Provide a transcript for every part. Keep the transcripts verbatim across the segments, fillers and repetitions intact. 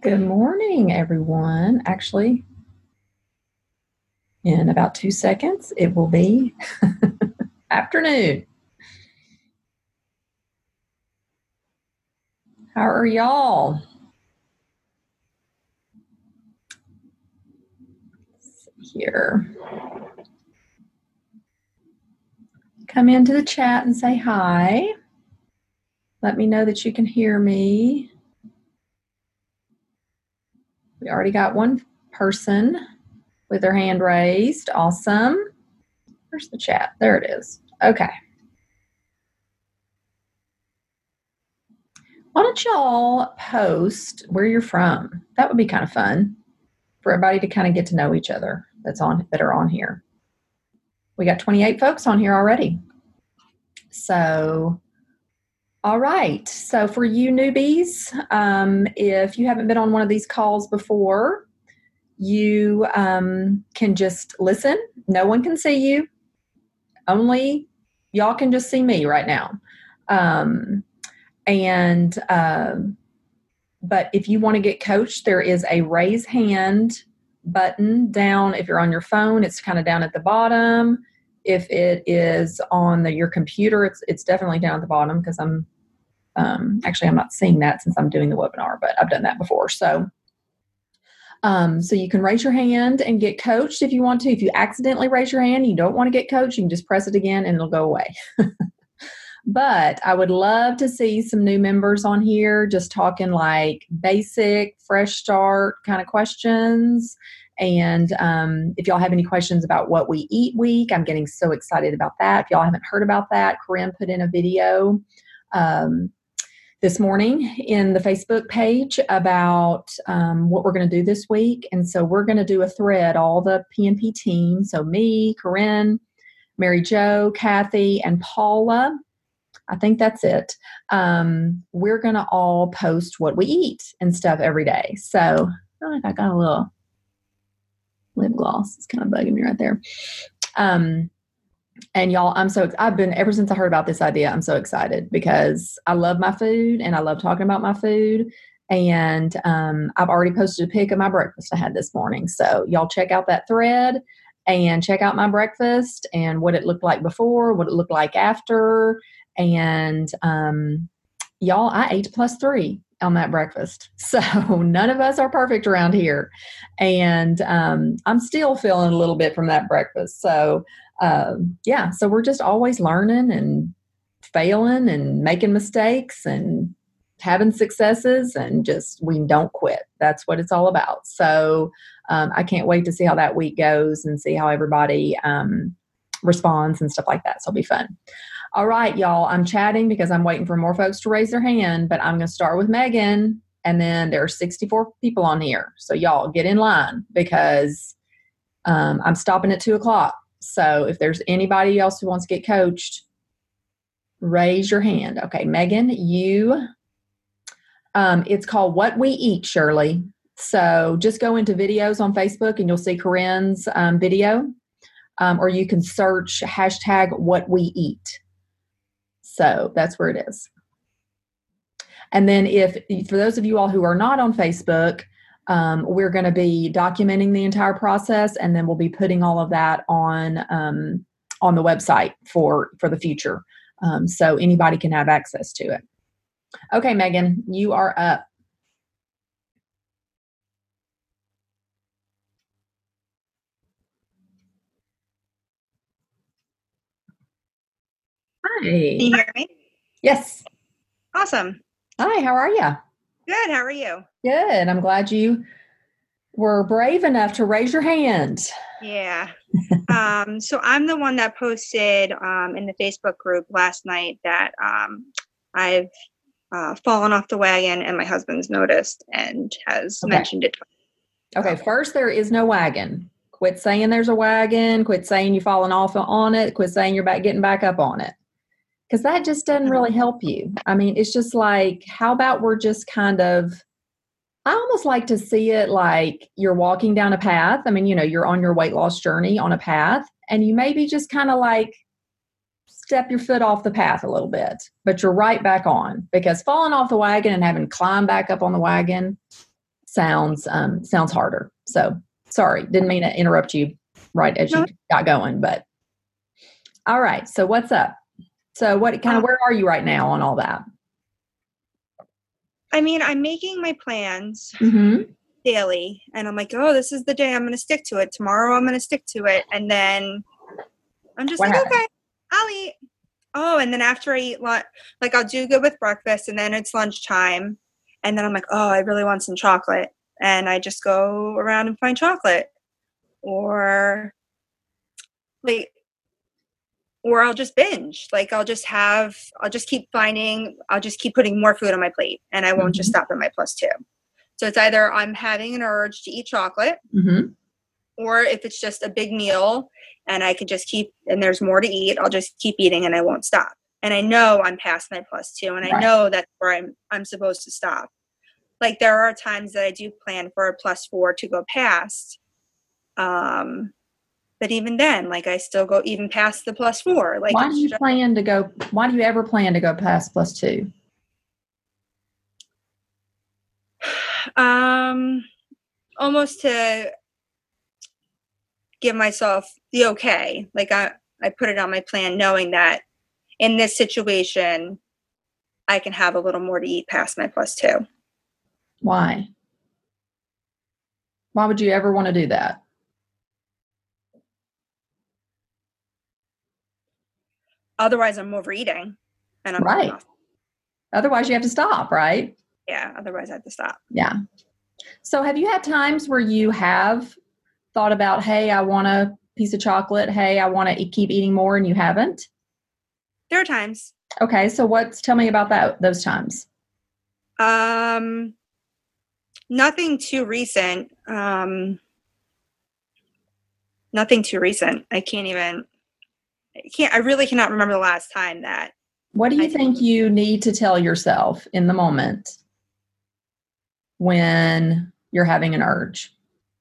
Good morning, everyone. Actually, in about two seconds, it will be afternoon. How are y'all? Let's see here. Come into the chat and say hi. Let me know that you can hear me. We already got one person with their hand raised. Awesome. Where's the chat? There it is. Okay. Why don't y'all post where you're from? That would be kind of fun for everybody to kind of get to know each other that's on that are on here. We got twenty-eight folks on here already. So, all right. So for you newbies, um, if you haven't been on one of these calls before, you um, can just listen. No one can see you. Only y'all can just see me right now. Um, and um, but if you want to get coached, there is a raise hand button down. If you're on your phone, it's kind of down at the bottom. If it is on the, your computer, it's it's definitely down at the bottom because I'm um, actually I'm not seeing that since I'm doing the webinar, but I've done that before. So, um, so you can raise your hand and get coached if you want to. If you accidentally raise your hand, you don't want to get coached, you can just press it again and it'll go away. But I would love to see some new members on here, just talking like basic, fresh start kind of questions. And um, if y'all have any questions about what we eat week, I'm getting so excited about that. If y'all haven't heard about that, Corinne put in a video um, this morning in the Facebook page about um, what we're going to do this week. And so we're going to do a thread, all the P N P team. So me, Corinne, Mary Jo, Kathy, and Paula. I think that's it. Um, we're going to all post what we eat and stuff every day. So I feel like I got a little lip gloss. It's kind of bugging me right there. Um, and y'all, I'm so, I've been, ever since I heard about this idea, I'm so excited because I love my food and I love talking about my food. And um, I've already posted a pic of my breakfast I had this morning. So y'all check out that thread and check out my breakfast and what it looked like before, what it looked like after. And um, y'all, I ate plus three on that breakfast. So none of us are perfect around here. And um, I'm still feeling a little bit from that breakfast. So um, yeah, so we're just always learning and failing and making mistakes and having successes and just we don't quit. That's what it's all about. So um, I can't wait to see how that week goes and see how everybody um, responds and stuff like that. So it'll be fun. All right, y'all, I'm chatting because I'm waiting for more folks to raise their hand, but I'm going to start with Megan, and then there are sixty-four people on here. So y'all get in line because um, I'm stopping at two o'clock. So if there's anybody else who wants to get coached, raise your hand. Okay, Megan, you, um, it's called What We Eat, Shirley. So just go into videos on Facebook and you'll see Corinne's um, video, um, or you can search hashtag What We Eat. So that's where it is. And then if, for those of you all who are not on Facebook, um, we're going to be documenting the entire process, and then we'll be putting all of that on um, on the website for, for the future. Um, so anybody can have access to it. Okay, Megan, you are up. Hi. Can you hear me? Yes. Awesome. Hi, how are you? Good. How are you? Good. I'm glad you were brave enough to raise your hand. Yeah. um, so I'm the one that posted um, in the Facebook group last night that um, I've uh, fallen off the wagon and my husband's noticed and has Okay. mentioned it. Okay, first, there is no wagon. Quit saying there's a wagon. Quit saying you've fallen off on it. Quit saying you're back getting back up on it. Because that just doesn't really help you. I mean, it's just like, how about we're just kind of, I almost like to see it like you're walking down a path. I mean, you know, you're on your weight loss journey on a path, and you maybe just kind of like step your foot off the path a little bit, but you're right back on, because falling off the wagon and having climbed back up on the wagon, sounds um, sounds harder. So sorry, didn't mean to interrupt you right as No. you got going, but all right. So what's up? So what kind of, Um, where are you right now on all that? I mean, I'm making my plans Mm-hmm. daily, and I'm like, oh, this is the day I'm going to stick to it. Tomorrow I'm going to stick to it. And then I'm just What like, happened? okay, I'll eat. Oh, and then after I eat lunch, like I'll do good with breakfast, and then it's lunchtime. And then I'm like, oh, I really want some chocolate. And I just go around and find chocolate. Or like, or I'll just binge. Like I'll just have, I'll just keep finding, I'll just keep putting more food on my plate, and I won't just Mm-hmm. stop at my plus two. So it's either I'm having an urge to eat chocolate, Mm-hmm. or if it's just a big meal and I can just keep, and there's more to eat, I'll just keep eating and I won't stop. And I know I'm past my plus two, and I Right. know that's where I'm, I'm supposed to stop. Like there are times that I do plan for a plus four to go past. Um, but even then, like I still go even past the plus four. Like Why it's do you just, plan to go, why do you ever plan to go past plus two? um, almost to give myself the okay. Like I, I put it on my plan knowing that in this situation, I can have a little more to eat past my plus two. Why? Why would you ever want to do that? Otherwise, I'm overeating and I'm Right. going off. Otherwise you have to stop, right? Yeah. Otherwise, I have to stop. Yeah. So have you had times where you have thought about, hey, I want a piece of chocolate. Hey, I want to keep eating more, and you haven't? There are times. Okay. So what's, tell me about that, those times. Um, nothing too recent. Um, nothing too recent. I can't even, I can't, I really cannot remember the last time that. What do you I think did. you need to tell yourself in the moment when you're having an urge?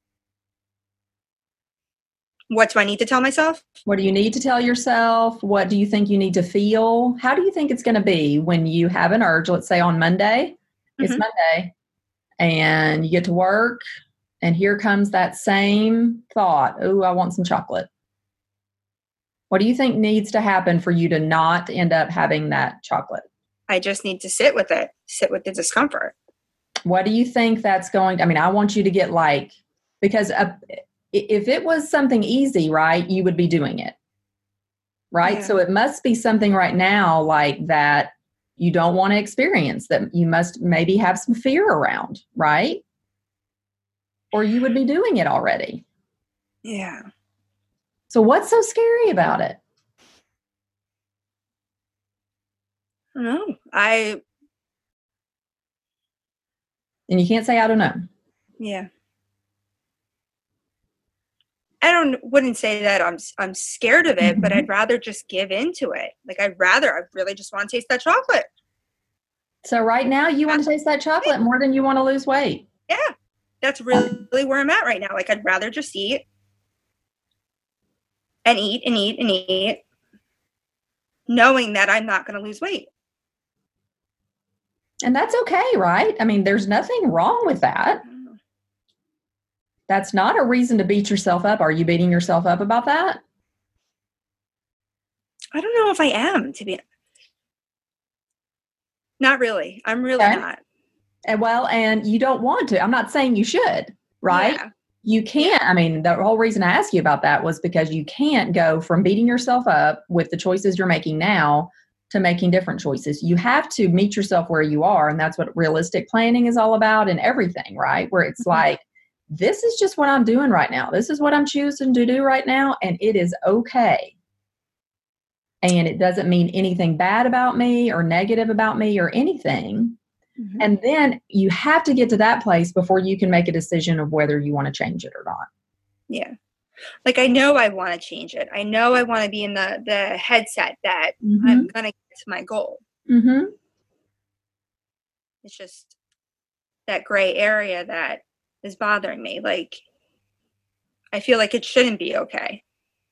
What do I need to tell myself? What do you need to tell yourself? What do you think you need to feel? How do you think it's going to be when you have an urge? Let's say on Monday, it's Mhm. Monday, and you get to work, and here comes that same thought, oh, I want some chocolate. What do you think needs to happen for you to not end up having that chocolate? I just need to sit with it, sit with the discomfort. What do you think that's going to, I mean, I want you to get like, because uh, if it was something easy, right, you would be doing it, right? Yeah. So it must be something right now like that you don't want to experience, that you must maybe have some fear around, right? Or you would be doing it already. Yeah. So what's so scary about it? I don't know. I, And you can't say, I don't know. yeah. I don't wouldn't say that I'm I'm scared of it, but I'd rather just give into it. Like I'd rather I really just want to taste that chocolate. So right now you want to taste that chocolate more than you want to lose weight. Yeah. That's really where I'm at right now. Like I'd rather just eat and eat and eat and eat, knowing that I'm not going to lose weight. And that's okay, right? I mean, there's nothing wrong with that. That's not a reason to beat yourself up. Are you beating yourself up about that? I don't know if I am, to be not really. I'm really Okay. not. And well, and you don't want to. I'm not saying you should, right? Yeah. You can't. Yeah. I mean, the whole reason I asked you about that was because you can't go from beating yourself up with the choices you're making now to making different choices. You have to meet yourself where you are. And that's what realistic planning is all about, and everything, right? Where it's Mhm. like, this is just what I'm doing right now. This is what I'm choosing to do right now. And it is okay. And it doesn't mean anything bad about me or negative about me or anything. Mhm. And then you have to get to that place before you can make a decision of whether you want to change it or not. Yeah. Like I know I want to change it. I know I want to be in the the headset that Mm-hmm. I'm going to get to my goal. Mm-hmm. It's just that gray area that is bothering me. Like I feel like it shouldn't be okay.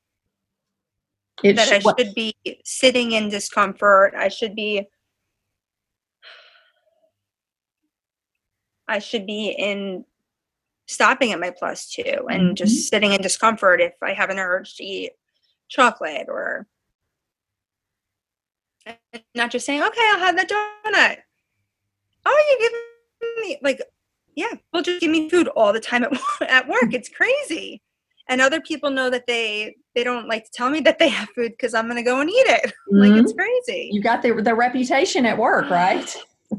It that sh- I what- should be sitting in discomfort. I should be I should be in stopping at my plus two and Mm-hmm. just sitting in discomfort if I have an urge to eat chocolate, or not just saying, okay, I'll have that donut. Oh, you give me, like, yeah, well, just give me food all the time at, at work. It's crazy. And other people know that they, they don't like to tell me that they have food because I'm going to go and eat it. Mm-hmm. Like, it's crazy. You got the, the reputation at work, right?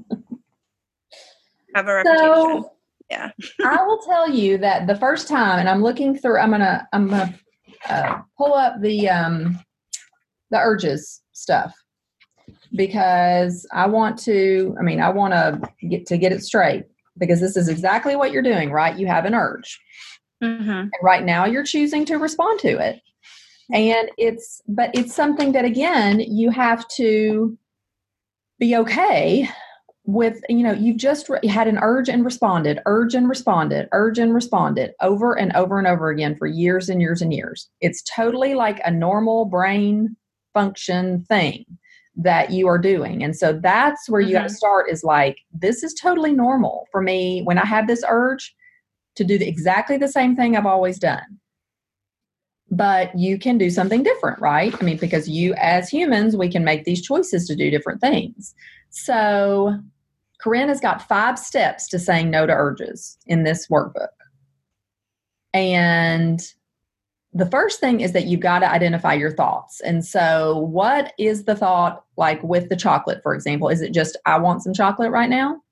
Have a reputation. So, yeah. I will tell you that the first time, and I'm looking through, I'm going to, I'm going to uh, pull up the, um, the urges stuff, because I want to, I mean, I want to get to get it straight, because this is exactly what you're doing, right? You have an urge. Mm-hmm. And right now you're choosing to respond to it. And it's, but it's something that, again, you have to be okay with. You know, you've just re- had an urge and responded, urge and responded, urge and responded over and over and over again for years and years and years. It's totally like a normal brain function thing that you are doing. And so that's where you mm-hmm. got to start, is like, this is totally normal for me when I have this urge to do the, exactly the same thing I've always done. But you can do something different, right? I mean, because you, as humans, we can make these choices to do different things. So Corinne has got five steps to saying no to urges in this workbook. And the first thing is that you've got to identify your thoughts. And so what is the thought, like with the chocolate, for example? Is it just, I want some chocolate right now?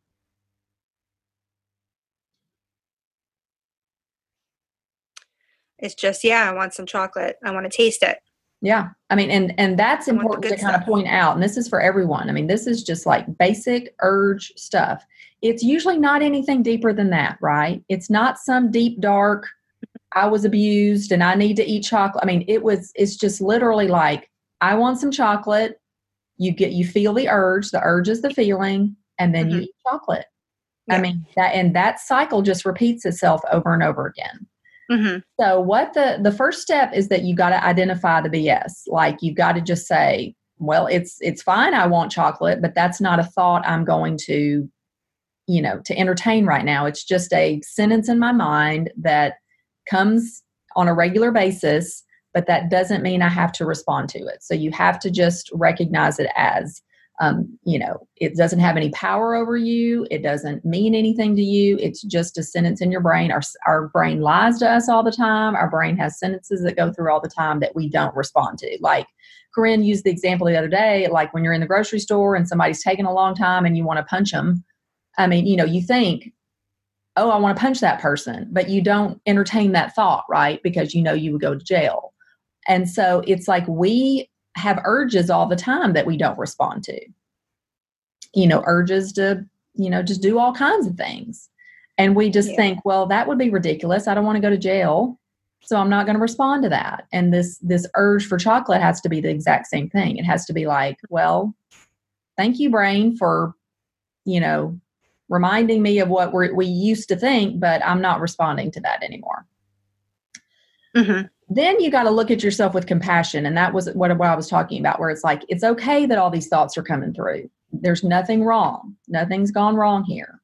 It's just, yeah, I want some chocolate. I want to taste it. Yeah. I mean, and, and that's important to kind stuff. of point out. And this is for everyone. I mean, this is just like basic urge stuff. It's usually not anything deeper than that, right? It's not some deep, dark, I was abused and I need to eat chocolate. I mean, it was, it's just literally like, I want some chocolate. You get, you feel the urge. The urge is the feeling. And then mm-hmm. you eat chocolate. Yeah. I mean, that, and that cycle just repeats itself over and over again. Mm-hmm. So what the, the first step is that you got to identify the B S. Like, you've got to just say, well, it's, it's fine. I want chocolate, but that's not a thought I'm going to, you know, to entertain right now. It's just a sentence in my mind that comes on a regular basis, but that doesn't mean I have to respond to it. So you have to just recognize it as, um, you know, it doesn't have any power over you. It doesn't mean anything to you. It's just a sentence in your brain. Our, our brain lies to us all the time. Our brain has sentences that go through all the time that we don't respond to. Like Corinne used the example the other day, like when you're in the grocery store and somebody's taking a long time and you want to punch them. I mean, you know, you think, oh, I want to punch that person, but you don't entertain that thought, right? Because you know you would go to jail. And so it's like we have urges all the time that we don't respond to. You know, urges to, you know, just do all kinds of things. And we just yeah. think, well, that would be ridiculous. I don't want to go to jail, so I'm not going to respond to that. And this this urge for chocolate has to be the exact same thing. It has to be like, well, thank you, brain, for, you know, reminding me of what we we used to think, but I'm not responding to that anymore. Mm-hmm. Then you got to look at yourself with compassion. And that was what, what I was talking about, where it's like, it's okay that all these thoughts are coming through. There's nothing wrong. Nothing's gone wrong here.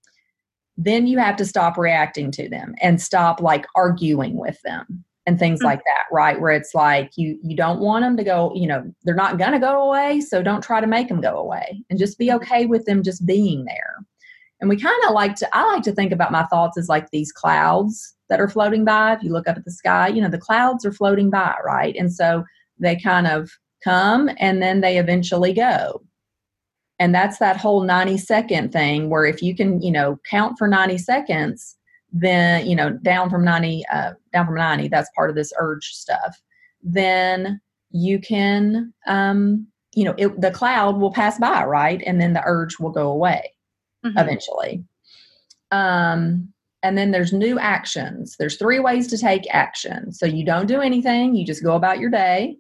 Then you have to stop reacting to them and stop like arguing with them and things mm-hmm. like that, right? Where it's like, you, you don't want them to go, you know, they're not going to go away. So don't try to make them go away, and just be okay with them just being there. And we kind of like to, I like to think about my thoughts as like these clouds that are floating by. If you look up at the sky, you know, the clouds are floating by, right? And so they kind of come and then they eventually go. And that's that whole ninety second thing, where if you can, you know, count for ninety seconds, then, you know, down from ninety, uh, down from ninety, that's part of this urge stuff. Then you can, um, you know, it, the cloud will pass by, right? And then the urge will go away. Mm-hmm. Eventually. Um, and then there's new actions. There's three ways to take action. So you don't do anything. You just go about your day.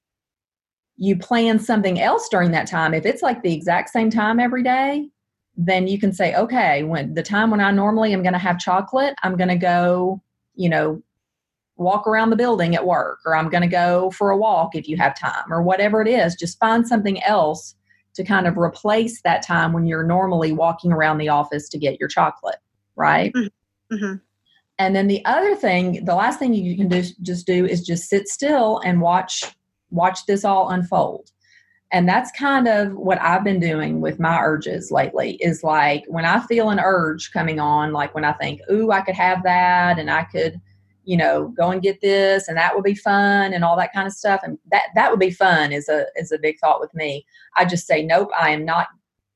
You plan something else during that time. If it's like the exact same time every day, then you can say, okay, when the time when I normally am going to have chocolate, I'm going to go, you know, walk around the building at work, or I'm going to go for a walk if you have time, or whatever it is. Just find something else to kind of replace that time when you're normally walking around the office to get your chocolate, right? Mm-hmm. And then the other thing, the last thing you can do, just do is just sit still and watch, watch this all unfold. And that's kind of what I've been doing with my urges lately, is like when I feel an urge coming on, like when I think, ooh, I could have that, and I could, you know, go and get this, and that would be fun, and all that kind of stuff. And that, that would be fun is a, is a big thought with me. I just say, nope, I am not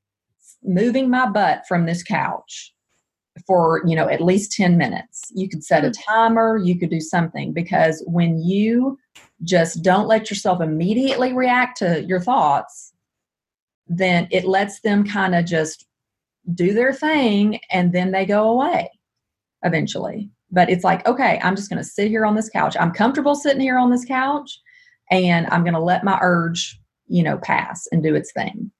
moving my butt from this couch for, you know, at least ten minutes. You could set a timer, you could do something, because when you just don't let yourself immediately react to your thoughts, then it lets them kind of just do their thing, and then they go away eventually. But it's like, okay, I'm just going to sit here on this couch. I'm comfortable sitting here on this couch, and I'm going to let my urge, you know, pass and do its thing.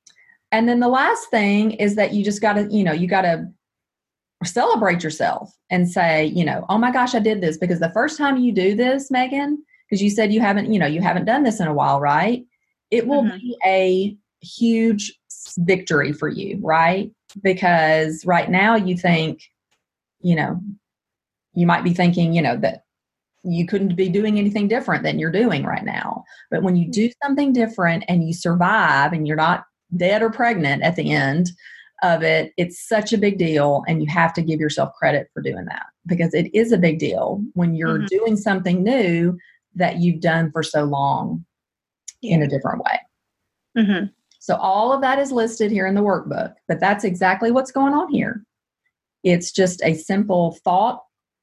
And then the last thing is that you just got to, you know, you got to celebrate yourself and say, you know, oh my gosh, I did this. Because the first time you do this, Megan, because you said you haven't, you know, you haven't done this in a while, right? It will mm-hmm. be a huge victory for you, right? Because right now you think, you know, you might be thinking, you know, that you couldn't be doing anything different than you're doing right now. But when you do something different and you survive and you're not dead or pregnant at the end of it, it's such a big deal. And you have to give yourself credit for doing that, because it is a big deal when you're mm-hmm. doing something new that you've done for so long yeah. in a different way. Mm-hmm. So all of that is listed here in the workbook, but that's exactly what's going on here. It's just a simple thought,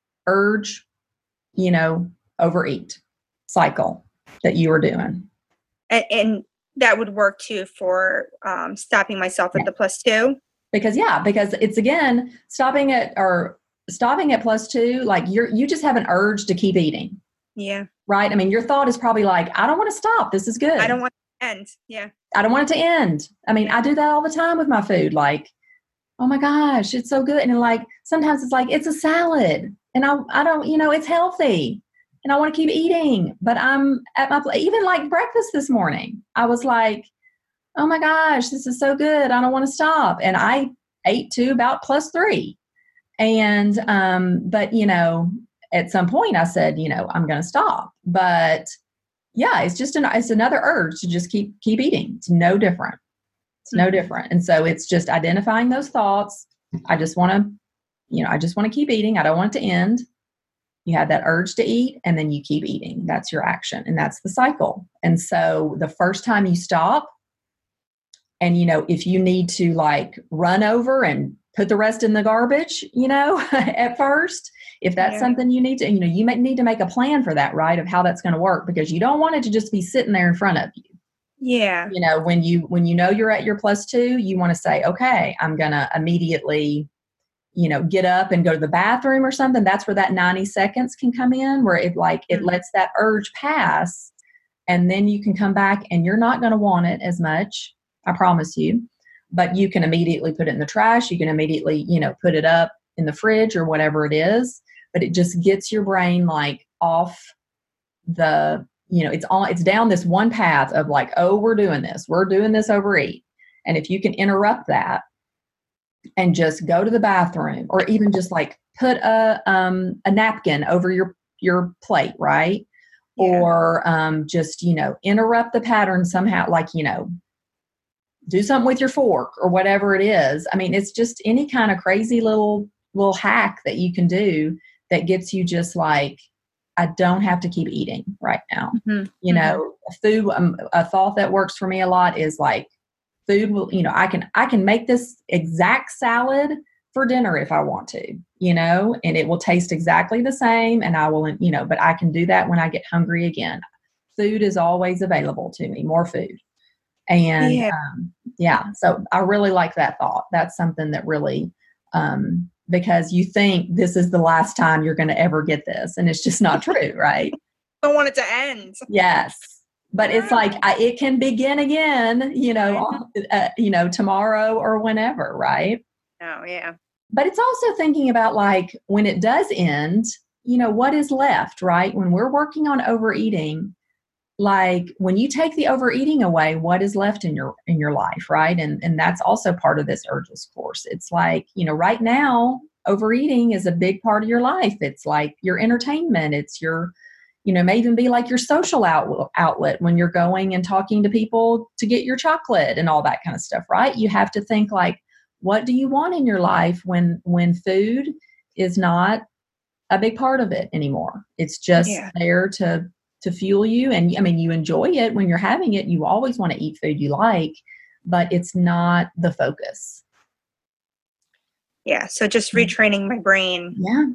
urge, you know, overeat cycle that you are doing. And, and that would work too for um, stopping myself at yeah. the plus two. Because yeah, because it's again, stopping at, or stopping at plus two, like you're, you just have an urge to keep eating. Yeah. Right. I mean, your thought is probably like, I don't want to stop. This is good. I don't want it to end. Yeah. I don't want it to end. I mean, I do that all the time with my food. Like, oh my gosh, it's so good. And like, sometimes it's like, it's a salad and I, I don't, you know, it's healthy and I want to keep eating, but I'm at my, even like breakfast this morning, I was like, oh my gosh, this is so good. I don't want to stop. And I ate to about plus three. And, um, but you know, at some point I said, you know, I'm going to stop, but yeah, it's just an, it's another urge to just keep, keep eating. It's no different. It's no different. And so it's just identifying those thoughts. I just want to, you know, I just want to keep eating. I don't want it to end. You have that urge to eat and then you keep eating. That's your action. And that's the cycle. And so the first time you stop, and, you know, if you need to like run over and put the rest in the garbage, you know, at first, if that's yeah. something you need to, you know, you may need to make a plan for that, right? Of how that's going to work, because you don't want it to just be sitting there in front of you. Yeah. You know, when you, when you know you're at your plus two, you want to say, okay, I'm going to immediately, you know, get up and go to the bathroom or something. That's where that ninety seconds can come in, where it like, it mm-hmm. lets that urge pass. And then you can come back and you're not going to want it as much. I promise you, but you can immediately put it in the trash. You can immediately, you know, put it up in the fridge or whatever it is, but it just gets your brain like off the, you know, it's on, it's down this one path of like, oh, we're doing this, we're doing this overeat. And if you can interrupt that and just go to the bathroom, or even just like put a, um, a napkin over your, your plate, right? Yeah. Or, um, just, you know, interrupt the pattern somehow, like, you know, do something with your fork or whatever it is. I mean, it's just any kind of crazy little, little hack that you can do that gets you just like, I don't have to keep eating right now. Mm-hmm. You know, food, um, a thought that works for me a lot is like food will, you know, I can, I can make this exact salad for dinner if I want to, you know, and it will taste exactly the same. And I will, you know, but I can do that when I get hungry again. Food is always available to me, more food. And yeah. Um, yeah, so I really like that thought. That's something that really, um, because you think this is the last time you're going to ever get this, and it's just not true, right? I don't want it to end. Yes, but yeah. It's like I, it can begin again, you know, uh, you know, tomorrow or whenever, right? Oh yeah. But it's also thinking about like when it does end, you know, what is left, right? When we're working on overeating. Like when you take the overeating away, what is left in your, in your life, right? And and that's also part of this urges course. It's like, you know, right now overeating is a big part of your life. It's like your entertainment. It's your, you know, may even be like your social out- outlet when you're going and talking to people to get your chocolate and all that kind of stuff, right? You have to think like, what do you want in your life when when food is not a big part of it anymore? It's just Yeah. there to to fuel you. And I mean, you enjoy it when you're having it. You always want to eat food you like, but it's not the focus. Yeah. So just retraining my brain. Yeah.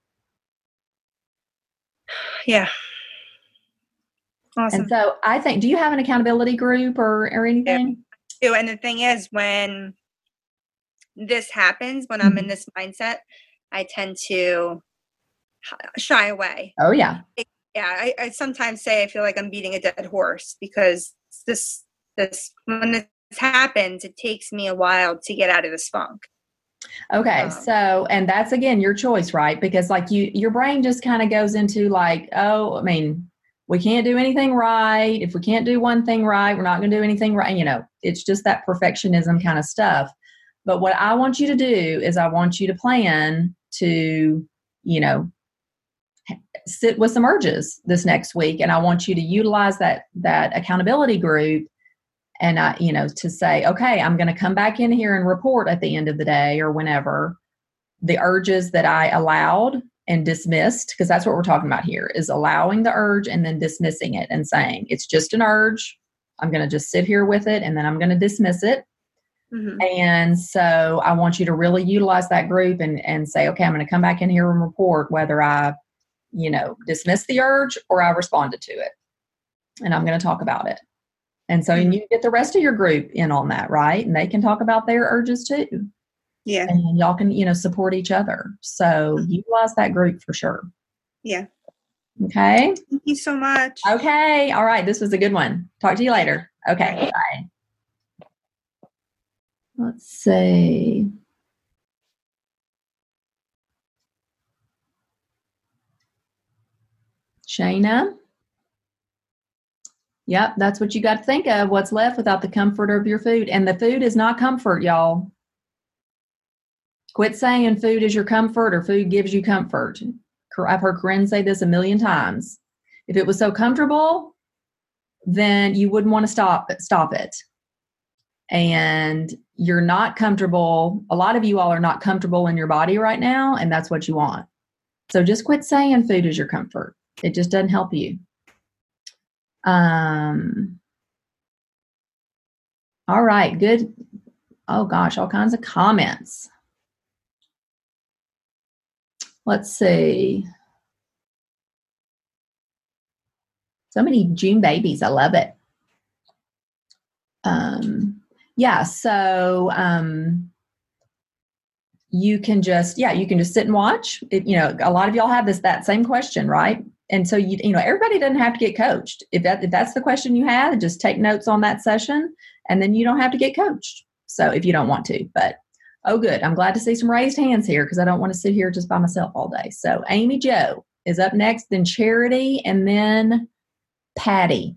Yeah. Awesome. And so I think, do you have an accountability group or, or anything? Yeah. And the thing is, when this happens, when Mm-hmm. I'm in this mindset, I tend to shy away. Oh, yeah. It, yeah. I, I sometimes say I feel like I'm beating a dead horse because this, this, when this happens, it takes me a while to get out of this funk. Okay. Um, So, and that's again, your choice, right? Because like you, your brain just kind of goes into like, oh, I mean, we can't do anything right. If we can't do one thing right, we're not going to do anything right. You know, it's just that perfectionism kind of stuff. But what I want you to do is I want you to plan to, you know, sit with some urges this next week. And I want you to utilize that, that accountability group. And I, you know, to say, okay, I'm going to come back in here and report at the end of the day or whenever the urges that I allowed and dismissed, because that's what we're talking about here, is allowing the urge and then dismissing it and saying, it's just an urge. I'm going to just sit here with it and then I'm going to dismiss it. Mm-hmm. And so I want you to really utilize that group and, and say, okay, I'm going to come back in here and report whether I, you know, dismiss the urge or I responded to it. And I'm going to talk about it. And so mm-hmm. you get the rest of your group in on that, right? And they can talk about their urges too. Yeah. And y'all can, you know, support each other. So utilize that group for sure. Yeah. Okay. Thank you so much. Okay. All right. This was a good one. Talk to you later. Okay. Bye. Let's see. Shayna. Yep, that's what you got to think of. What's left without the comfort of your food. And the food is not comfort, y'all. Quit saying food is your comfort or food gives you comfort. I've heard Corinne say this a million times. If it was so comfortable, then you wouldn't want to stop it, stop it. And you're not comfortable. A lot of you all are not comfortable in your body right now, and that's what you want. So just quit saying food is your comfort. It just doesn't help you. Um. All right, good. Oh gosh, all kinds of comments. Let's see. So many June babies. I love it. Um, yeah, so um, you can just, yeah, you can just sit and watch. It, you know, a lot of y'all have this, that same question, right? And so, you you know, everybody doesn't have to get coached. If that if that's the question you had, just take notes on that session, and then you don't have to get coached. So if you don't want to, but oh, good. I'm glad to see some raised hands here because I don't want to sit here just by myself all day. So Amy Jo is up next, then Charity, and then Patty.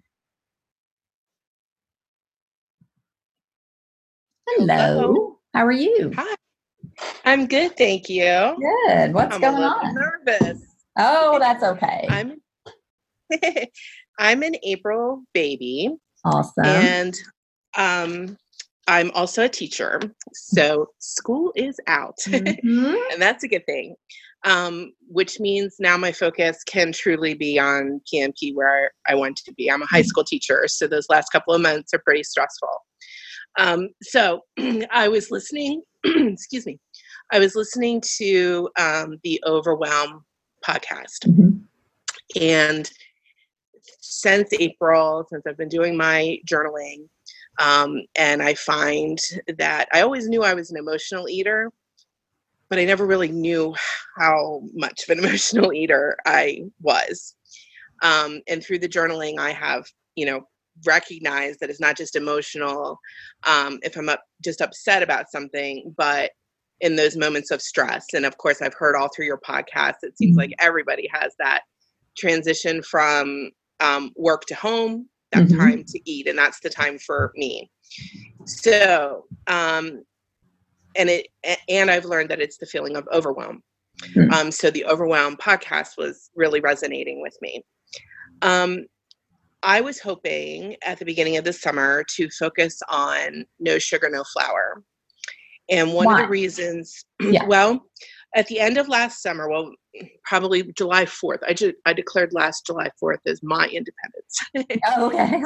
Hello. Hello. How are you? Hi. I'm good, thank you. Good. What's I'm going a little on? Nervous. Oh, that's okay. I'm I'm an April baby. Awesome. And um I'm also a teacher. So school is out. Mm-hmm. And that's a good thing. Um, which means now my focus can truly be on P M P where I want to be. I'm a high school teacher, so those last couple of months are pretty stressful. Um, so I was listening, excuse me, I was listening to um, the Overwhelm podcast. Mm-hmm. And since April, since I've been doing my journaling, um, and I find that I always knew I was an emotional eater, but I never really knew how much of an emotional eater I was. Um, and through the journaling, I have, you know, recognized that it's not just emotional um, if I'm up, just upset about something, but in those moments of stress. And of course, I've heard all through your podcast, it seems mm-hmm. like everybody has that transition from um, work to home, that mm-hmm. time to eat. And that's the time for me. So, um, and it, and I've learned that it's the feeling of overwhelm. Hmm. Um, so the Overwhelm podcast was really resonating with me. Um, I was hoping at the beginning of the summer to focus on no sugar, no flour. And one Why? of the reasons, Yeah. well, at the end of last summer, well, probably July fourth, I, ju- I declared last July fourth as my independence. Oh, okay.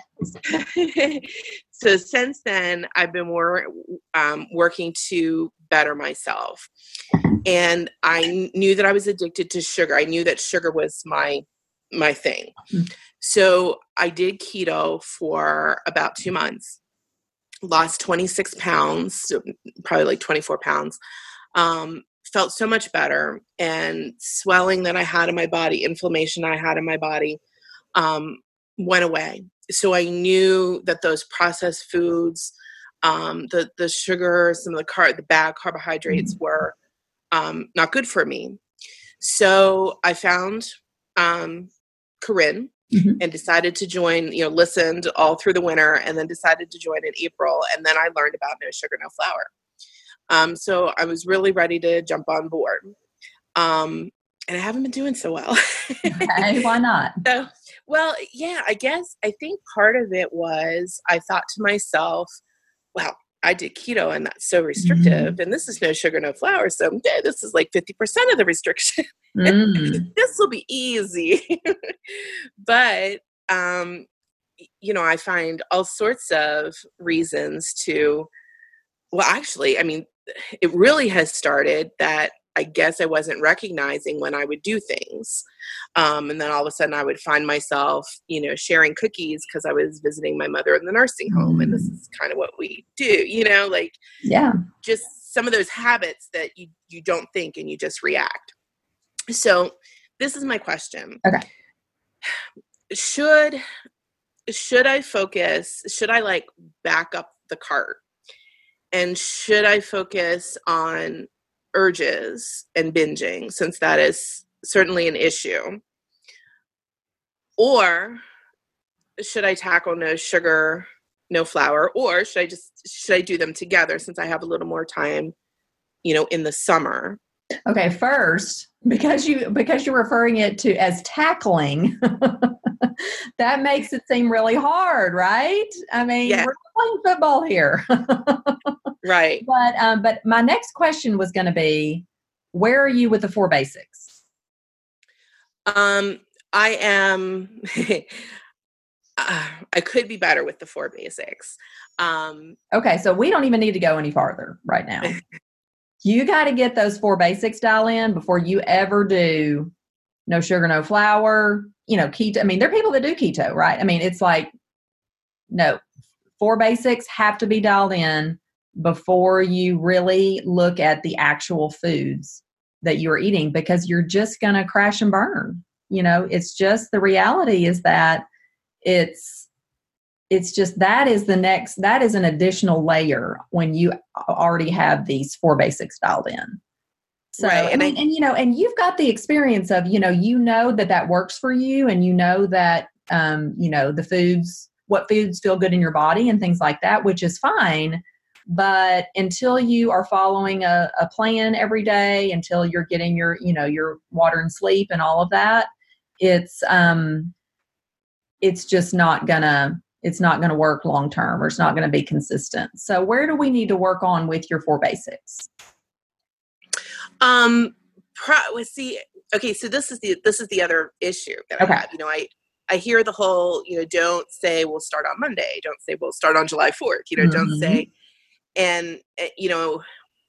so, so since then, I've been more um, working to better myself. And I kn- knew that I was addicted to sugar. I knew that sugar was my my thing. Mm-hmm. So I did keto for about two months, lost twenty-six pounds, so probably like twenty-four pounds. Um, felt so much better, and swelling that I had in my body, inflammation I had in my body, um, went away. So I knew that those processed foods, um, the the sugar, some of the car, the bad carbohydrates Mm-hmm. were um, not good for me. So I found um, Corinne Mm-hmm. and decided to join. You know, listened all through the winter, and then decided to join in April. And then I learned about no sugar, no flour. Um, so I was really ready to jump on board. Um, and I haven't been doing so well. Okay, why not? So, well, yeah, I guess I think part of it was I thought to myself, well, I did keto and that's so restrictive. Mm. And this is no sugar, no flour. So yeah, this is like fifty percent of the restriction. Mm. This will be easy. But, um, you know, I find all sorts of reasons to, well, actually, I mean, it really has started that I guess I wasn't recognizing when I would do things. Um, and then all of a sudden I would find myself, you know, sharing cookies because I was visiting my mother in the nursing home. Mm. And this is kind of what we do, you know, like Yeah. just some of those habits that you, you don't think and you just react. So this is my question. Okay. Should, should I focus, should I like back up the cart? And should I focus on urges and binging, since that is certainly an issue? Or should I tackle no sugar, no flour? Or should I just, should I do them together since I have a little more time, you know, in the summer? Okay, first, because you because you're referring it to as tackling, that makes it seem really hard, right? I mean, Yeah. we're playing football here. Right. But um, but my next question was going to be, where are you with the four basics? Um, I am. uh, I could be better with the four basics. Um, Okay, so we don't even need to go any farther right now. You got to get those four basics dial in before you ever do no sugar, no flour, you know, keto. I mean, there are people that do keto, right? I mean, it's like, no, four basics have to be dialed in before you really look at the actual foods that you're eating, because you're just going to crash and burn. You know, it's just, the reality is that it's, it's just, that is the next, that is an additional layer when you already have these four basics dialed in. So, Right, and, and and, I- and, you know, and you've got the experience of, you know, you know that that works for you, and you know that, um, you know, the foods, what foods feel good in your body and things like that, which is fine. But until you are following a, a plan every day, until you're getting your, you know, your water and sleep and all of that, it's, um, it's just not gonna, it's not gonna work long term, or it's not gonna be consistent. So where do we need to work on with your four basics? Um, pro- see, okay, so this is the this is the other issue that Okay. I have. You know, I I hear the whole, you know, don't say we'll start on Monday, don't say we'll start on July fourth. You know, Mm-hmm. don't say, and uh, you know,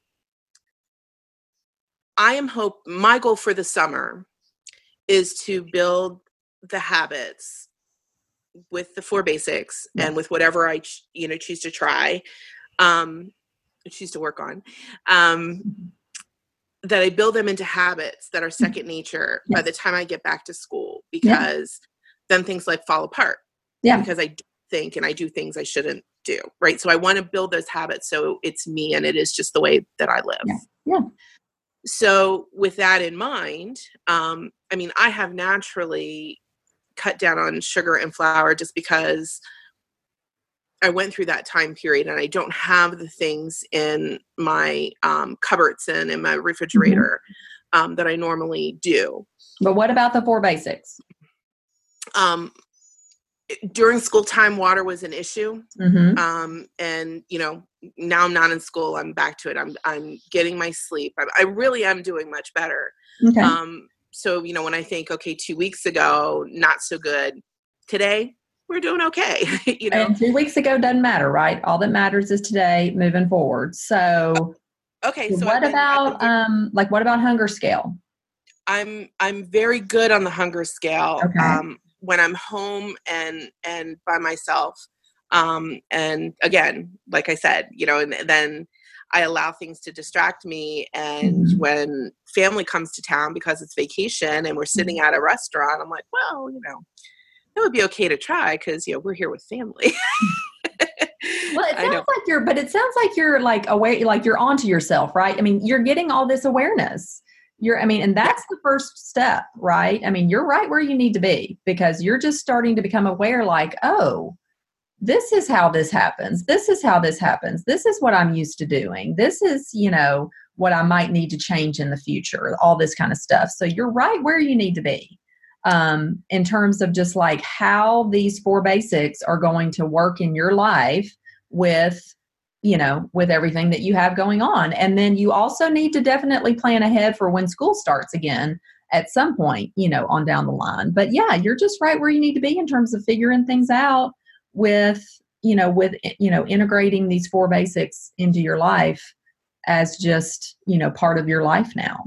I am hope my goal for the summer is to build the habits with the four basics Yes. and with whatever I ch- you know choose to try, um, choose to work on. Um, that I build them into habits that are second nature Yes. by the time I get back to school, because yeah. then things like fall apart. Yeah. Because I do think and I do things I shouldn't do. Right. So I want to build those habits so it's me and it is just the way that I live. Yeah. Yeah. So with that in mind, um, I mean, I have naturally cut down on sugar and flour just because I went through that time period and I don't have the things in my um, cupboards and in my refrigerator mm-hmm. um, that I normally do. But what about the four basics? Um, during school time, water was an issue. Mm-hmm. Um, and, you know, now I'm not in school. I'm back to it. I'm, I'm getting my sleep. I, I really am doing much better. Okay. Um, so, you know, when I think, okay, two weeks ago, not so good. Today, we're doing okay. you know, and two weeks ago doesn't matter, right? All that matters is today moving forward. So, okay. So what been, about, been, um, like, what about hunger scale? I'm, I'm very good on the hunger scale. Okay. Um, when I'm home and, and by myself. Um, and again, like I said, you know, and then I allow things to distract me. And mm-hmm. when family comes to town because it's vacation and we're sitting mm-hmm. at a restaurant, I'm like, well, you know, it would be okay to try because, you know, we're here with family. Well, it sounds like you're, but it sounds like you're like aware, like you're onto yourself, right? I mean, you're getting all this awareness. You're, I mean, and that's yeah. the first step, right? I mean, you're right where you need to be because you're just starting to become aware like, oh, this is how this happens. This is how this happens. This is what I'm used to doing. This is, you know, what I might need to change in the future, all this kind of stuff. So you're right where you need to be. Um, in terms of just like how these four basics are going to work in your life with, you know, with everything that you have going on. And then you also need to definitely plan ahead for when school starts again at some point, you know, on down the line. But yeah, you're just right where you need to be in terms of figuring things out with, you know, with, you know, integrating these four basics into your life as just, you know, part of your life now.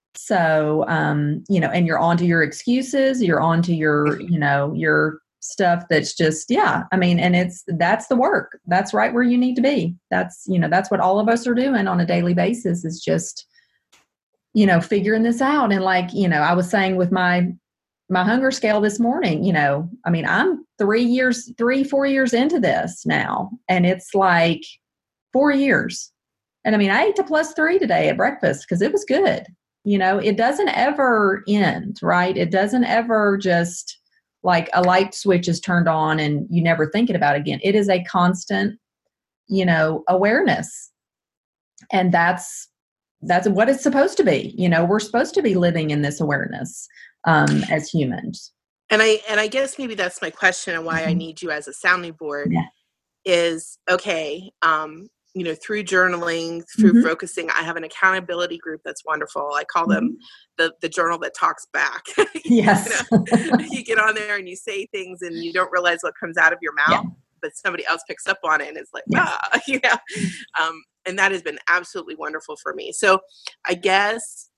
So, um, you know, and you're onto your excuses, you're onto your, you know, your stuff that's just, yeah, I mean, and it's, that's the work. That's right where you need to be. That's, you know, that's what all of us are doing on a daily basis is just, you know, figuring this out. And like, you know, I was saying with my, my hunger scale this morning, you know, I mean, I'm three years, three, four years into this now, and it's like four years. And I mean, I ate a plus three today at breakfast because it was good. You know, it doesn't ever end, right? It doesn't ever just like a light switch is turned on and you never think about it again. It is a constant, you know, awareness. And that's, that's what it's supposed to be. You know, we're supposed to be living in this awareness um, as humans. And I, and I guess maybe that's my question and why mm-hmm. I need you as a sounding board yeah. is, okay, um, you know, through journaling, through mm-hmm. focusing, I have an accountability group that's wonderful. I call mm-hmm. them the, the journal that talks back. Yes. you know, you get on there and you say things and you don't realize what comes out of your mouth, yeah. but somebody else picks up on it and it's like, yes. ah, you know, um, and that has been absolutely wonderful for me. So I guess,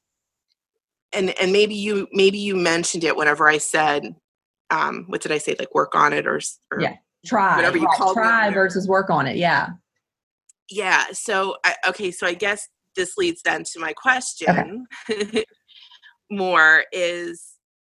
and, and maybe you, maybe you mentioned it whenever I said, um, what did I say? Like work on it or, or yeah. try, whatever you right. call try it. versus work on it. Yeah. Yeah. So, I, okay. So I guess this leads then to my question okay. more is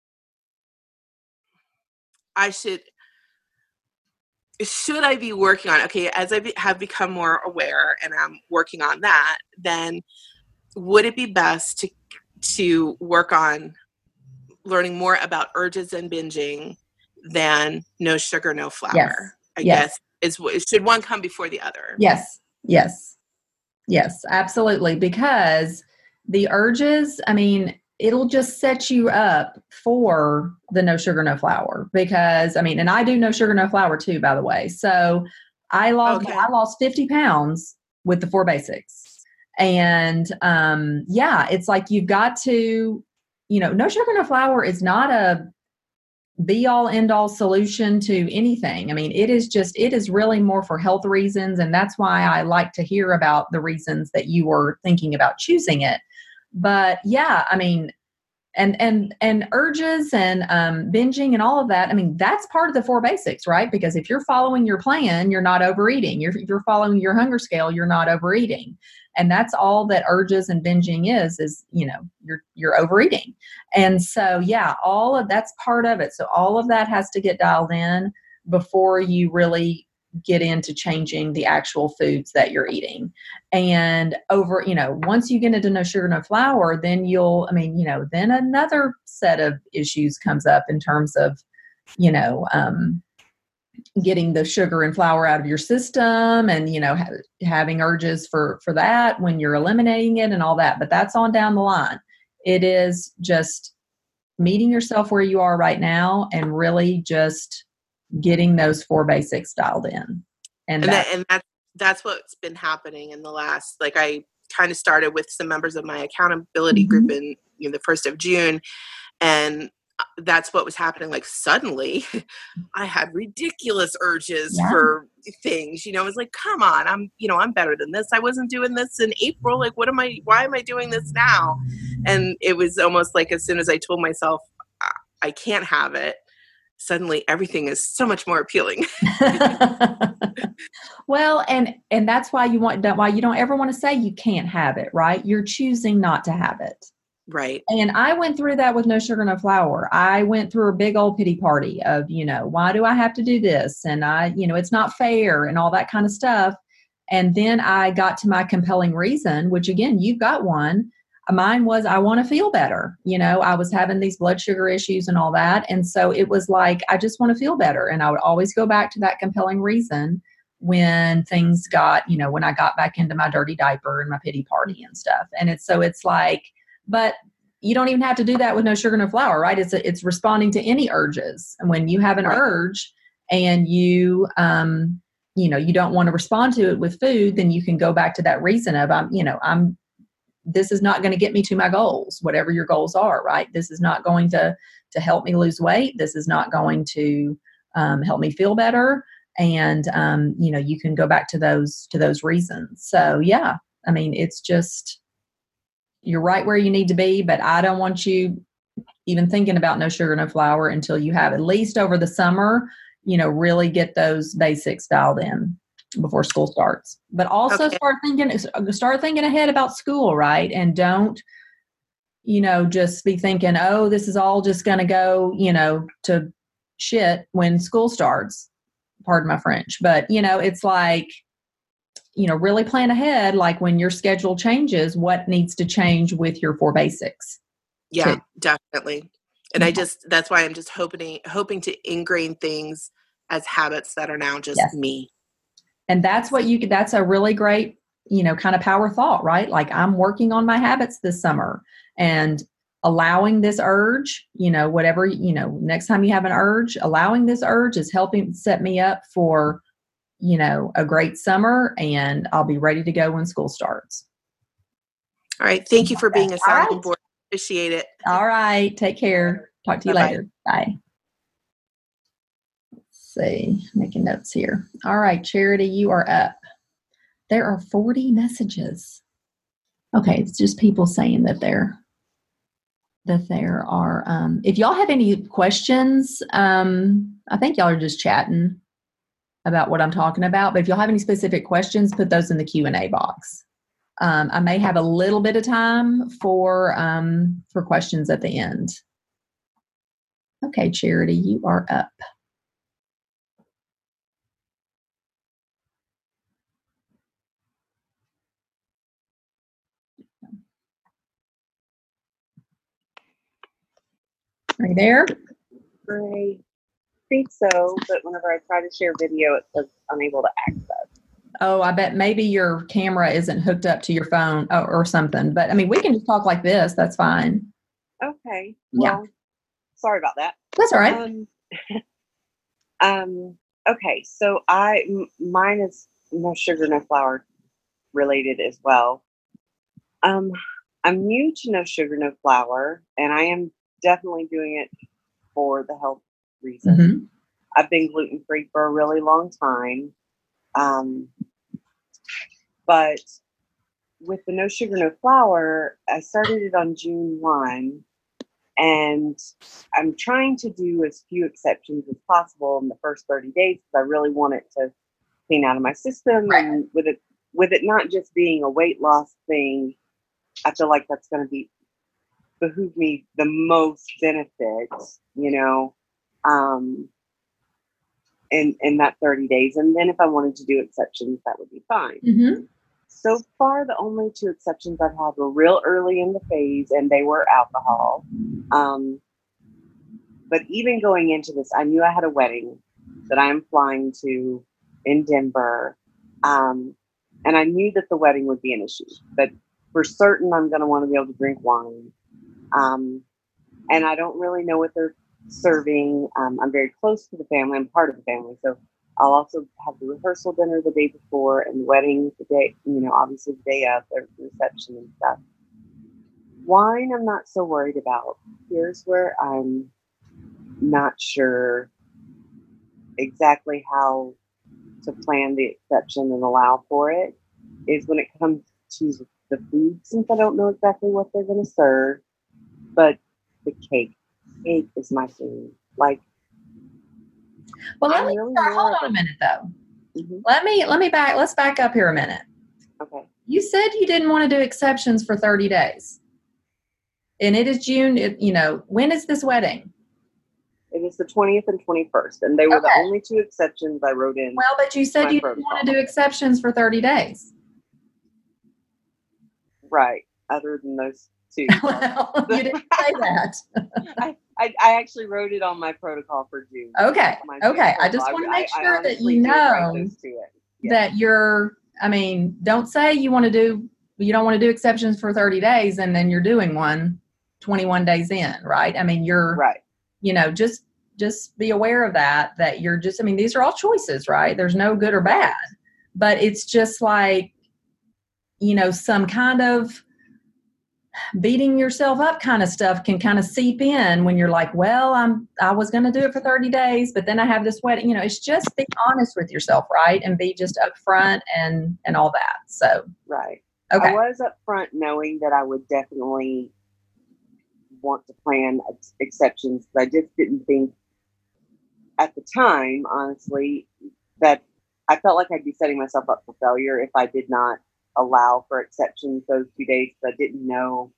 I should, should I be working on, okay, as I be, have become more aware and I'm working on that, then would it be best to, to work on learning more about urges and binging than no sugar, no flour? Yes. I yes. guess is, should one come before the other? Yes. Yes. Yes, absolutely. Because the urges, I mean, it'll just set you up for the no sugar, no flour. Because, I mean, and I do no sugar, no flour too, by the way. So I lost, okay. I lost fifty pounds with the four basics. And um, yeah, it's like you've got to, you know, no sugar, no flour is not a be all end all solution to anything. I mean, it is just, it is really more for health reasons. And that's why I like to hear about the reasons that you were thinking about choosing it. But yeah, I mean, and, and, and urges and um, binging and all of that. I mean, that's part of the four basics, right? Because if you're following your plan, you're not overeating. You're, if you're following your hunger scale, you're not overeating. And that's all that urges and binging is, is, you know, you're, you're overeating. And so, yeah, all of that's part of it. So all of that has to get dialed in before you really get into changing the actual foods that you're eating. And over, you know, once you get into no sugar, no flour, then you'll, I mean, you know, then another set of issues comes up in terms of, you know, um, getting the sugar and flour out of your system and, you know, ha- having urges for, for that when you're eliminating it and all that. But that's on down the line. It is just meeting yourself where you are right now and really just getting those four basics dialed in. And, And, that, that, and that's, that's what's been happening in the last, like I kind of started with some members of my accountability mm-hmm. group in, you know, the first of June. And that's what was happening. Like suddenly I had ridiculous urges yeah. for things, you know, it's like, come on, I'm, you know, I'm better than this. I wasn't doing this in April. Like, what am I, why am I doing this now? And it was almost like, as soon as I told myself I can't have it, suddenly everything is so much more appealing. Well, and, and that's why you want that, why you don't ever want to say you can't have it, right? You're choosing not to have it. Right. And I went through that with No Sugar, No Flour. I went through a big old pity party of, you know, why do I have to do this? And I, you know, it's not fair and all that kind of stuff. And then I got to my compelling reason, which again, you've got one. Mine was, I want to feel better. You know, I was having these blood sugar issues and all that. And so it was like, I just want to feel better. And I would always go back to that compelling reason when things got, you know, when I got back into my dirty diaper and my pity party and stuff. And it's, so it's like, but you don't even have to do that with No Sugar, No Flour, right? It's a, it's responding to any urges. And when you have an right. urge and you, um, you know, you don't want to respond to it with food, then you can go back to that reason of, I'm, you know, I'm, this is not going to get me to my goals, whatever your goals are, right? This is not going to, to help me lose weight. This is not going to um, help me feel better. And, um, you know, you can go back to those, to those reasons. So yeah, I mean, it's just, you're right where you need to be, but I don't want you even thinking about No Sugar, No Flour until you have at least over the summer, you know, really get those basics dialed in before school starts. But also Okay. start thinking, start thinking ahead about school, right? And don't, you know, just be thinking, oh, this is all just going to go, you know, to shit when school starts. Pardon my French, but you know, it's like, you know, really plan ahead, like when your schedule changes, what needs to change with your four basics. Yeah, too. definitely. And Yeah. I just, that's why I'm just hoping, hoping to ingrain things as habits that are now just Yes. me. And that's what you could, that's a really great, you know, kind of power thought, right? Like I'm working on my habits this summer and allowing this urge, you know, whatever, you know, next time you have an urge, allowing this urge is helping set me up for, you know, a great summer, and I'll be ready to go when school starts. All right. Thank you for being a sounding right. board. Appreciate it. All right. Take care. Talk to you Bye-bye. later. Bye. Let's see. Making notes here. All right, Charity, you are up. There are forty messages. Okay, it's just people saying that they're that there are. Um, if y'all have any questions, um, I think y'all are just chatting about what I'm talking about. But if y'all have any specific questions, put those in the Q and A box. Um, I may have a little bit of time for um, for questions at the end. Okay, Charity, you are up. Are you there? I think so, but whenever I try to share video, it says unable to access. Oh, I bet maybe your camera isn't hooked up to your phone or, or something. But I mean, we can just talk like this. That's fine. Okay. Well, Yeah. Sorry about that. That's all right. Um, um, okay. So I, m- mine is No Sugar, No Flour related as well. Um, I'm new to No Sugar, No Flour, and I am definitely doing it for the health reason. Mm-hmm. I've been gluten-free for a really long time. Um, but with the No Sugar, No Flour, I started it on June first, and I'm trying to do as few exceptions as possible in the first thirty days because I really want it to clean out of my system. Right. And with it, with it not just being a weight loss thing, I feel like that's going to be behoove me the most benefits, you know, um, in, in that thirty days. And then if I wanted to do exceptions, that would be fine. Mm-hmm. So far, the only two exceptions I've had were real early in the phase, and they were alcohol. Um, but even going into this, I knew I had a wedding. that I am flying to in Denver. Um, and I knew that the wedding would be an issue, but for certain, I'm going to want to be able to drink wine. Um, and I don't really know what they're serving. Um, I'm very close to the family. I'm part of the family. So I'll also have the rehearsal dinner the day before and the wedding the day, you know, obviously the day of, there's the reception and stuff. Wine, I'm not so worried about. Here's where I'm not sure exactly how to plan the exception and allow for it, is when it comes to the food, since I don't know exactly what they're going to serve, but the cake. Cake is my thing. Like, well, let I'm me really start, hold more on of a minute though. Mm-hmm. Let me let me back. Let's back up here a minute. Okay. You said you didn't want to do exceptions for thirty days, and it is June. It, you know, when is this wedding? It is the twentieth and twenty-first, and they were Okay. the only two exceptions I wrote in. Well, but you said my you protocol. didn't want to do exceptions for thirty days. Right. Other than those two. Well, you didn't say that. I, I, I actually wrote it on my protocol for June. Okay. My Okay. June I just protocol. want to I- make I sure that honestly you did write know those to it. Yeah. that you're, I mean, don't say you want to do, you don't want to do exceptions for thirty days and then you're doing one twenty-one days in, right? I mean, you're, Right. you know, just, just be aware of that, that you're just, I mean, these are all choices, right? There's no good or bad, but it's just like, you know, some kind of beating yourself up kind of stuff can kind of seep in when you're like, well, I'm, I was going to do it for thirty days, but then I have this wedding, you know, it's just be honest with yourself, right? And be just upfront and, and all that. So, Right. okay. I was upfront knowing that I would definitely want to plan ex- exceptions, but I just didn't think at the time, honestly, that I felt like I'd be setting myself up for failure if I did not allow for exceptions those two days. I didn't know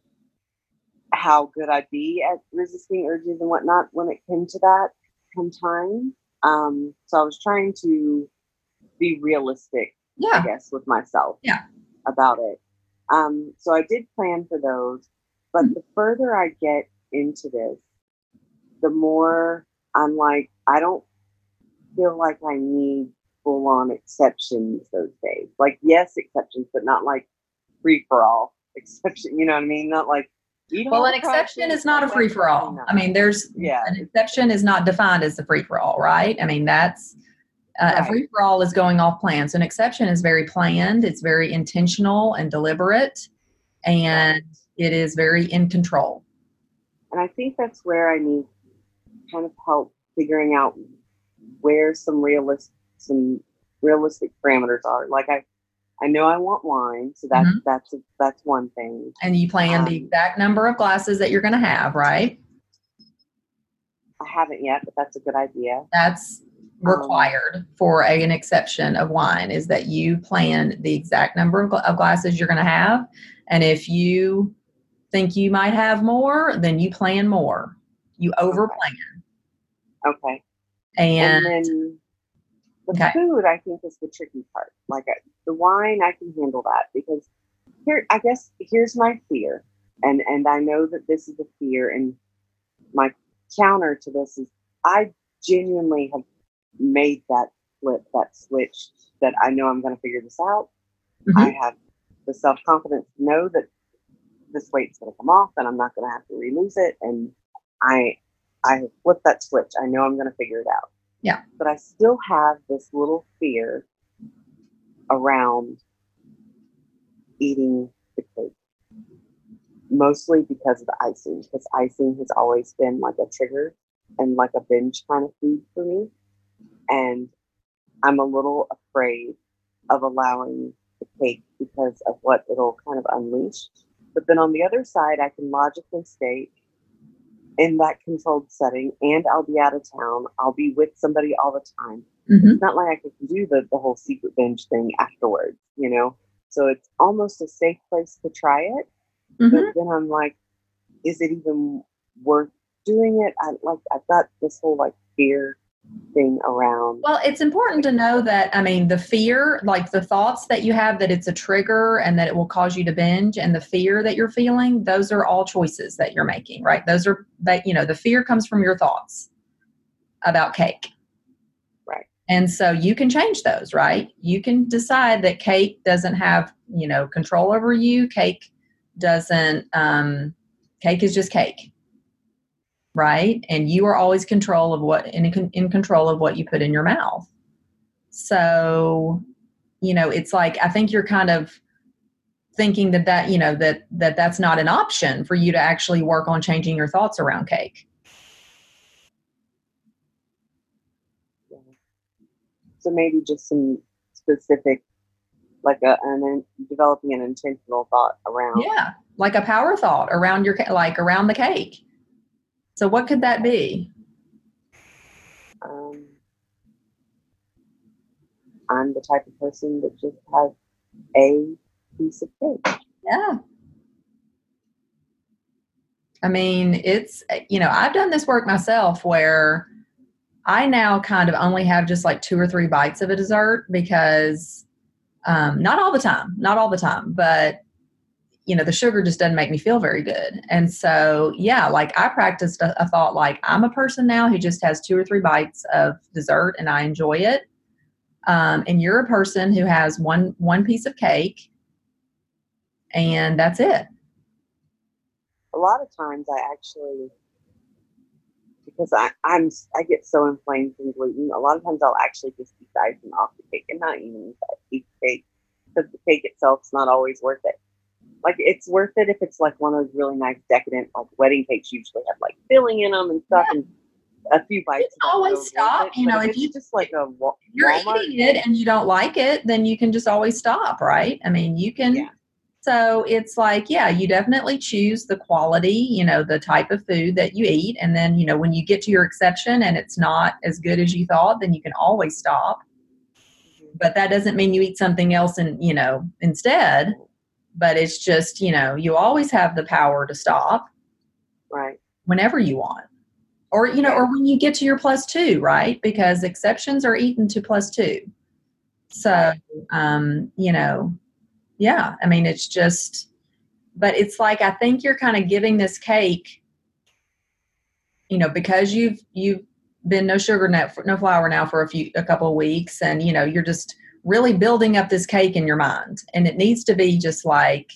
how good I'd be at resisting urges and whatnot when it came to that come time. Um, so I was trying to be realistic, Yeah. I guess, with myself Yeah. about it. Um, so I did plan for those, but Mm-hmm. the further I get into this, the more I'm like, I don't feel like I need full on exceptions those days. Like, yes, exceptions, but not like free for all exception. You know what I mean? Not like, eat Well, all an the fried exception food. is not a That's free for all. definitely I not. mean, there's, Yeah. an exception is not defined as a free for all, right? I mean, that's, uh, Right. a free for all is going off plan. So an exception is very planned. It's very intentional and deliberate, and it is very in control. And I think that's where I need kind of help figuring out where some realist, some realistic parameters are. Like I, I know I want wine, so that's Mhm. that's a, that's one thing. And you plan the Um, exact number of glasses that you're going to have, right? I haven't yet, but that's a good idea. That's required for a, an exception of wine, is that you plan the exact number of, gla- of glasses you're going to have. And if you think you might have more, then you plan more. You over plan. Okay. And, And then the okay. food, I think, is the tricky part. Like I, the wine, I can handle that because here, I guess, here's my fear, and and I know that this is a fear, and my counter to this is I genuinely have made that flip, that switch, that I know I'm going to figure this out. Mhm. I have the self confidence to know that this weight's going to come off, and I'm not going to have to re-lose it, and I I have flipped that switch. I know I'm going to figure it out. Yeah. But I still have this little fear around eating the cake. Mostly because of the icing. Because icing has always been like a trigger and like a binge kind of food for me. And I'm a little afraid of allowing the cake because of what it'll kind of unleash. But then on the other side, I can logically state, in that controlled setting, and I'll be out of town. I'll be with somebody all the time. Mhm. It's not like I can do the, the whole secret binge thing afterwards, you know? So it's almost a safe place to try it. Mhm. But then I'm like, is it even worth doing it? I like, I've got this whole like fear thing around. Well, it's important to know that, I mean, the fear, like the thoughts that you have that it's a trigger and that it will cause you to binge, and the fear that you're feeling, those are all choices that you're making, right? Those are, that, you know, the fear comes from your thoughts about cake. And so you can change those, right? You can decide that cake doesn't have, you know, control over you. Cake doesn't, um, cake is just cake, right? And you are always control of what, in, in control of what you put in your mouth. So, you know, it's like, I think you're kind of thinking that that, you know, that, that that's not an option for you to actually work on changing your thoughts around cake. So maybe just some specific, like a, an developing an intentional thought around. Yeah, like a power thought around your, like around the cake. So what could that be? Um, I'm the type of person that just has a piece of cake. Yeah. I mean, it's, you know, I've done this work myself where I now kind of only have just like two or three bites of a dessert because um, not all the time, not all the time, but you know, the sugar just doesn't make me feel very good. And so, yeah, like I practiced a, a thought like I'm a person now who just has two or three bites of dessert and I enjoy it. Um, and you're a person who has one, one piece of cake and that's it. A lot of times I actually, because I, I'm, I get so inflamed from gluten, a lot of times I'll actually just eat the icing off the cake and not even eat the cake because the cake itself's not always worth it. Like it's worth it if it's like one of those really nice decadent, like wedding cakes usually have like filling in them and stuff, yeah. And a few bites. You can always stop. You know, if you just like a Walmart you're eating it and you don't like it, then you can just always stop, right? I mean, you can. Yeah. So it's like, yeah, you definitely choose the quality, you know, the type of food that you eat, and then you know when you get to your exception and it's not as good as you thought, then you can always stop. But that doesn't mean you eat something else and you know instead. But it's just, you know, you always have the power to stop. Right. Whenever you want. Or, you know, yeah. Or when you get to your plus two, right? Because exceptions are eaten to plus two. So, um, you know, yeah, I mean, it's just, but it's like, I think you're kind of giving this cake, you know, because you've, you've been no sugar, no, no flour now for a few, a couple of weeks. And, you know, you're just really building up this cake in your mind. And it needs to be just like,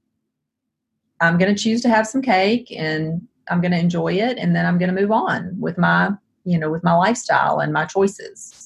I'm going to choose to have some cake and I'm going to enjoy it. And then I'm going to move on with my, you know, with my lifestyle and my choices.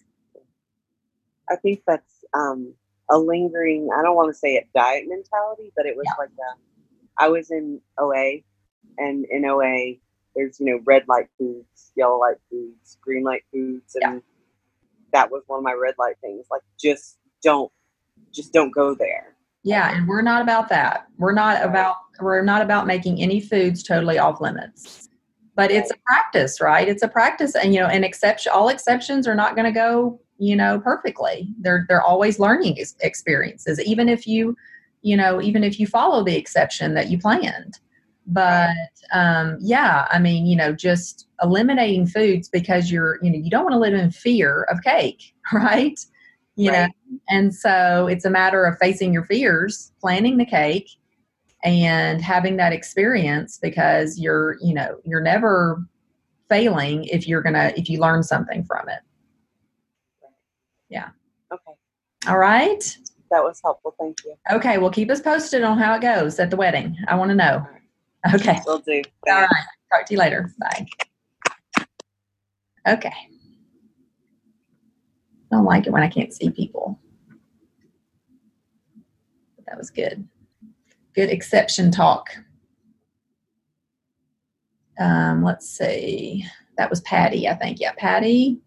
I think that's um, a lingering, I don't want to say it diet mentality, but it was yeah. like, a, I was in O A and in O A, there's, you know, red light foods, yellow light foods, green light foods. And yeah. that was one of my red light things. Like, just don't, just don't go there. Yeah. And we're not about that. We're not right. about, we're not about making any foods totally off limits, but right. it's a practice, right? It's a practice. And, you know, an exception, all exceptions are not going to go, you know, perfectly. They're, they're always learning experiences, even if you, you know, even if you follow the exception that you planned. But, um, yeah, I mean, you know, just eliminating foods because you're, you know, you don't want to live in fear of cake, right? You right. know, and so it's a matter of facing your fears, planning the cake and having that experience because you're, you know, you're never failing if you're going to, if you learn something from it. Yeah. Okay. All right. That was helpful. Thank you. Okay. Well, keep us posted on how it goes at the wedding. I want to know. Okay. Will do. Thanks. All right. Talk to you later. Bye. Okay. I don't like it when I can't see people. But that was good. Good exception talk. Um, let's see. That was Patty, I think. Yeah, Patty.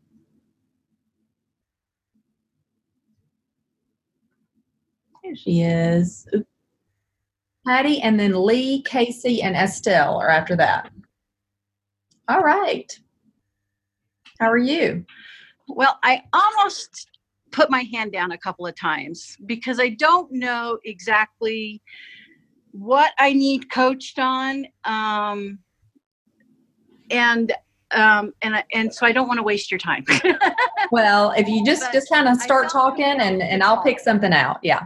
There she is. Oops. Patty, and then Lee, Casey, and Estelle are after that. All right. How are you? Well, I almost put my hand down a couple of times because I don't know exactly what I need coached on. Um, and um, and and so I don't want to waste your time. Well, if you just, just kind of start talking and, and I'll pick something out. Yeah.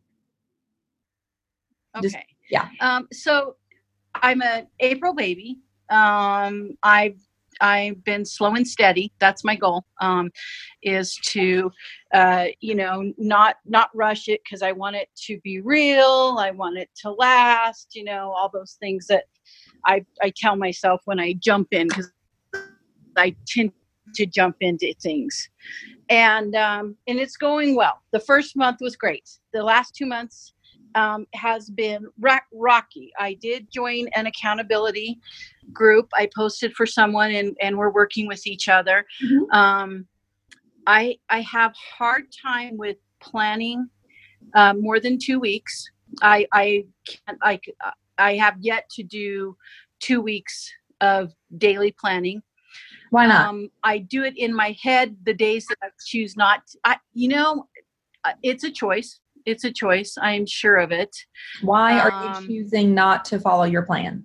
Okay. Just, yeah. Um, so I'm an April baby. Um, I've I've been slow and steady. That's my goal, um, is to, uh, you know, not not rush it because I want it to be real. I want it to last, you know, all those things that I, I tell myself when I jump in, because I tend to jump into things. And um, and it's going well. The first month was great. The last two months um, has been rock- rocky. I did join an accountability group. I posted for someone, and, and we're working with each other. Mm-hmm. Um, I I have hard time with planning uh, more than two weeks. I I can't. I I have yet to do two weeks of daily planning. Why not? Um, I do it in my head the days that I choose not to. I, you know, it's a choice. It's a choice. I'm sure of it. Why are Um, you choosing not to follow your plan?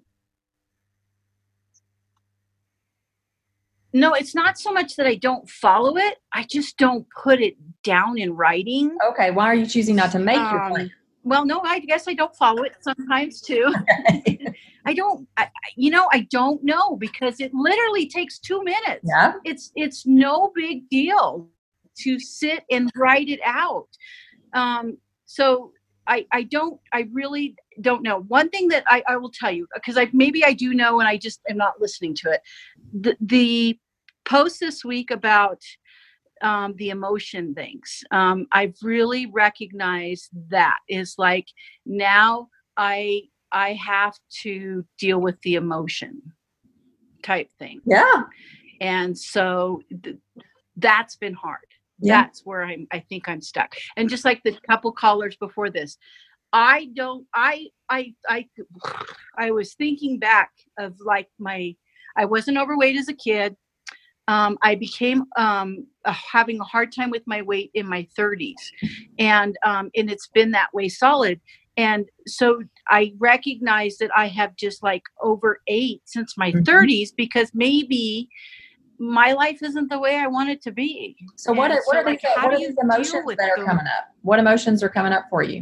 No, it's not so much that I don't follow it. I just don't put it down in writing. Okay. Why are you choosing not to make um, your plan? Well, no, I guess I don't follow it sometimes too. Okay. I don't, I, you know, I don't know, because it literally takes two minutes. Yeah. It's, it's no big deal to sit and write it out. Um, so I, I don't, I really don't know. One thing that I, I will tell you, because I, maybe I do know and I just am not listening to it. The, the post this week about um, the emotion things, um, I've really recognized that is like, now I, I have to deal with the emotion type thing. Yeah. And so th- that's been hard. Yeah. That's where I'm, I think I'm stuck. And just like the couple callers before this, I don't, I, I, I, I was thinking back of like my, I wasn't overweight as a kid. Um, I became um, uh, having a hard time with my weight in my thirties, and um, and it's been that way solid. And so I recognize that I have just like overate since my mm-hmm. thirties, because maybe my life isn't the way I want it to be. So what are, what so are these, like, what are these emotions that are coming up? What emotions are coming up for you?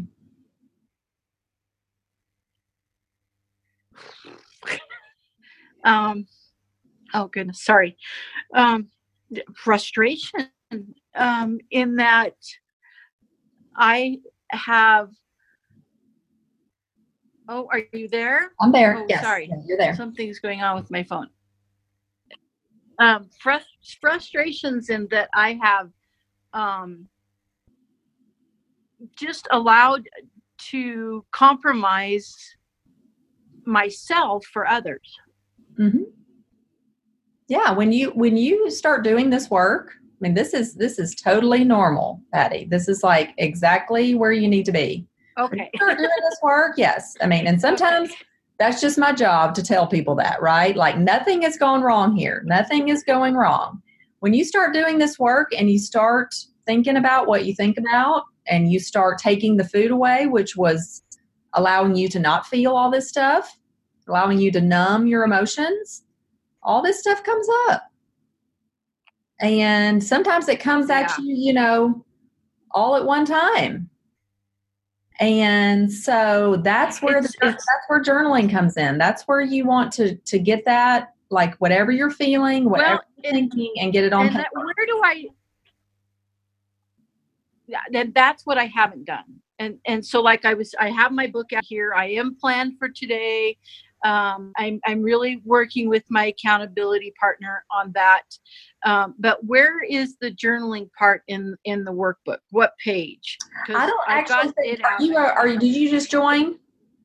um. Oh goodness, sorry. Um, frustration um, in that I have. Oh, are you there? I'm there. Oh, yes. Sorry, yeah, you're there. Something's going on with my phone. Um, frust- frustrations in that I have um, just allowed to compromise myself for others. Mm-hmm. Yeah, when you when you start doing this work, I mean, this is this is totally normal, Patty. This is like exactly where you need to be. Okay. When you start doing this work, yes. I mean, and sometimes okay. that's just my job to tell people that, right? Like nothing has gone wrong here. Nothing is going wrong. When you start doing this work and you start thinking about what you think about, and you start taking the food away, which was allowing you to not feel all this stuff, allowing you to numb your emotions, all this stuff comes up. And sometimes it comes yeah. at you, you know, all at one time. And so that's where it's, the, it's, that's where journaling comes in. That's where you want to to get that, like whatever you're feeling, whatever well, you're thinking, and get it on paper. That, where do I? Yeah, that's what I haven't done. And and so like I was, I have my book out here. I am planned for today. Um, I'm I'm really working with my accountability partner on that. Um, but where is the journaling part in in the workbook? What page? I don't I actually think, are you are, are you, did you just join?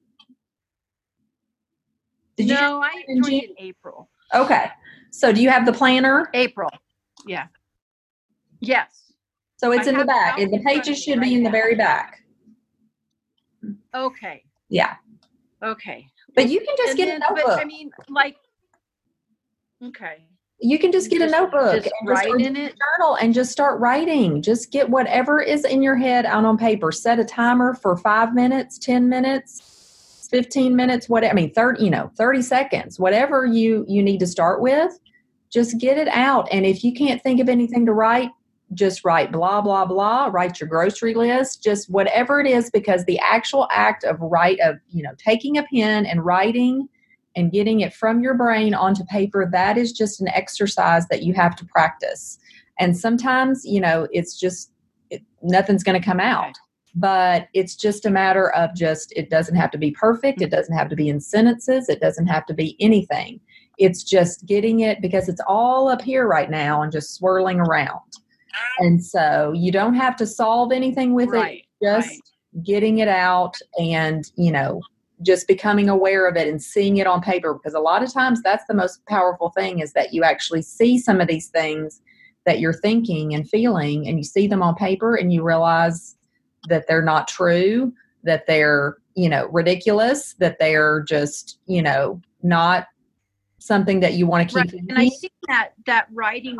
Did no, you I joined in April. Okay. So do you have the planner? April. Yeah. Yes. So it's I in the back. The pages should right be in now. The very back. Okay. Yeah. Okay. But you can just and get then, a notebook. But I mean, like, okay. You can just get just, a notebook just and write just in it. Journal and just start writing. Just get whatever is in your head out on paper. Set a timer for five minutes, ten minutes, fifteen minutes, whatever. I mean, thirty, you know, thirty seconds, whatever you, you need to start with, just get it out. And if you can't think of anything to write, just write blah, blah, blah, write your grocery list, just whatever it is, because the actual act of write of, you know, taking a pen and writing and getting it from your brain onto paper, that is just an exercise that you have to practice. And sometimes, you know, it's just, it, nothing's going to come out. But it's just a matter of just, it doesn't have to be perfect. It doesn't have to be in sentences. It doesn't have to be anything. It's just getting it, because it's all up here right now and just swirling around. And so you don't have to solve anything with Right, it. Just right. getting it out and, you know, just becoming aware of it and seeing it on paper. Because a lot of times that's the most powerful thing, is that you actually see some of these things that you're thinking and feeling, and you see them on paper and you realize that they're not true, that they're, you know, ridiculous, that they're just, you know, not something that you want to keep. Right. And I see that, that writing,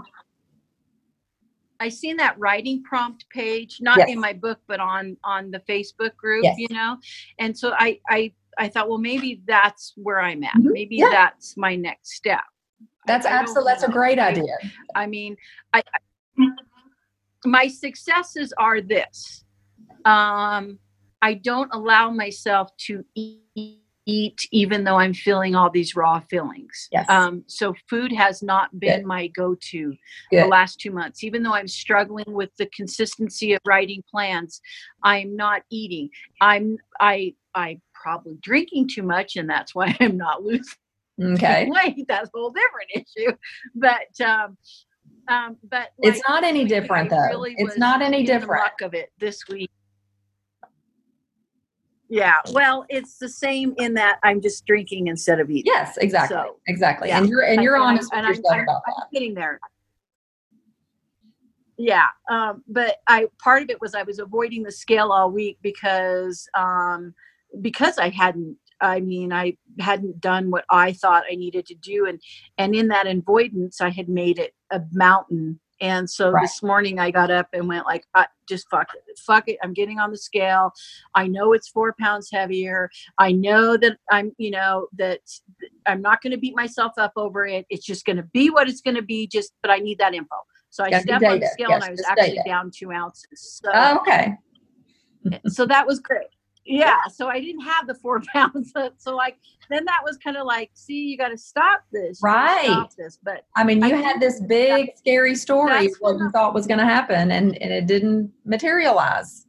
I seen that writing prompt page, not Yes. in my book, but on, on the Facebook group, Yes. you know? And so I, I, I thought, well, maybe that's where I'm at. Mhm. Maybe Yeah. that's my next step. That's I- I don't absolutely, that's a know. great I- idea. I mean, I, I my successes are this. Um, I don't allow myself to eat, eat even though I'm feeling all these raw feelings. Yes. Um, so food has not been Good. my go-to Good. the last two months. Even though I'm struggling with the consistency of writing plans, I'm not eating. I'm I I probably drinking too much, and that's why I'm not losing Okay. weight. That's a whole different issue. But um, um, but It's like not this any week, different, I though. really It's was not any in the different. muck of it this week. Yeah, well, it's the same in that I'm just drinking instead of eating. Yes, exactly. So, Exactly. yeah. And you're, and you're And I'm- honest with and I'm- yourself I'm- about I'm that. getting there. Yeah, um, but I part of it was I was avoiding the scale all week because um, because I hadn't. I mean, I hadn't done what I thought I needed to do, and and in that avoidance, I had made it a mountain. And so Right. this morning I got up and went like, I, just fuck it, fuck it. I'm getting on the scale. I know it's four pounds heavier. I know that I'm, you know, that I'm not going to beat myself up over it. It's just going to be what it's going to be. Just, but I need that info. So I Gotta stepped be on the data. scale Yes, and I was just actually data. down two ounces. So, Oh, okay. so that was great. Yeah. So I didn't have the four pounds. So, so like, then that was kind of like, see, you got to stop this. You gotta Right. Stop this. But I mean, you I had think this big, that- scary story of that's what what you I- thought was going to happen, and, and it didn't materialize.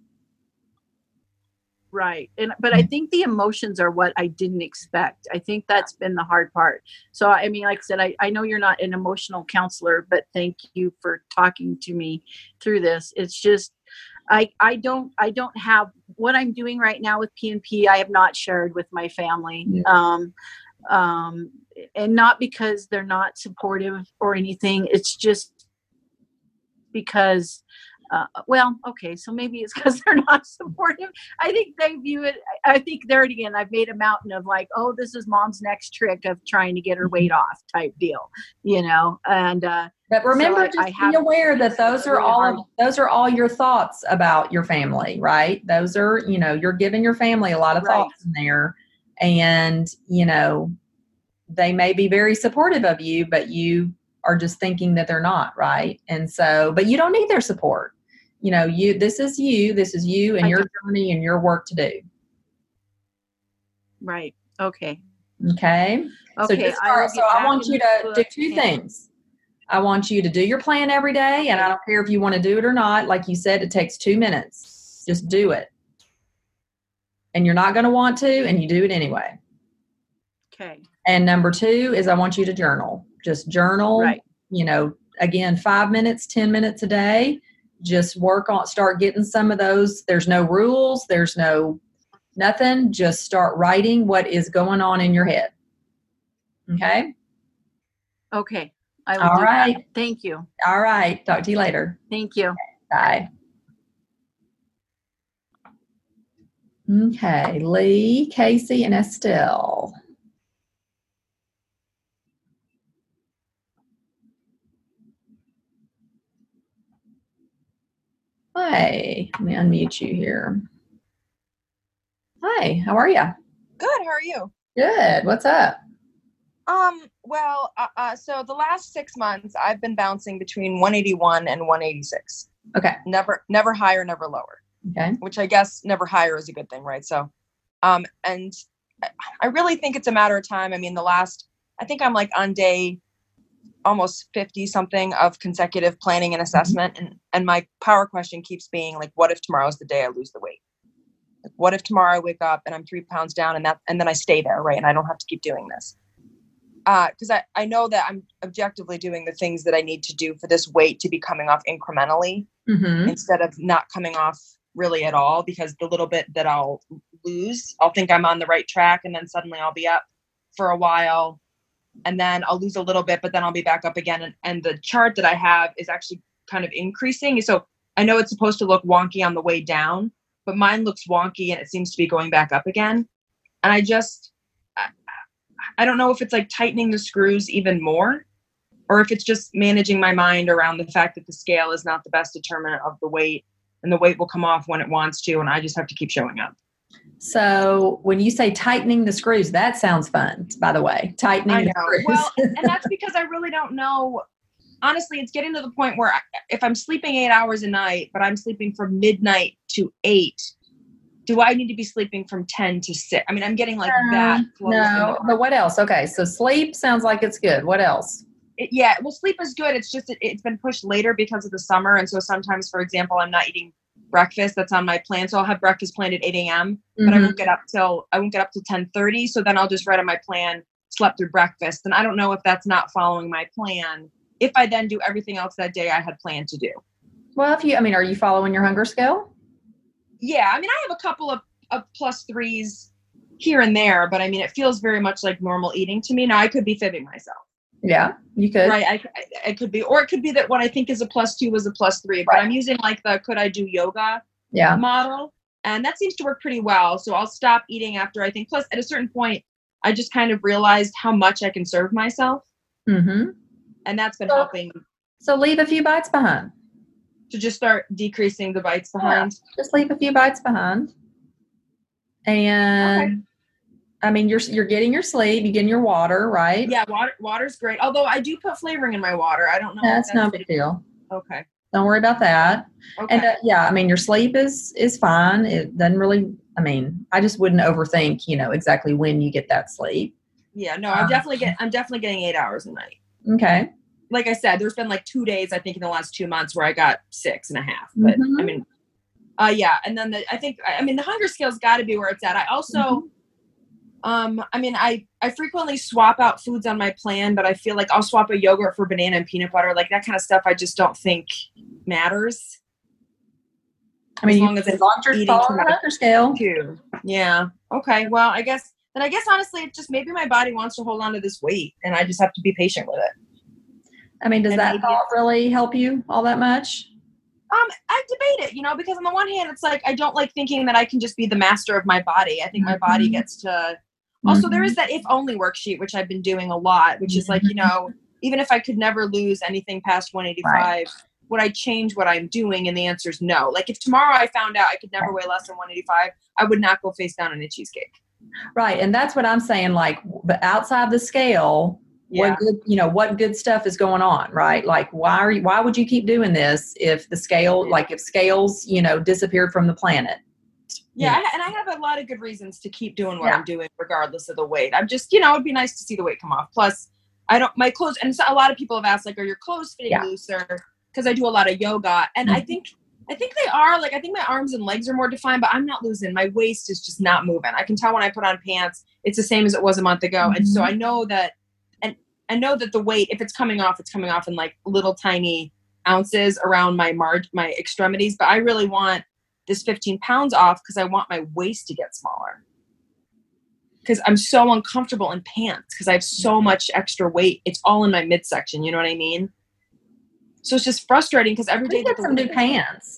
Right. And, but I think the emotions are what I didn't expect. I think that's been the hard part. So, I mean, like I said, I, I know you're not an emotional counselor, but thank you for talking to me through this. It's just, I, I don't, I don't have what I'm doing right now with P N P. I have not shared with my family. Yeah. Um, um, and not because they're not supportive or anything. It's just because, Uh, well, okay, so maybe it's because they're not supportive. I think they view it, I think there again, I've made a mountain of like, oh, this is mom's next trick of trying to get her weight off type deal, you know? And, uh, But remember, So I- just I be have- aware that those it's are really all hard. those are all your thoughts about your family, right? Those are, you know, you're giving your family a lot of Right. thoughts in there, and you know, they may be very supportive of you, but you are just thinking that they're not, right? And so, but you don't need their support. You know, you this is you, this is you, and I your journey and your work to do. right. Okay. Okay. So Okay. just I will start, so get I back want in you the to do book two and- things. I want you to do your plan every day, and I Okay. don't care if you want to do it or not. Like you said, it takes two minutes. Just do it. And you're not going to want to, and you do it anyway. Okay. And number two is I want you to journal. Just journal, Right. you know, again, five minutes, ten minutes a day. Just work on, start getting some of those. There's no rules. There's no nothing. Just start writing what is going on in your head. Okay. Okay. I will All do right. that. Thank you. All right. Talk to you later. Thank you. Bye. Okay. Lee, Casey, and Estelle. Hi. Let me unmute you here. Hi. How are you? Good. How are you? Good. What's up? Um. Well. Uh, uh. So the last six months, I've been bouncing between one eighty-one and one eighty-six. Okay. Never, never higher, never lower. Okay. Which I guess never higher is a good thing, right? So, um. And I really think it's a matter of time. I mean, the last, I think I'm like on day almost fifty something of consecutive planning and assessment. And, and my power question keeps being like, what if tomorrow's the day I lose the weight? Like, what if tomorrow I wake up and I'm three pounds down and that, and then I stay there, right? And I don't have to keep doing this. Uh, cause I, I know that I'm objectively doing the things that I need to do for this weight to be coming off incrementally Mm-hmm. instead of not coming off really at all, because the little bit that I'll lose, I'll think I'm on the right track. And then suddenly I'll be up for a while and then I'll lose a little bit, but then I'll be back up again. And, and the chart that I have is actually kind of increasing. So I know it's supposed to look wonky on the way down, but mine looks wonky and it seems to be going back up again. And I just, I, I don't know if it's like tightening the screws even more, or if it's just managing my mind around the fact that the scale is not the best determinant of the weight, and the weight will come off when it wants to, and I just have to keep showing up. So when you say tightening the screws, that sounds fun, by the way. Tightening I know. the screws. Well, and that's because I really don't know. Honestly, it's getting to the point where I, if I'm sleeping eight hours a night, but I'm sleeping from midnight to eight, do I need to be sleeping from ten to six? I mean, I'm getting like that. close No, in but what else? Okay, so sleep sounds like it's good. What else? It, yeah, well, sleep is good. It's just, it, it's been pushed later because of the summer. And so sometimes, for example, I'm not eating breakfast. That's on my plan. So I'll have breakfast planned at eight a.m., but Mhm. I won't get up till, I won't get up till ten thirty. So then I'll just write on my plan, slept through breakfast. And I don't know if that's not following my plan, if I then do everything else that day I had planned to do. Well, if you, I mean, are you following your hunger scale? Yeah. I mean, I have a couple of, of plus threes here and there, but I mean, it feels very much like normal eating to me. Now I could be fibbing myself. Yeah, you could. Right. I, I, it could be, or it could be that what I think is a plus two was a plus three, but Right. I'm using like the, could I do yoga Yeah. model? And that seems to work pretty well. So I'll stop eating after I think, plus at a certain point, I just kind of realized how much I can serve myself. Mm-hmm. And that's been So- helping So leave a few bites behind. to just start decreasing the bites behind. Just leave a few bites behind. And Okay. I mean, you're you're getting your sleep, you're getting your water, right? Yeah. Water, water's great. Although I do put flavoring in my water. I don't know. if That's no big deal. Okay. Don't worry about that. Okay. And uh, yeah, I mean, your sleep is is fine. It doesn't really. I mean, I just wouldn't overthink. You know exactly when you get that sleep. yeah. No, I'm definitely getting, I'm definitely getting eight hours a night. Okay. Like I said, there's been like two days, I think, in the last two months where I got six and a half. But Mhm. I mean, uh, yeah. And then the, I think, I mean, the hunger scale's got to be where it's at. I also, Mhm. um, I mean, I, I frequently swap out foods on my plan, but I feel like I'll swap a yogurt for banana and peanut butter, like that kind of stuff. I just don't think matters. I mean, As you- long as as it's long as you're eating following too the much. hunger scale. Too. Yeah. Okay. Well, I guess, then I guess honestly, it's just maybe my body wants to hold on to this weight and I just have to be patient with it. I mean, does And that maybe thought really help you all that much? Um, I debate it, you know, because on the one hand, it's like, I don't like thinking that I can just be the master of my body. I think my body Mhm. gets to, also there Mhm. is that if only worksheet, which I've been doing a lot, which is like, you know, even if I could never lose anything past one eighty-five, would I change what I'm doing? And the answer is no. Like if tomorrow I found out I could never weigh less than one eighty-five, I would not go face down in a cheesecake. Right. And that's what I'm saying. Like, but outside the scale, Yeah. what good, you know, what good stuff is going on, right? Like, why are you, why would you keep doing this if the scale, like if scales, you know, disappeared from the planet? Yeah, Yeah. I, and I have a lot of good reasons to keep doing what Yeah. I'm doing, regardless of the weight. I'm just, you know, it'd be nice to see the weight come off. Plus, I don't, my clothes, and so a lot of people have asked, like, are your clothes fitting Yeah. looser? Because I do a lot of yoga, and I Mhm. think, I think they are. Like, I think my arms and legs are more defined, but I'm not losing. My waist is just not moving. I can tell when I put on pants, it's the same as it was a month ago, and so Mhm. I know that, and I know that the weight, if it's coming off, it's coming off in like little tiny ounces around my marg, my extremities. But I really want this fifteen pounds off because I want my waist to get smaller. Because I'm so uncomfortable in pants because I have so much extra weight. It's all in my midsection. You know what I mean? So it's just frustrating because every day We get that some the new weight- pants.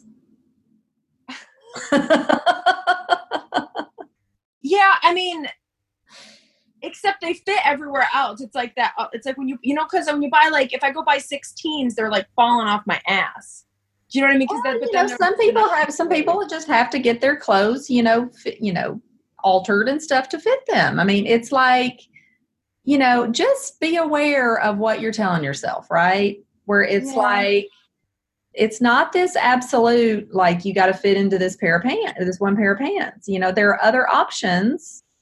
Yeah, I mean, except they fit everywhere else. It's like that. uh, It's like when you, you know, because when you buy like, if I go buy sixteens, they're like falling off my ass. Do you know what I mean? Because Well, then, but you then know, they're- some people have, some people just have to get their clothes, you know, fit, you know, altered and stuff to fit them. I mean, it's like, you know, just be aware of what you're telling yourself, right? Where it's Yeah. like, it's not this absolute, like you got to fit into this pair of pants, this one pair of pants. You know, there are other options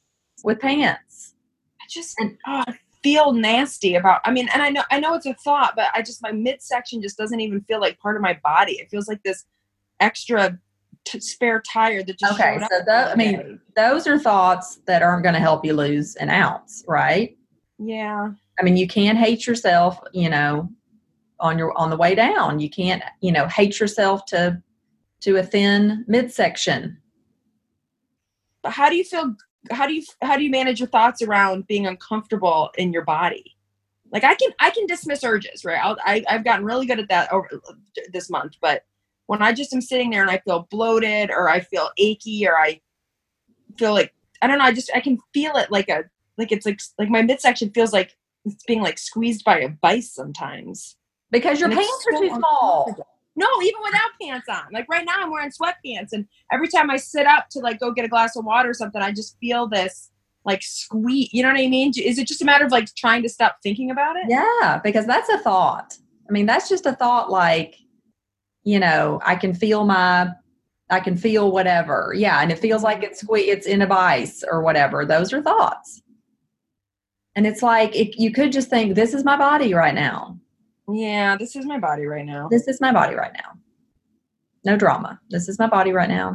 with pants. I just oh, I feel nasty about, I mean, and I know, I know it's a thought, but I just, my midsection just doesn't even feel like part of my body. It feels like this extra t- spare tire that just okay. showed So up that, I mean, day. those are thoughts that aren't going to help you lose an ounce, right? Yeah. I mean, you can't hate yourself, you know, on your, on the way down. You can't, you know, hate yourself to, to a thin midsection. But how do you feel? How do you, how do you manage your thoughts around being uncomfortable in your body? Like I can, I can dismiss urges, right? I'll, I, I've gotten really good at that over this month, but when I just am sitting there and I feel bloated or I feel achy or I feel like, I don't know, I just, I can feel it like a, like it's like, like my midsection feels like it's being like squeezed by a vice sometimes. Because your And it's pants are so too small. uncomfortable. No, even without pants on. Like right now I'm wearing sweatpants and every time I sit up to like go get a glass of water or something, I just feel this like squeeze. You know what I mean? Is it just a matter of like trying to stop thinking about it? Yeah, because that's a thought. I mean, that's just a thought like, you know, I can feel my, I can feel whatever. Yeah. And it feels like it's, it's in a vice or whatever. Those are thoughts. And it's like, it, you could just think, this is my body right now. Yeah, this is my body right now. This is my body right now. No drama. This is my body right now.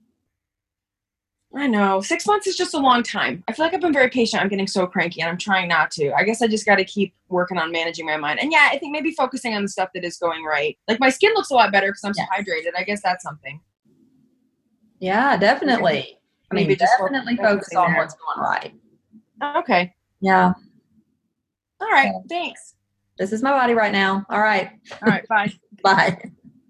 I know. Six months is just a long time. I feel like I've been very patient. I'm getting so cranky and I'm trying not to. I guess I just got to keep working on managing my mind. And yeah, I think maybe focusing on the stuff that is going right. Like my skin looks a lot better because I'm Yes. so hydrated. I guess that's something. Yeah, definitely. I mean, Maybe just definitely focus- focus on there. what's going right. Okay. Yeah. All right. Yeah. Thanks. This is my body right now. All right. All right. Bye. Bye.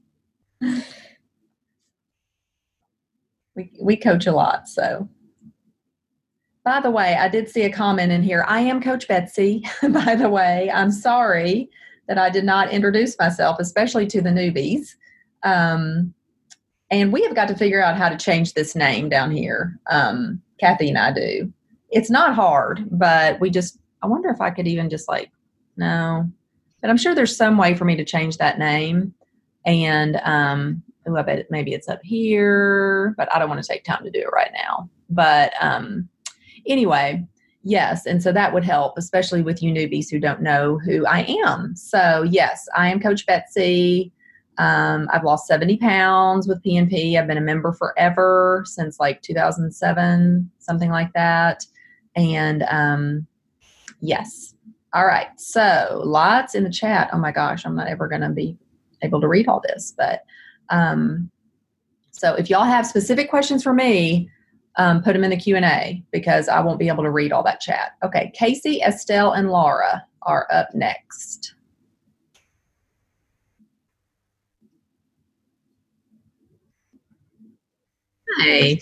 We we coach a lot, so. By the way, I did see a comment in here. I am Coach Betsy. By the way, I'm sorry that I did not introduce myself, especially to the newbies. Um, and we have got to figure out how to change this name down here. Um, Kathy and I do. It's not hard, but we just, I wonder if I could even just like, no. But I'm sure there's some way for me to change that name. And, um, oh, I bet it, maybe it's up here, but I don't want to take time to do it right now. But, um, anyway, yes. And so that would help, especially with you newbies who don't know who I am. So yes, I am Coach Betsy. Um, I've lost seventy pounds with P N P. I've been a member forever since like two thousand seven, something like that. And um, yes. All right. So lots in the chat. Oh my gosh, I'm not ever going to be able to read all this. But um, so if y'all have specific questions for me, Um, put them in the Q and A because I won't be able to read all that chat. Okay, Casey, Estelle, and Laura are up next. Hi.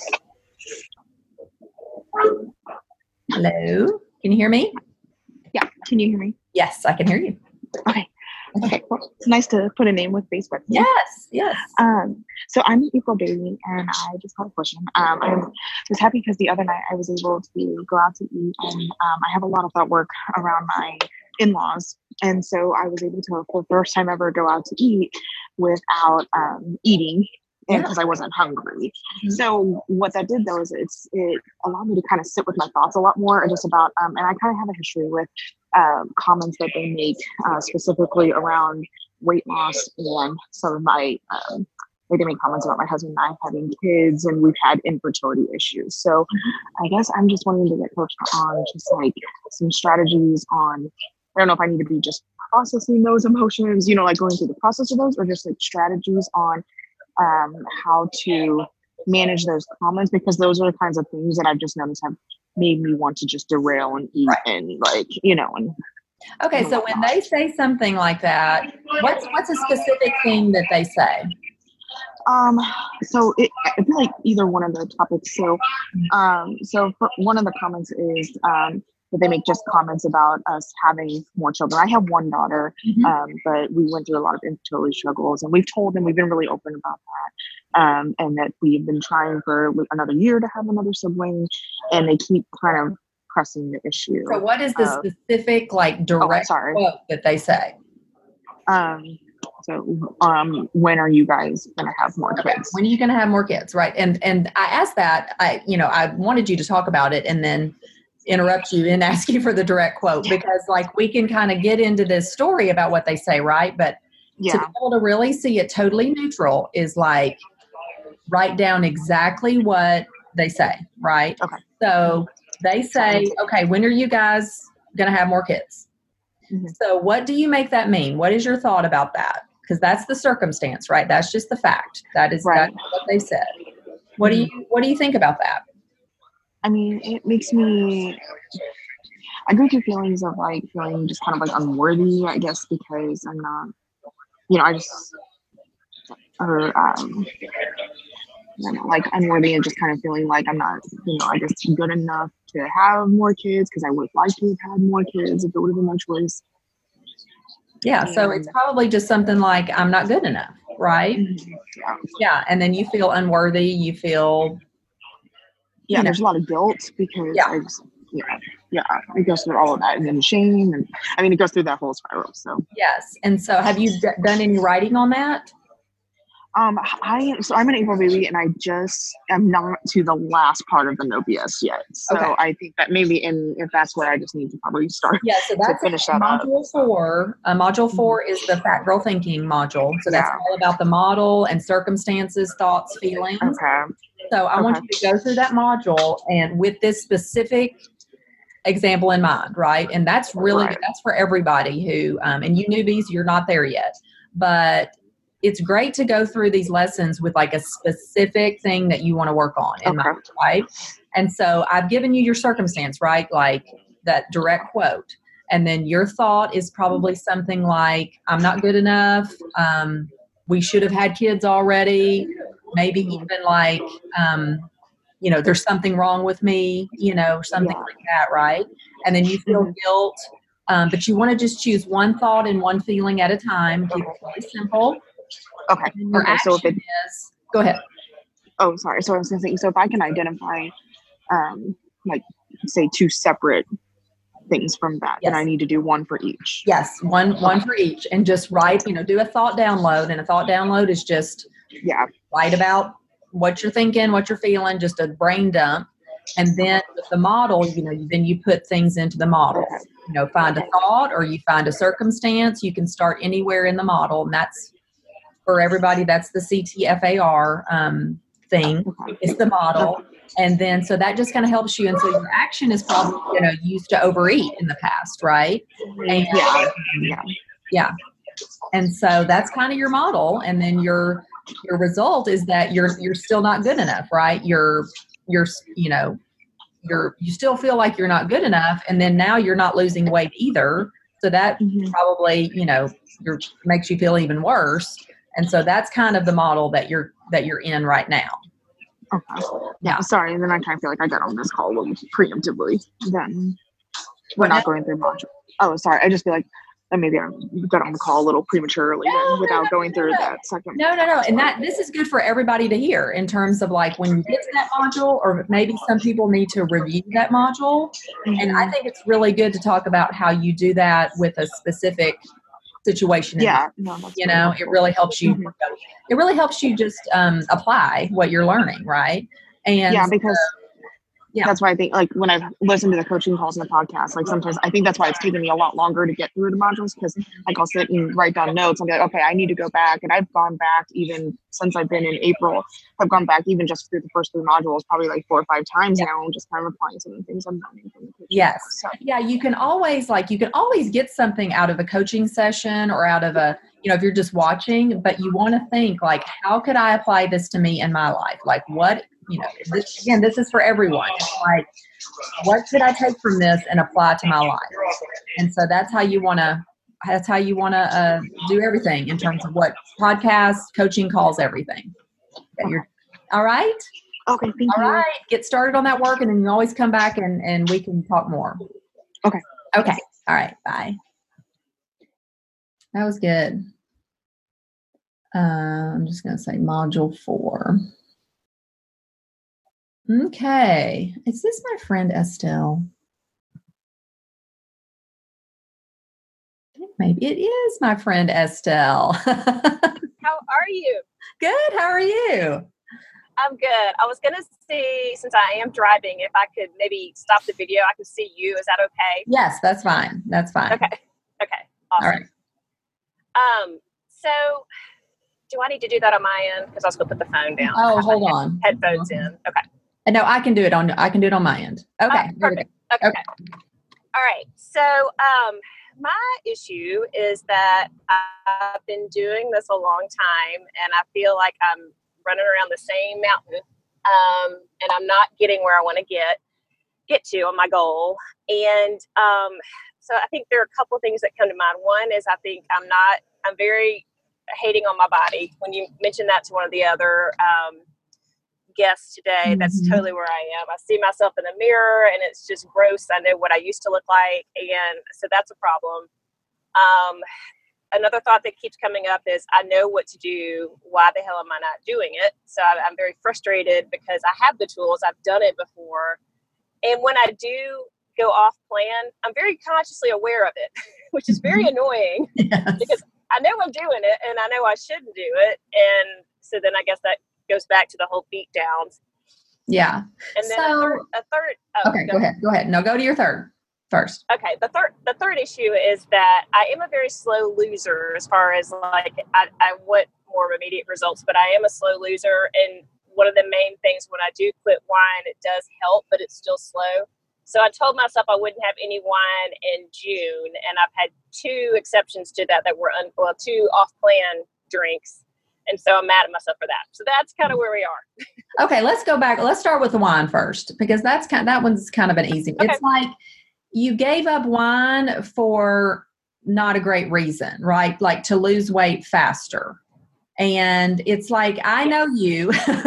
Hello. Can you hear me? Yeah. Can you hear me? Yes, I can hear you. Okay. Okay. Well, it's nice to put a name with Facebook. Yes, yes. Um, so I'm an April baby, and I just had a question. Um, I was happy because the other night I was able to go out to eat, and um, I have a lot of thought work around my in-laws, and so I was able to, for the first time ever, go out to eat without um, eating, and because I wasn't hungry. Mhm. So what that did though is it's it allowed me to kind of sit with my thoughts a lot more, and just about um, and I kind of have a history with um, comments that they make uh, specifically around weight loss, and some of my um, like they make comments about my husband and I having kids, and we've had infertility issues. So I guess I'm just wanting to get coached on just like some strategies on, I don't know if I need to be just processing those emotions, you know, like going through the process of those, or just like strategies on um, how to manage those comments, because those are the kinds of things that I've just noticed have made me want to just derail and eat, right. and like, you know, and okay. So when they say something like that, what's what's a specific thing that they say? Um, so it, I feel like either one of the topics. So, um, so for one of the comments is, um, that they make just comments about us having more children. I have one daughter, Mm-hmm. um, but we went through a lot of infertility struggles, and we've told them, we've been really open about that. Um, and that we've been trying for another year to have another sibling, and they keep kind of pressing the issue. So what is the Uh, specific, like, direct sorry. quote that they say? Um, so, um, when are you guys going to have more Okay. kids? When are you going to have more kids? Right. And, and I asked that, I, you know, I wanted you to talk about it, and then interrupt you and ask you for the direct quote, because like we can kind of get into this story about what they say, right? But Yeah. to be able to really see it totally neutral is like write down exactly what they say, right? Okay. So they say, okay, when are you guys going to have more kids? Mm-hmm. So what do you make that mean? What is your thought about that? Because that's the circumstance, right? That's just the fact. That is Right. that's what they said. What do you What do you think about that? I mean, it makes me, I go through feelings of like feeling just kind of like unworthy, I guess, because I'm not, you know, I just, or, um, I don't know, like unworthy and just kind of feeling like I'm not, you know, I guess good enough to have more kids, because I would like to have had more kids if it would have been my choice. Yeah, so it's probably just something like, I'm not good enough, right? Yeah. Yeah, and then you feel unworthy, you feel... Yeah, you know, there's a lot of guilt because Yeah. I just, yeah, yeah, it goes through all of that, and then shame, and I mean, it goes through that whole spiral. So, yes, and so have you d- done any writing on that? um, I so I'm an April baby, and I just am not to the last part of the No B S yet. So Okay. I think that maybe in if that's where I just need to probably start. Yeah, so that's to finish that up. module four. Uh, module four is the Fat Girl Thinking module. So that's Yeah. all about the model and circumstances, thoughts, feelings. Okay. So I want Okay. you to go through that module and with this specific example in mind, right? And that's really, Right. that's for everybody who, um, and you newbies, you're not there yet. But it's great to go through these lessons with like a specific thing that you want to work on in Okay. mind, right? And so I've given you your circumstance, right? Like that direct quote. And then your thought is probably something like, I'm not good enough. Um, we should have had kids already. Maybe even like, um, you know, there's something wrong with me, you know, something Yeah. like that, right? And then you feel Mhm. guilt. Um, but you want to just choose one thought and one feeling at a time. Keep it really simple. Okay. And your Okay. So if action it, is, go ahead. oh, sorry. So I was going to say, so if I can identify, um, like say two separate things from that, Yes. then I need to do one for each. Yes, one one for each, and just write, you know, do a thought download. And a thought download is just Yeah. write about what you're thinking, what you're feeling, just a brain dump. And then with the model, you know, then you put things into the model. Okay. You know, find a thought or you find a circumstance. You can start anywhere in the model, and that's for everybody. That's the C T F A R um, thing. Okay. It's the model. And then, so that just kind of helps you. And so your action is probably, you know, used to overeat in the past, right? And, Yeah. Yeah. yeah. And so that's kind of your model. And then your, your result is that you're, you're still not good enough, right? You're, you're, you know, you're, you still feel like you're not good enough. And then now you're not losing weight either. So that Mhm. probably, you know, you're, makes you feel even worse. And so that's kind of the model that you're, that you're in right now. Okay. Yeah. Yeah. Sorry. And then I kind of feel like I got on this call a little preemptively. Then we're What not now? going through module. Oh, sorry. I just feel like uh, maybe I got on the call a little prematurely No, then without no, going no, through no. that second. No, no, no. And that this is good for everybody to hear in terms of like when you get to that module, or maybe some people need to review that module. And I think it's really good to talk about how you do that with a specific situation. in Yeah. mind. No, that's You really know, helpful. it really helps you. Mhm. It really helps you just um, apply what you're learning, right? And Yeah, because yeah. that's why I think like when I've listened to the coaching calls and the podcast, like sometimes I think that's why it's taken me a lot longer to get through the modules, because like I'll sit and write down notes and be like, okay, I need to go back. And I've gone back even since I've been in April. I've gone back even just through the first three modules probably like four or five times Yeah. now, and just kind of applying some of the things I'm learning from the coaching. Yes. So, Yeah, you can always like you can always get something out of a coaching session or out of a, you know, if you're just watching, but you want to think like, how could I apply this to me in my life? Like what, you know, this, again, this is for everyone. It's like, what could I take from this and apply to my life? And so that's how you want to, that's how you want to uh, do everything in terms of what podcasts, coaching calls, everything. That you're, all right? okay, thank All you. right, get started on that work, and then you always come back and, and we can talk more. Okay. Okay. All right. Bye. That was good. Uh, I'm just going to say module four. Okay. Is this my friend Estelle? Maybe it is my friend Estelle. How are you? Good. How are you? I'm good. I was going to see, since I am driving, if I could maybe stop the video. I could see you. Is that okay? Yes, that's fine. That's fine. Okay. Okay. Awesome. All right. Um, so do I need to do that on my end? Because I was going to put the phone down. Oh, hold on. Headphones in. Okay. No, I can do it on, I can do it on my end. Okay. Oh, perfect. Okay. okay. All right. So, um, my issue is that I've been doing this a long time, and I feel like I'm running around the same mountain, um, and I'm not getting where I want to get get to on my goal. And um, so I think there are a couple of things that come to mind. One is I think I'm not, I'm very hating on my body. When you mentioned that to one of the other um, guests today, mm-hmm. that's totally where I am. I see myself in the mirror, and it's just gross. I know what I used to look like, and so that's a problem. Um, Another thought that keeps coming up is I know what to do. Why the hell am I not doing it? So I'm very frustrated because I have the tools. I've done it before. And when I do go off plan, I'm very consciously aware of it, which is very annoying yes. because I know I'm doing it and I know I shouldn't do it. And so then I guess that goes back to the whole beat downs. Yeah. And then so, a third, a third oh, okay, go, go ahead. Go ahead. No, go to your third. First. Okay. The third, the third issue is that I am a very slow loser as far as like, I, I want more immediate results, but I am a slow loser. And one of the main things when I do quit wine, it does help, but it's still slow. So I told myself I wouldn't have any wine in June. And I've had two exceptions to that, that were, un, well, two off-plan drinks. And so I'm mad at myself for that. So that's kind of where we are. Okay. Let's go back. Let's start with the wine first, because that's kind that one's kind of an easy, okay. It's like, you gave up wine for not a great reason, right? Like to lose weight faster. And it's like, I know you,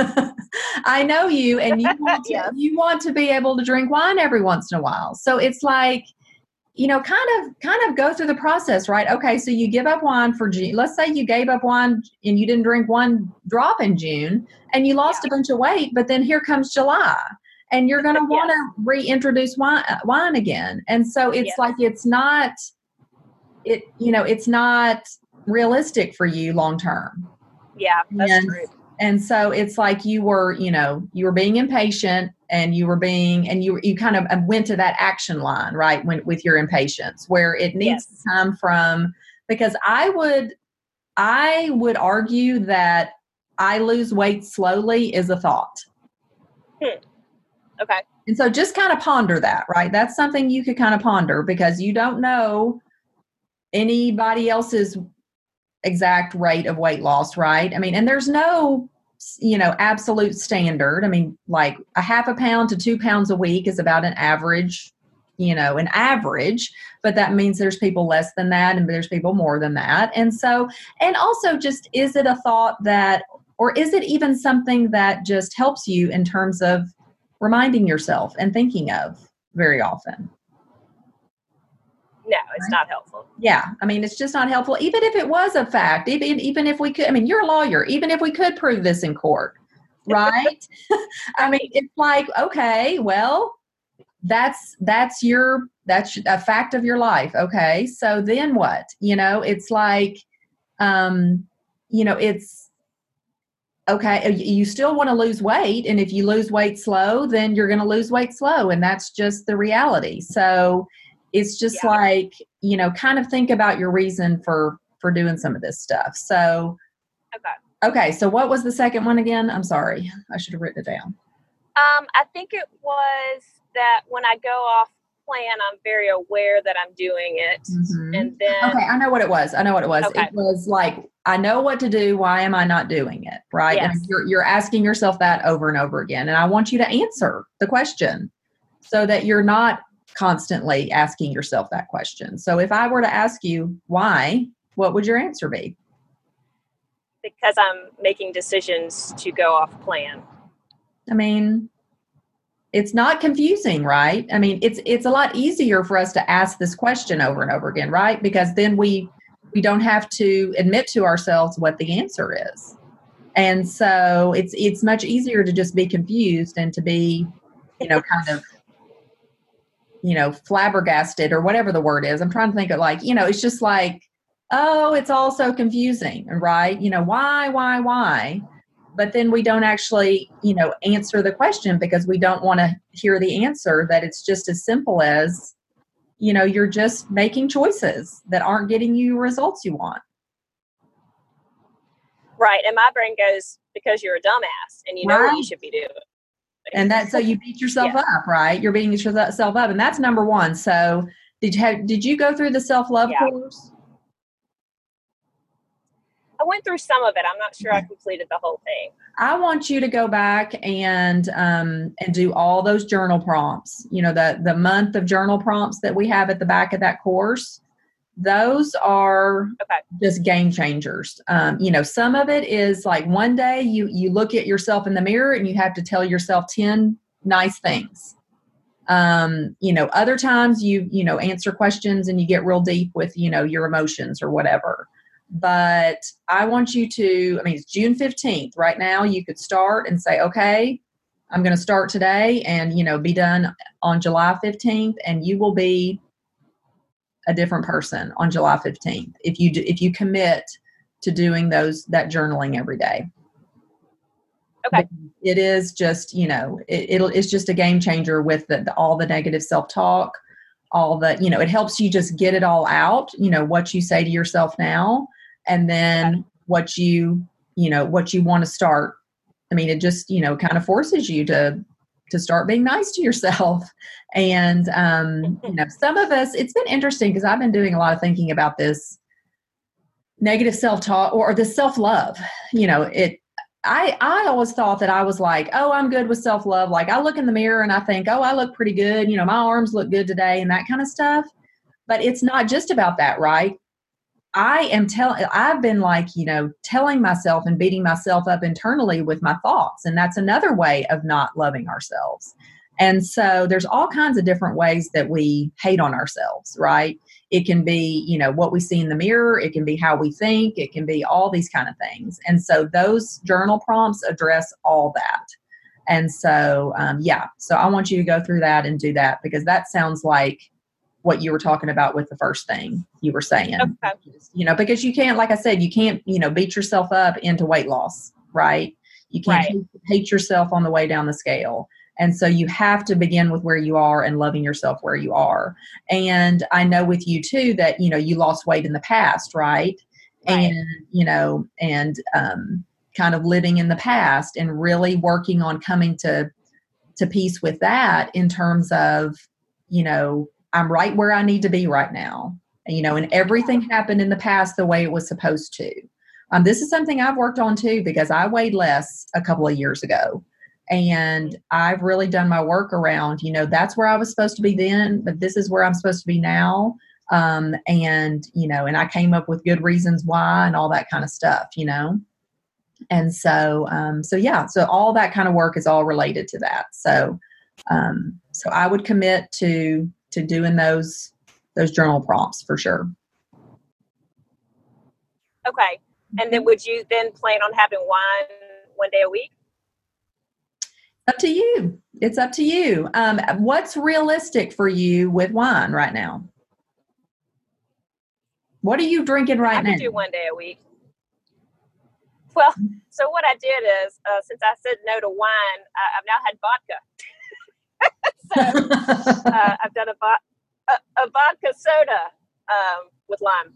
I know you, and you want, to, yeah. you want to be able to drink wine every once in a while. So it's like, you know, kind of, kind of go through the process, right? Okay. So you give up wine for June. Let's say you gave up wine and you didn't drink one drop in June and you lost yeah. a bunch of weight, but then here comes July. And you're going to want to yes. reintroduce wine, wine again. And so it's yes. like, it's not, it, you know, it's not realistic for you long-term. Yeah, that's and, true. And so it's like you were, you know, you were being impatient and you were being, and you, you kind of went to that action line, right? When, with your impatience where it needs yes. to come from, because I would, I would argue that I lose weight slowly is a thought. Hmm. Okay. And so just kind of ponder that, right? That's something you could kind of ponder because you don't know anybody else's exact rate of weight loss, right? I mean, and there's no, you know, absolute standard. I mean, like a half a pound to two pounds a week is about an average, you know, an average, but that means there's people less than that and there's people more than that. And so, and also just, is it a thought that, or is it even something that just helps you in terms of reminding yourself and thinking of very often? No, it's not helpful. Yeah. I mean, it's just not helpful. Even if it was a fact, even, even if we could, I mean, you're a lawyer, even if we could prove this in court, right? I mean, it's like, okay, well, that's, that's your, that's a fact of your life. Okay. So then what? You know, it's like, um, you know, it's, okay, you still want to lose weight. And if you lose weight slow, then you're going to lose weight slow. And that's just the reality. So it's just yeah. like, you know, kind of think about your reason for, for doing some of this stuff. So, okay. Okay. So what was the second one again? I'm sorry. I should have written it down. Um, I think it was that when I go off plan, I'm very aware that I'm doing it. Mm-hmm. And then. Okay. I know what it was. I know what it was. Okay. It was like, I know what to do. Why am I not doing it? Right. Yes. And you're, you're asking yourself that over and over again. And I want you to answer the question so that you're not constantly asking yourself that question. So if I were to ask you why, what would your answer be? Because I'm making decisions to go off plan. I mean, it's not confusing, right? I mean, it's, it's a lot easier for us to ask this question over and over again, right? Because then we, we don't have to admit to ourselves what the answer is. And so it's, it's much easier to just be confused and to be, you know, kind of, you know, flabbergasted or whatever the word is. I'm trying to think of like, you know, it's just like, oh, it's all so confusing, right? You know, why, why, why? but then we don't actually, you know, answer the question because we don't want to hear the answer, that it's just as simple as, you know, you're just making choices that aren't getting you results you want. Right. And my brain goes, because you're a dumbass and you know right. what you should be doing. And that's so you beat yourself yeah. up, right? You're beating yourself up. And that's number one. So did you have, did you go through the self-love yeah. course? I went through some of it. I'm not sure I completed the whole thing. I want you to go back and um, and do all those journal prompts. You know, the the month of journal prompts that we have at the back of that course. Those are okay. just game changers. Um, you know, some of it is like one day you you look at yourself in the mirror and you have to tell yourself ten nice things. Um, you know, other times you you know answer questions and you get real deep with you know your emotions or whatever. But I want you to, I mean, it's June fifteenth. Right now you could start and say, okay, I'm going to start today and, you know, be done on July fifteenth, and you will be a different person on July fifteenth. If you, do, if you commit to doing those, that journaling every day. Okay. It is just, you know, it, it'll, it's just a game changer with the, the, all the negative self-talk, all the, you know, it helps you just get it all out, you know, what you say to yourself now. And then what you, you know, what you want to start. I mean, it just, you know, kind of forces you to, to start being nice to yourself. And, um, you know, some of us, it's been interesting because I've been doing a lot of thinking about this negative self-talk or this self-love. You know, it, I, I always thought that I was like, oh, I'm good with self-love. Like I look in the mirror and I think, oh, I look pretty good. You know, my arms look good today and that kind of stuff. But it's not just about that, right? I am telling, I've been like, you know, telling myself and beating myself up internally with my thoughts. And that's another way of not loving ourselves. And so there's all kinds of different ways that we hate on ourselves, right? It can be, you know, what we see in the mirror. It can be how we think. It can be all these kind of things. And so those journal prompts address all that. And so, um, yeah, so I want you to go through that and do that because that sounds like what you were talking about with the first thing you were saying, okay. you know, because you can't, like I said, you can't, you know, beat yourself up into weight loss, right? You can't right. hate, hate yourself on the way down the scale. And so you have to begin with where you are and loving yourself where you are. And I know with you too, that, you know, you lost weight in the past, right? right. And, you know, and um, kind of living in the past and really working on coming to, to peace with that in terms of, you know, I'm right where I need to be right now. You know, and everything happened in the past the way it was supposed to. Um, this is something I've worked on too, because I weighed less a couple of years ago. And I've really done my work around, you know, that's where I was supposed to be then, but this is where I'm supposed to be now. Um, and, you know, and I came up with good reasons why and all that kind of stuff, you know. And so, um, so yeah, so all that kind of work is all related to that. So, um, so I would commit to, to doing those, those journal prompts for sure. Okay. And then would you then plan on having wine one day a week? Up to you. It's up to you. Um, what's realistic for you with wine right now? What are you drinking right I now? I can do one day a week. Well, so what I did is, uh, since I said no to wine, uh, I've now had vodka. so uh, I've done a, vo- a, a vodka soda um, with lime.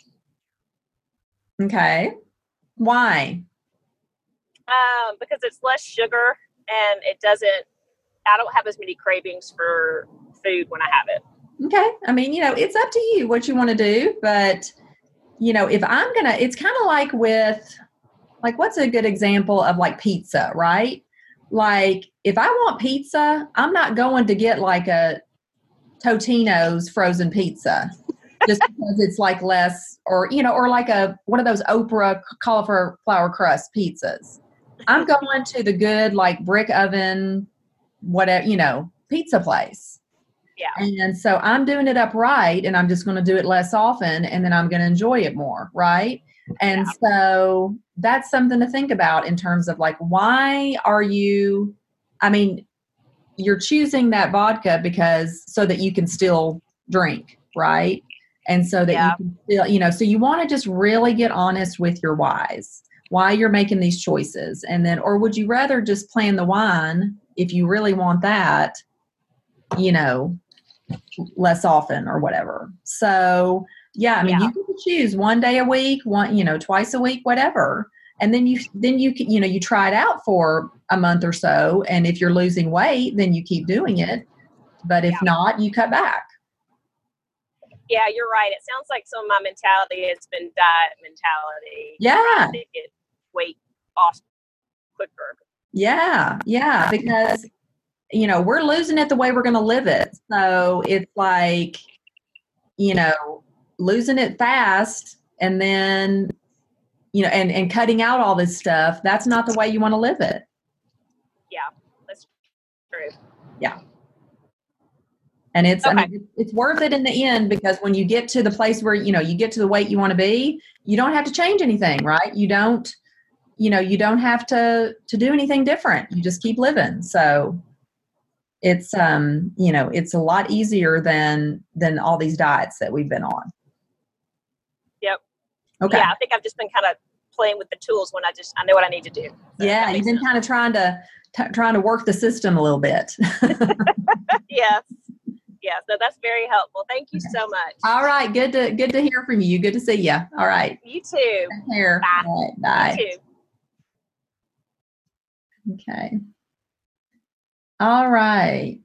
Okay. Why? Um, because it's less sugar and it doesn't, I don't have as many cravings for food when I have it. Okay. I mean, you know, it's up to you what you want to do, but you know, if I'm going to, it's kind of like with, like, what's a good example of like pizza, right? Like if I want pizza, I'm not going to get like a Totino's frozen pizza just because it's like less, or, you know, or like a, one of those Oprah cauliflower crust pizzas. I'm going to the good, like brick oven, whatever, you know, pizza place. Yeah. And so I'm doing it up right, and I'm just going to do it less often, and then I'm going to enjoy it more. Right. And yeah. so that's something to think about in terms of like, why are you, I mean, you're choosing that vodka because so that you can still drink. Right. And so that yeah. you can still, you know, so you want to just really get honest with your whys. why you're making these choices. And then, or would you rather just plan the wine if you really want that, you know, less often or whatever. So yeah, I mean, Yeah. you can choose one day a week, one, you know, twice a week, whatever. And then you, then you can, you know, you try it out for a month or so. And if you're losing weight, then you keep doing it. But if Yeah. not, you cut back. Yeah, you're right. It sounds like some of my mentality has been diet mentality. Yeah. Trying to get weight off quicker. Yeah. Yeah. Because, you know, we're losing it the way we're going to live it. So it's like, you know, losing it fast and then, you know, and, and cutting out all this stuff. That's not the way you want to live it. Yeah, that's true. Yeah. And it's, Okay. I mean, it's worth it in the end, because when you get to the place where, you know, you get to the weight you want to be, you don't have to change anything, right? You don't, you know, you don't have to, to do anything different. You just keep living. So it's, um, you know, it's a lot easier than, than all these diets that we've been on. Yep. Okay. Yeah, I think I've just been kind of playing with the tools when I just, I know what I need to do. So yeah. that You've makes been sense. kind of trying to, t- trying to work the system a little bit. Yes. Yeah. So that's very helpful. Thank you so much. All right. Good to, good to hear from you. Good to see you. All right. You too. Take care. Bye. All right, bye. You too. Okay. All right.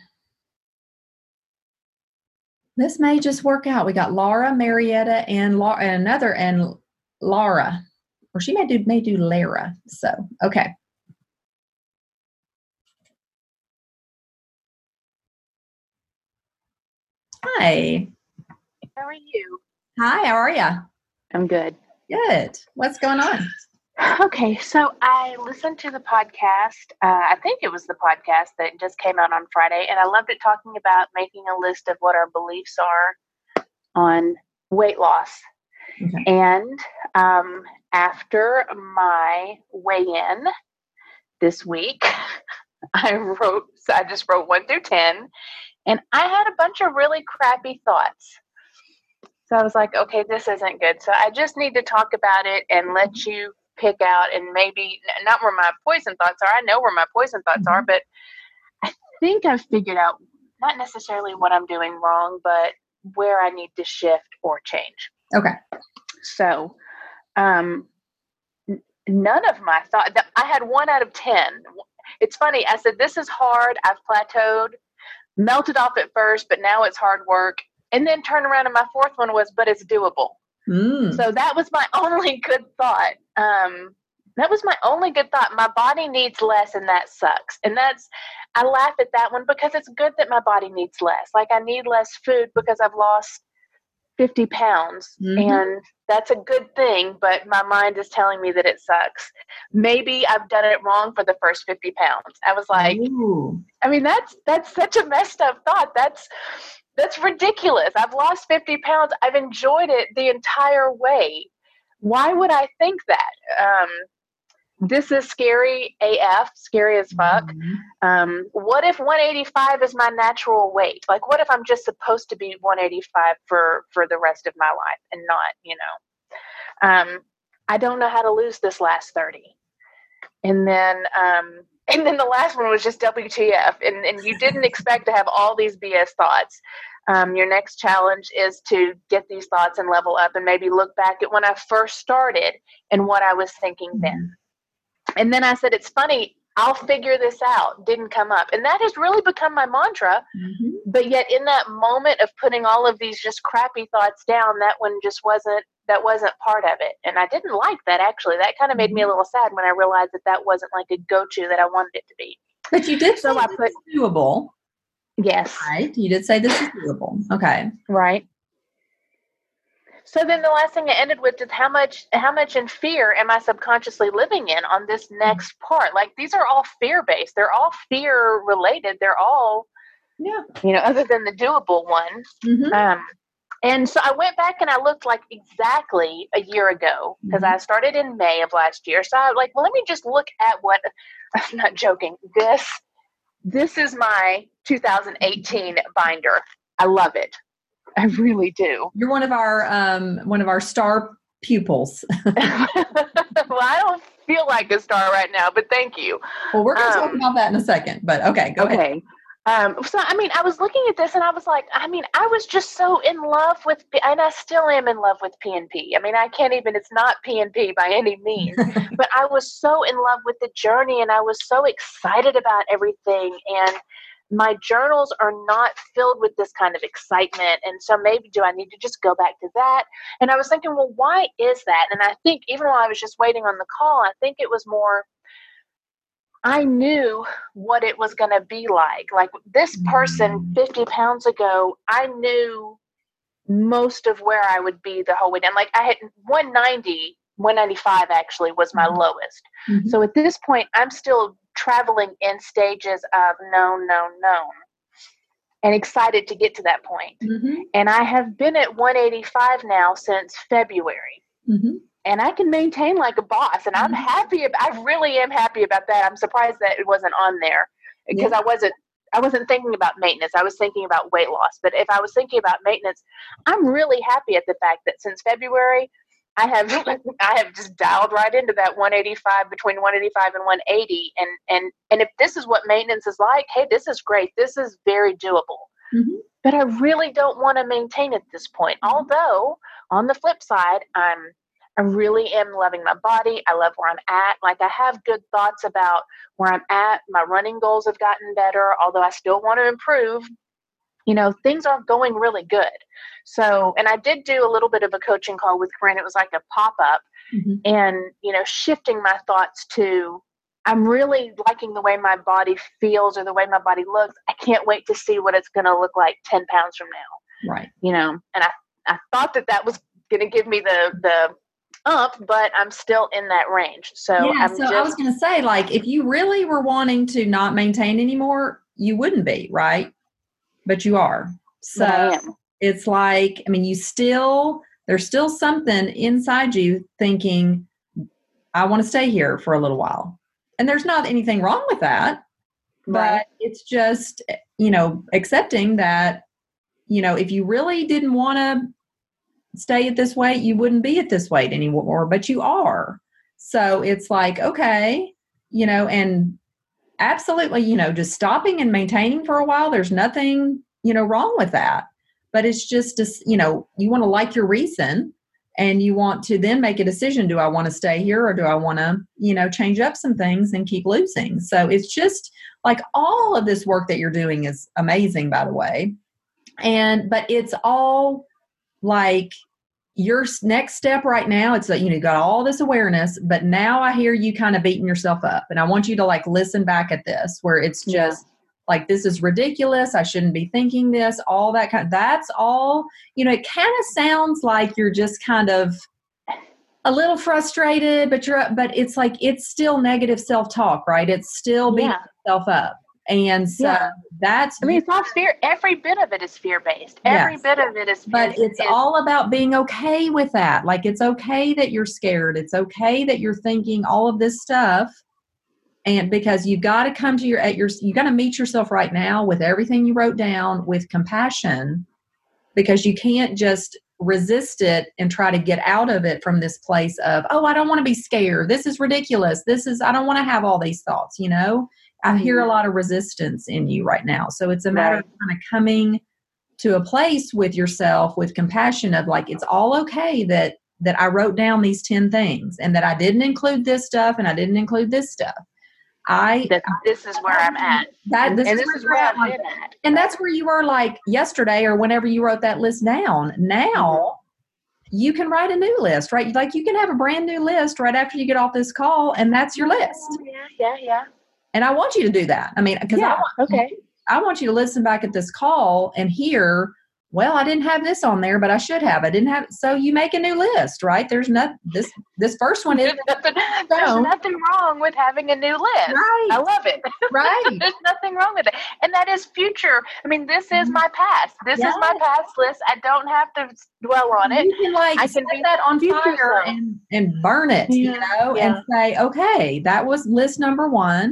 This may just work out. We got Laura, Marietta, and Laura, and another, and Laura, or she may do may do Lara. So okay. Hi. How are you? Hi. How are you? I'm good. Good. What's going on? Okay, so I listened to the podcast. Uh, I think it was the podcast that just came out on Friday, and I loved it talking about making a list of what our beliefs are on weight loss. Okay. And um, after my weigh-in this week, I wrote, so I just wrote one through ten, and I had a bunch of really crappy thoughts. So I was like, okay, this isn't good. So I just need to talk about it and let you pick out, and maybe not where my poison thoughts are. I know where my poison thoughts are, but I think I've figured out not necessarily what I'm doing wrong, but where I need to shift or change. Okay. So, um, n- none of my thought, I had one out of ten. It's funny. I said, this is hard. I've plateaued, melted off at first, but now it's hard work. And then turn around and my fourth one was, but it's doable. Mm. So that was my only good thought. Um, that was my only good thought. My body needs less, and that sucks. And that's, I laugh at that one because it's good that my body needs less. Like I need less food because I've lost fifty pounds, Mm-hmm. and that's a good thing. But my mind is telling me that it sucks. Maybe I've done it wrong for the first fifty pounds. I was like, Ooh. I mean, that's that's such a messed up thought. That's that's ridiculous. I've lost fifty pounds. I've enjoyed it the entire way. Why would I think that? Um, this is scary A F, scary as fuck. Mm-hmm. Um, what if one eighty-five is my natural weight? Like, what if I'm just supposed to be one eighty-five for, for the rest of my life and not, you know? Um, I don't know how to lose this last thirty. And then, um, and then the last one was just W T F. And, and you didn't expect to have all these B S thoughts. Um, your next challenge is to get these thoughts and level up and maybe look back at when I first started and what I was thinking then. And then I said, it's funny, I'll figure this out. Didn't come up. And that has really become my mantra. Mm-hmm. But yet in that moment of putting all of these just crappy thoughts down, that one just wasn't, that wasn't part of it. And I didn't like that, actually. That kind of made me a little sad when I realized that that wasn't like a go-to that I wanted it to be. But you did So say I this put- is doable, Yes. right? You did say this is doable. Okay. Right. So then the last thing I ended with is how much how much in fear am I subconsciously living in on this next part? Like these are all fear-based. They're all fear related. They're all, Yeah. you know, other than the doable one. Mm-hmm. Um, and so I went back and I looked like exactly a year ago because Mhm. I started in May of last year. So I was like, well, let me just look at what, I'm not joking. This, this is my two thousand eighteen binder. I love it. I really do. You're one of our um, one of our star pupils? Well, I don't feel like a star right now, but thank you. Well, we're going to Um, talk about that in a second, but okay, go ahead. Okay. Um, so, I mean, I was looking at this and I was like, I mean, I was just so in love with, P- and I still am in love with P and P. I mean, I can't even, it's not P and P by any means, but I was so in love with the journey and I was so excited about everything. And my journals are not filled with this kind of excitement. And so maybe do I need to just go back to that? And I was thinking, well, why is that? And I think even while I was just waiting on the call, I think it was more, I knew what it was going to be like. Like this person fifty pounds ago, I knew most of where I would be the whole way down. Like I had one ninety, one ninety-five actually was my lowest. Mhm. So at this point, I'm still traveling in stages of known, known, known, and excited to get to that point. Mhm. And I have been at one eighty-five now since February. Mhm. And I can maintain like a boss, and I'm happy. ab- I really am happy about that. I'm surprised that it wasn't on there because I wasn't. I wasn't thinking about maintenance. I was thinking about weight loss. But if I was thinking about maintenance, I'm really happy at the fact that since February, I have I have just dialed right into that one eighty-five, between one eighty-five and one eighty. And and and if this is what maintenance is like, hey, this is great. This is very doable. Mhm. But I really don't want to maintain at this point. Although on the flip side, I'm I really am loving my body. I love where I'm at. Like I have good thoughts about where I'm at. My running goals have gotten better, although I still want to improve. You know, things are going really good. So, and I did do a little bit of a coaching call with Corinne. It was like a pop-up Mhm. and, you know, shifting my thoughts to, I'm really liking the way my body feels or the way my body looks. I can't wait to see what it's going to look like ten pounds from now, Right. you know? And I, I thought that that was going to give me the, the, up, but I'm still in that range. So Yeah, I'm so just, I was going to say, like, if you really were wanting to not maintain anymore, you wouldn't be, right? But you are. So but I am. it's like, I mean, you still, there's still something inside you thinking, I want to stay here for a little while. And there's not anything wrong with that, Right. but it's just, you know, accepting that, you know, if you really didn't want to stay at this weight, you wouldn't be at this weight anymore, but you are. So it's like, okay, you know, and absolutely, you know, just stopping and maintaining for a while, there's nothing, you know, wrong with that. But it's just, you know, you want to like your reason and you want to then make a decision. Do I want to stay here or do I want to, you know, change up some things and keep losing? So it's just like all of this work that you're doing is amazing, by the way. And, but it's all like your next step right now. It's like, you know, you got all this awareness, but now I hear you kind of beating yourself up. And I want you to like listen back at this where it's just Yeah. like, this is ridiculous. I shouldn't be thinking this, all that kind of, that's all, you know, it kind of sounds like you're just kind of a little frustrated, but you're, but it's like, it's still negative self-talk, right? It's still beating Yeah. yourself up. And so Yeah. that's, I mean, it's all fear. Every bit of it is fear-based. Every Yes. bit of it is fear. but it's is- all about being okay with that. Like, it's okay that you're scared. It's okay that you're thinking all of this stuff. And because you've got to come to your, at your, you got to meet yourself right now with everything you wrote down with compassion, because you can't just resist it and try to get out of it from this place of, oh, I don't want to be scared. This is ridiculous. This is, I don't want to have all these thoughts, you know? I hear a lot of resistance in you right now. So it's a matter Right. of kind of coming to a place with yourself with compassion of like, it's all okay that, that I wrote down these ten things and that I didn't include this stuff and I didn't include this stuff. I, that this is where I'm at. that, this, and is this where is you're where at, I've like, been at. and that's where you were like yesterday or whenever you wrote that list down. Now you can write a new list, right? Like you can have a brand new list right after you get off this call, and that's your list. Yeah, yeah, yeah. And I want you to do that. I mean, because I Yeah, want, okay. I want you to listen back at this call and hear, well, I didn't have this on there, but I should have. I didn't have. So you make a new list, right? There's not this. This first one is There's nothing, there's So- nothing wrong with having a new list. Right. I love it. right. There's nothing wrong with it. And that is future. I mean, this is my past. This is my Yes. past list. I don't have to dwell on it. You can like I set can be that on future fire self. and, and burn it, you Yeah, know, yeah. and say, okay, that was list number one.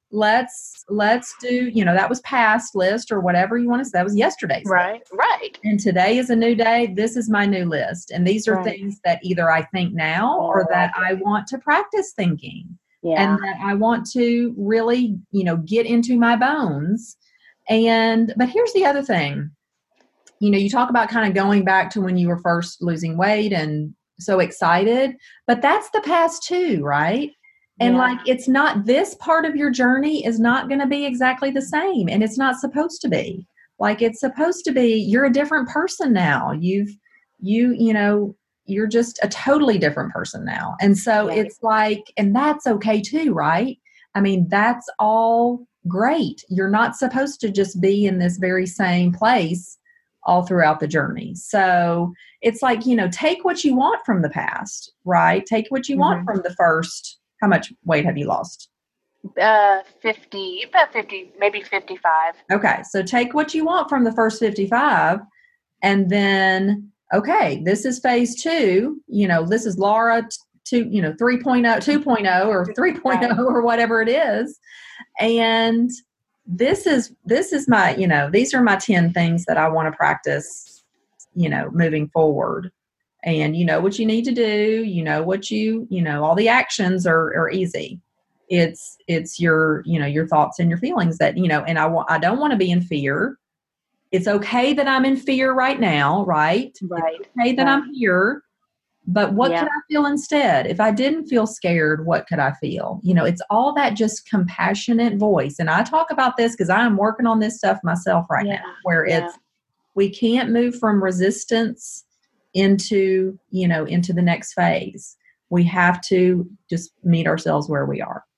let's, let's do, you know, that was past list or whatever you want to say. That was yesterday's Right. list. Right. And today is a new day. This is my new list. And these are Right. things that either I think now or that I want to practice thinking. Yeah. And that I want to really, you know, get into my bones. And, but here's the other thing. You know, you talk about kind of going back to when you were first losing weight and so excited, but that's the past too, right? And Yeah. like, it's not, this part of your journey is not going to be exactly the same. And it's not supposed to be. Like, it's supposed to be, you're a different person now. You've, you, you know, you're just a totally different person now. And so Right. it's like, and that's okay too, right? I mean, that's all great. You're not supposed to just be in this very same place all throughout the journey. So it's like, you know, take what you want from the past, right? Take what you Mhm. want from the first. How much weight have you lost? Uh, fifty, about fifty, maybe fifty-five. Okay. So take what you want from the first fifty-five and then, okay, this is phase two, you know, this is Laura t- two, you know, three point oh, two point oh or three point oh Right. or whatever it is. And this is, this is my, you know, these are my ten things that I want to practice, you know, moving forward. And you know what you need to do, you know what you, you know, all the actions are, are easy. It's, it's your, you know, your thoughts and your feelings that, you know, and I want, I don't want to be in fear. It's okay that I'm in fear right now, right? Right. It's okay that Right. I'm here, but what Yeah. could I feel instead? If I didn't feel scared, what could I feel? You know, it's all that just compassionate voice. And I talk about this because I'm working on this stuff myself right Yeah. now, where Yeah. it's, we can't move from resistance into, you know, into the next phase. We have to just meet ourselves where we are.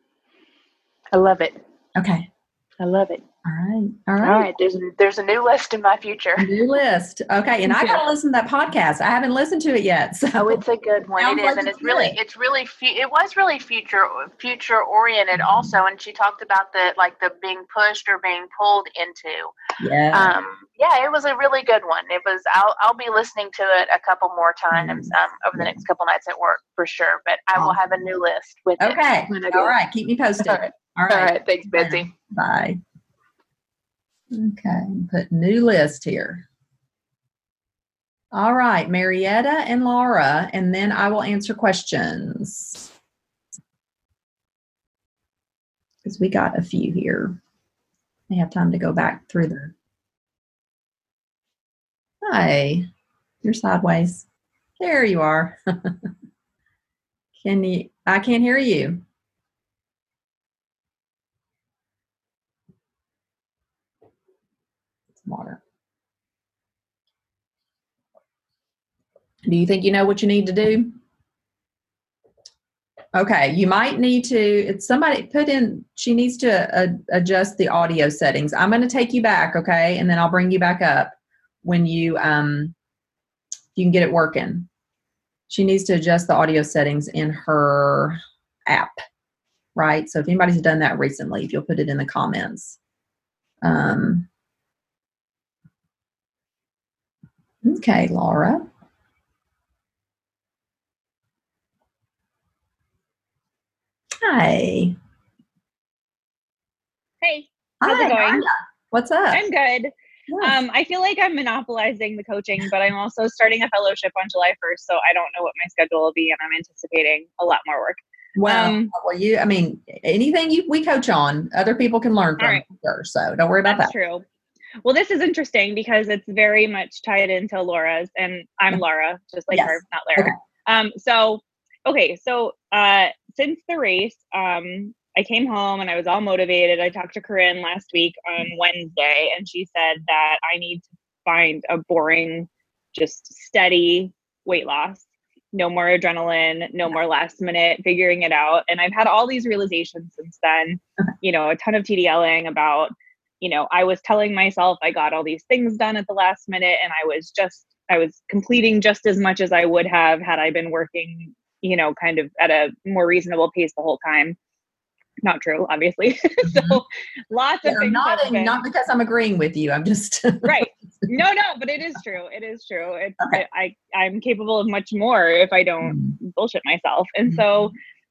I love it. Okay. I love it. All right. All right. All right. There's a, there's a new list in my future. New list. Okay. And I got to listen to that podcast. I haven't listened to it yet. So Oh, it's a good one. Sounds It is, like and it's it's really, good. it's really, fu- it was really future, future oriented also. And she talked about the like the being pushed or being pulled into. yeah. Um, yeah, it was a really good one. It was. I'll I'll be listening to it a couple more times um, over the Yeah. next couple nights at work for sure. But I will have a new list with it. Okay. when I do All it. right. Keep me posted. All right. All right. All right. Thanks, Betsy. Bye. Okay. Put new list here. All right. Marietta and Laura, and then I will answer questions. Because we got a few here. I have time to go back through the. Hi. You're sideways. There you are. Can you, I can't hear you. Water. Do you think you know what you need to do? Okay, you might need to, it's somebody put in, she needs to uh, adjust the audio settings. I'm going to take you back, okay? And then I'll bring you back up when you, um, you can get it working. She needs to adjust the audio settings in her app, right? So if anybody's done that recently, if you'll put it in the comments. Um, okay, Laura. Hi. Hey, how's Hi, it going? Anya. What's up? I'm good. Yes. Um, I feel like I'm monopolizing the coaching, but I'm also starting a fellowship on July first, so I don't know what my schedule will be, and I'm anticipating a lot more work. Well, um, well, you, I mean, anything you, we coach on, other people can learn from, All right. sure, so don't worry about That's that. true. Well, this is interesting because it's very much tied into Laura's, and I'm Yeah. Laura, just like Yes. her, not Lara. Okay. Um, so, okay, so uh, since the race, um, I came home and I was all motivated. I talked to Corinne last week on Wednesday, and she said that I need to find a boring, just steady weight loss. No more adrenaline, no more last minute figuring it out. And I've had all these realizations since then, you know, a ton of TDLing about, you know, I was telling myself I got all these things done at the last minute, and I was just, I was completing just as much as I would have had I been working, you know, kind of at a more reasonable pace the whole time. Not true, obviously. So lots Yeah, of I'm things not, have been, not because I'm agreeing with you. I'm just right. No, no, but it is true. It is true. It's, Okay. it, I, I'm capable of much more if I don't Mm. bullshit myself. And so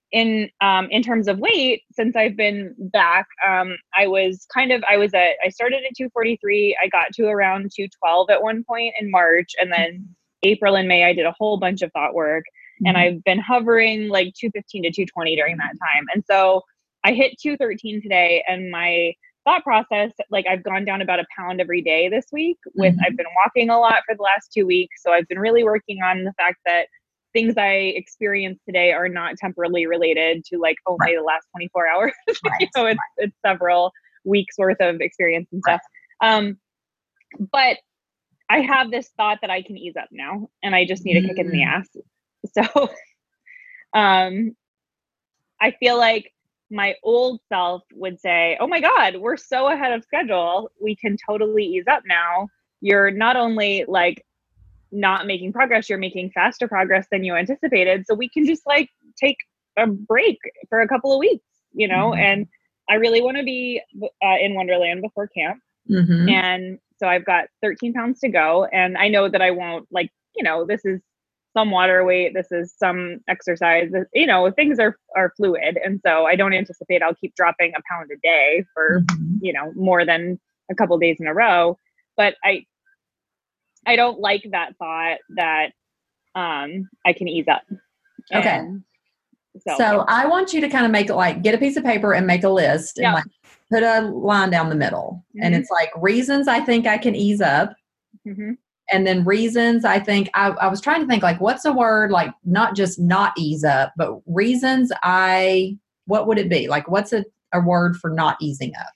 in um, in terms of weight, since I've been back, um, I was kind of I was at I started at two forty-three. I got to around two twelve at one point in March, and then April and May I did a whole bunch of thought work, mm-hmm. and I've been hovering like two fifteen to two twenty during that time. And so I hit two thirteen today, and my thought process, like I've gone down about a pound every day this week. With mm-hmm. I've been walking a lot for the last two weeks, so I've been really working on the fact that things I experienced today are not temporally related to like only right. the last twenty-four hours. Right. you know, it's, right. it's several weeks worth of experience and stuff. Right. Um, but I have this thought that I can ease up now, and I just need a mm. kick in the ass. So um, I feel like my old self would say, oh my God, we're so ahead of schedule. We can totally ease up now. You're not only like not making progress, you're making faster progress than you anticipated. So we can just like take a break for a couple of weeks, you know? Mm-hmm. And I really want to be uh, in Wonderland before camp. Mm-hmm. And so I've got thirteen pounds to go. And I know that I won't like, you know, this is some water weight. This is some exercise, you know, things are, are fluid. And so I don't anticipate I'll keep dropping a pound a day for, mm-hmm. you know, more than a couple of days in a row. But I, I don't like that thought that um, I can ease up. Okay. And so, so yeah. I want you to kind of make it like, get a piece of paper and make a list yeah. and like put a line down the middle. Mm-hmm. And it's like reasons I think I can ease up. Mm-hmm. And then reasons I think, I, I was trying to think like, what's a word, like not just not ease up, but reasons I, what would it be? Like, what's a, a word for not easing up?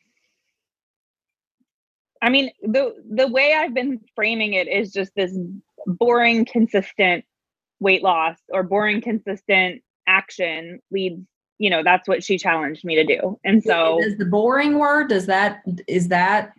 I mean, the the way I've been framing it is just this boring, consistent weight loss or boring, consistent action leads, you know, that's what she challenged me to do. And so is the boring word, does that, is that?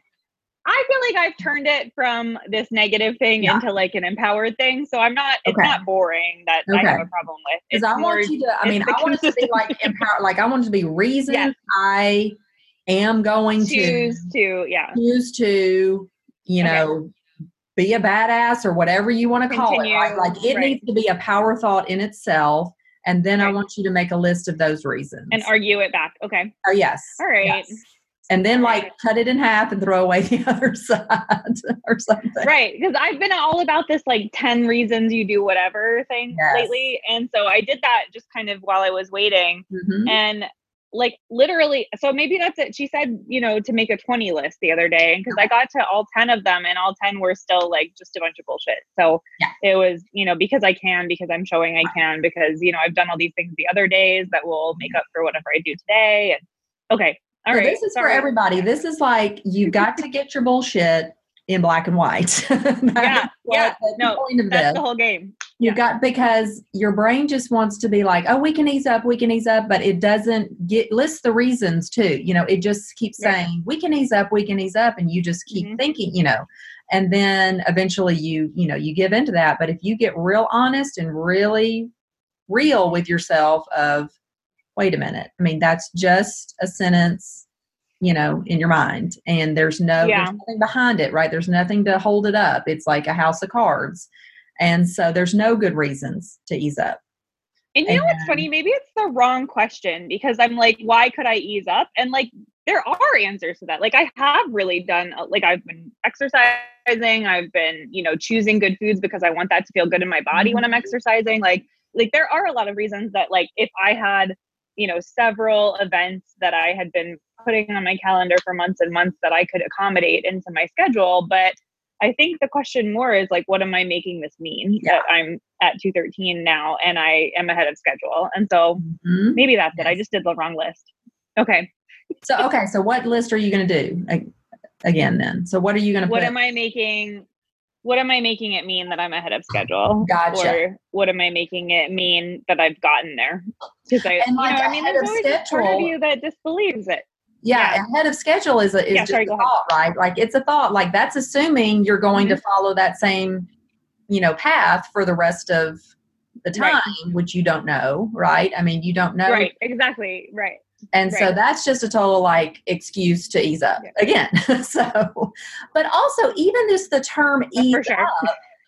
I feel like I've turned it from this negative thing yeah. into like an empowered thing. So I'm not, it's okay. not boring that okay. I have a problem with. Because I want you to, I mean, I want it to be like empowered, like I want it to be reasons yes. I am going choose to to yeah choose to you know okay. be a badass or whatever you want to call Continue. it, right? Like it right. needs to be a power thought in itself, and then right. I want you to make a list of those reasons and argue it back. Okay. Oh yes. All right. Yes. And then like cut it in half and throw away the other side or something. Right. Because I've been all about this like ten reasons you do whatever thing yes. lately. And so I did that just kind of while I was waiting. Mm-hmm. And like literally, so maybe that's it. She said, you know, to make a twenty list the other day. And because I got to all ten of them and all ten were still like just a bunch of bullshit. So yeah. it was, you know, because I can, because I'm showing I can, because, you know, I've done all these things the other days that will make up for whatever I do today. And okay. All so right. This is Sorry. for everybody. This is like, you got to get your bullshit in black and white. yeah. Yeah. No, that's this. the whole game. You yeah. got, because your brain just wants to be like, oh, we can ease up, we can ease up, but it doesn't get list the reasons too. You know, it just keeps right. saying we can ease up, we can ease up, and you just keep mm-hmm. thinking, you know, and then eventually you, you know, you give into that. But if you get real honest and really real with yourself of, wait a minute, I mean, that's just a sentence, you know, in your mind, and there's no yeah. there's nothing behind it, right? There's nothing to hold it up. It's like a house of cards. And so there's no good reasons to ease up. And you and, know what's funny? Maybe it's the wrong question, because I'm like, why could I ease up? And like, there are answers to that. Like I have really done, like I've been exercising. I've been, you know, choosing good foods because I want that to feel good in my body mm-hmm. when I'm exercising. Like, like there are a lot of reasons that like, if I had, you know, several events that I had been putting on my calendar for months and months that I could accommodate into my schedule. But I think the question more is like, what am I making this mean yeah. that I'm at two thirteen now and I am ahead of schedule? And so mm-hmm. maybe that's yes. it. I just did the wrong list. Okay. So, okay. So what list are you going to do again then? So what are you going to What put? am I making? What am I making it mean that I'm ahead of schedule? Gotcha. Or what am I making it mean that I've gotten there? Because I, and like you know, I mean, there's always a part of you that disbelieves it. Yeah, yeah. ahead of schedule is a, is yeah, just sorry, a thought, right? Like it's a thought. Like that's assuming you're going mm-hmm. to follow that same, you know, path for the rest of the time, right. which you don't know, right? I mean, you don't know. Right, exactly, right. And right. so that's just a total like excuse to ease up yeah. again. So, but also even just the term ease for sure. up,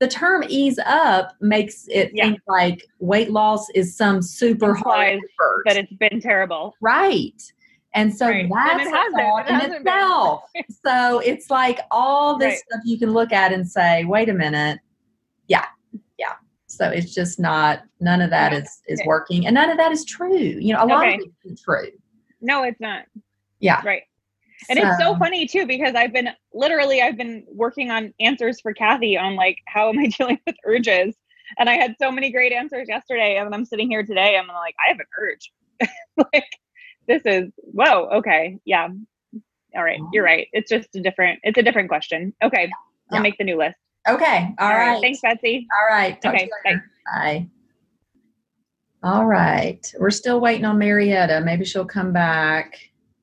the term ease up makes it Yeah. think like weight loss is some super hard Implies effort. that it's been terrible. Right. And so Right. And that's it a hasn't. thought It in hasn't been. itself. So it's like all this Right. stuff you can look at and say, wait a minute. Yeah. Yeah. So it's just not, none of that Yeah. is, is Okay. working. And none of that is true. You know, a lot Okay. of it isn't true. No, it's not. Yeah. Right. And it's so funny too, because I've been literally, I've been working on answers for Kathy on like, how am I dealing with urges? And I had so many great answers yesterday. And I'm sitting here today, I'm like, I have an urge. Like, this is, whoa. Okay. Yeah. All right. You're right. It's just a different, it's a different question. Okay. I'll Yeah. make the new list. Okay. All, All right. right. Thanks, Betsy. All right. Talk Okay. to you later. Bye. All right. We're still waiting on Marietta. Maybe she'll come back.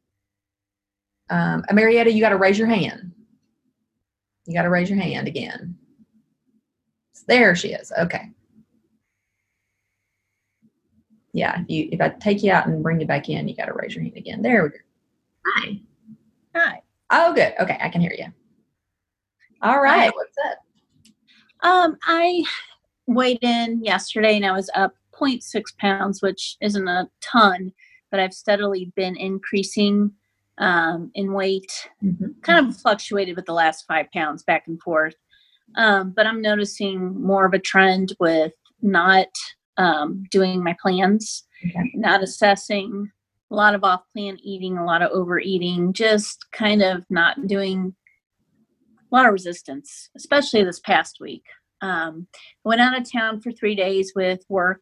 Um, Marietta, you got to raise your hand. You got to raise your hand again. There she is. Okay. Yeah. If you, if I take you out and bring you back in, you got to raise your hand again. There we go. Hi. Hi. Oh, good. Okay. I can hear you. All right. Hi. What's up? Um, I weighed in yesterday and I was up zero point six pounds, which isn't a ton, but I've steadily been increasing um, in weight, Mm-hmm. kind of fluctuated with the last five pounds back and forth. Um, but I'm noticing more of a trend with not um, doing my plans, Okay. not assessing, a lot of off-plan eating, a lot of overeating, just kind of not doing a lot of resistance, especially this past week. Um, I went out of town for three days with work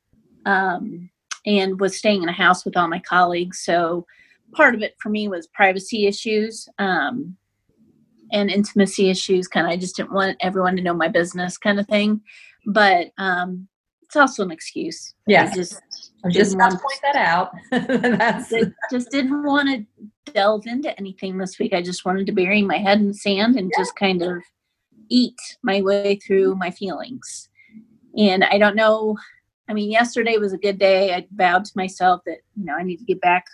um, and was staying in a house with all my colleagues. So part of it for me was privacy issues um, and intimacy issues. Kind of, I just didn't want everyone to know my business kind of thing. But um, it's also an excuse. Yes. I just, I was just didn't about to want- point that out. That's I just didn't want to delve into anything this week. I just wanted to bury my head in the sand and just kind of eat my way through my feelings. And I don't know. I mean, yesterday was a good day. I vowed to myself that, you know, I need to get back,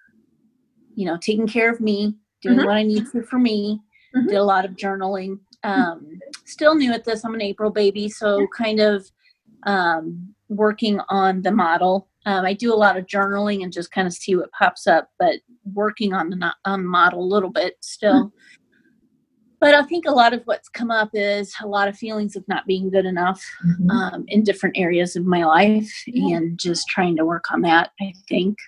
you know, taking care of me, doing Mhm. what I need to for me. Mhm. Did a lot of journaling. Um, still new at this. I'm an April baby. So kind of um, working on the model. Um, I do a lot of journaling and just kind of see what pops up, but working on the on the model a little bit still. But I think a lot of what's come up is a lot of feelings of not being good enough Mhm. um, in different areas of my life, and just trying to work on that, I think.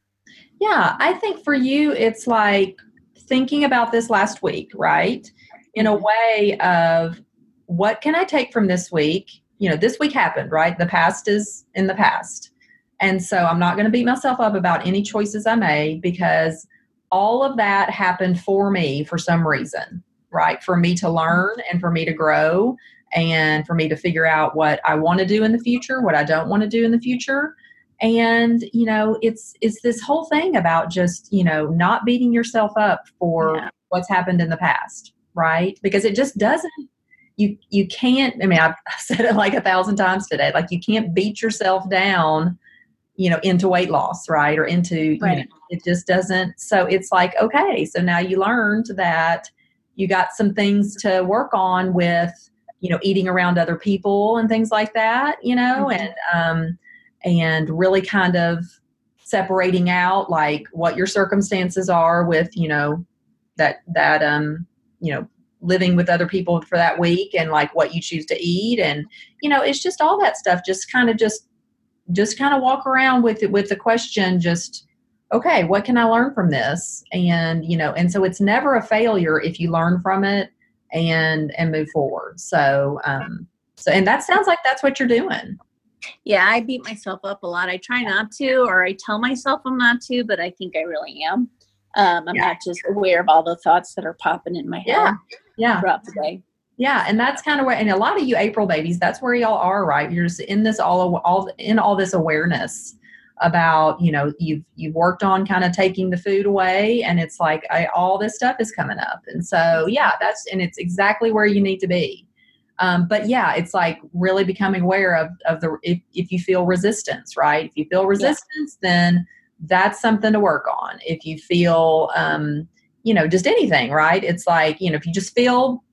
Yeah, I think for you, it's like thinking about this last week, right? In a way of what can I take from this week? You know, this week happened, right? The past is in the past. And so I'm not going to beat myself up about any choices I made, because all of that happened for me for some reason, right? For me to learn and for me to grow and for me to figure out what I want to do in the future, what I don't want to do in the future. And, you know, it's, it's this whole thing about just, you know, not beating yourself up for Yeah. what's happened in the past, right? Because it just doesn't, you, you can't, I mean, I've said it like a thousand times today, like you can't beat yourself down, you know, into weight loss, right? Or into, Right. you know, it just doesn't. So it's like, okay, so now you learned that you got some things to work on with, you know, eating around other people and things like that, you know, Mhm. and, um, and really kind of separating out like what your circumstances are with, you know, that, that, um, you know, living with other people for that week and like what you choose to eat. And, you know, it's just all that stuff, just kind of just, just kind of walk around with it, with the question, just, okay, what can I learn from this? And, you know, and so it's never a failure if you learn from it and, and move forward. So, um, so, and that sounds like that's what you're doing. Yeah, I beat myself up a lot. I try not to, or I tell myself I'm not to, but I think I really am. Um, I'm Yeah. not just aware of all the thoughts that are popping in my head Yeah. Yeah. throughout the day. Yeah. And that's kind of where, and a lot of you April babies, that's where y'all are, right? You're just in this all, all in all this awareness about, you know, you've, you've worked on kind of taking the food away, and it's like, I, all this stuff is coming up. And so, yeah, that's, and it's exactly where you need to be. Um, but yeah, it's like really becoming aware of, of the, if, if you feel resistance, right? If you feel resistance, then that's something to work on. If you feel, um, you know, just anything, right? It's like, you know, if you just feel,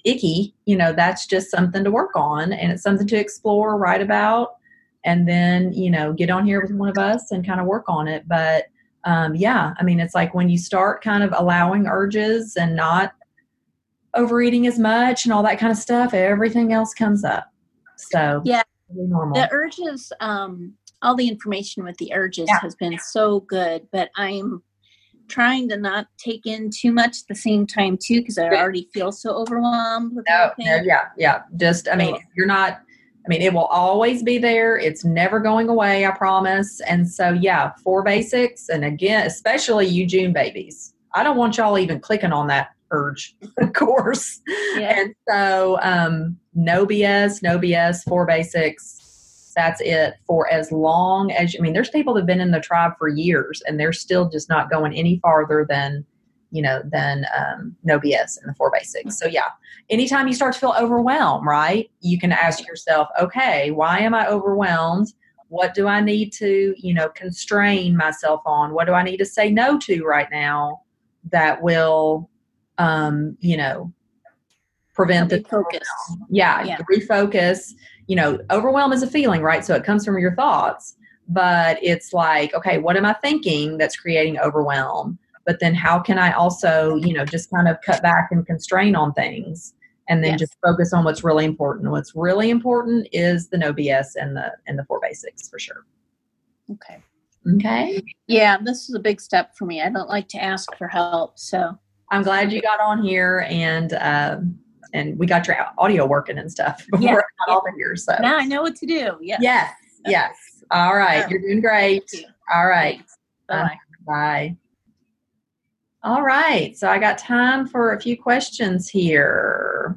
icky, you know, that's just something to work on, and it's something to explore, write about, and then, you know, get on here with one of us and kind of work on it. But um, yeah, I mean, it's like when you start kind of allowing urges and not overeating as much and all that kind of stuff, everything else comes up. So yeah, really normal. The urges, um, all the information with the urges Yeah. has been so good, but I'm trying to not take in too much at the same time too, because I already feel so overwhelmed with No, everything. no, yeah, yeah. Just, I mean, So- you're not, I mean, it will always be there. It's never going away, I promise. And so, yeah, four basics. And again, especially you June babies. I don't want y'all even clicking on that urge, of course. Yeah. And so, um, no B S, no B S, four basics. That's it for as long as, I mean, there's people that have been in the tribe for years and they're still just not going any farther than, you know, than um, no B S in the four basics. So yeah, anytime you start to feel overwhelmed, right, you can ask yourself, okay, why am I overwhelmed? What do I need to, you know, constrain myself on? What do I need to say no to right now that will, um, you know, prevent the focus. Yeah, Yeah. refocus. You know, overwhelm is a feeling, right? So it comes from your thoughts, but it's like, okay, what am I thinking that's creating overwhelm? But then how can I also, you know, just kind of cut back and constrain on things and then Yes. just focus on what's really important. What's really important is the no B S and the and the four basics for sure. Okay. Okay. Yeah, this is a big step for me. I don't like to ask for help, so I'm glad you got on here and um and we got your audio working and stuff before Yeah, I got on here. So now I know what to do. Yes. yes, yes. All right. You're doing great. Thank you. All right. Bye-bye. Bye. All right. So I got time for a few questions here.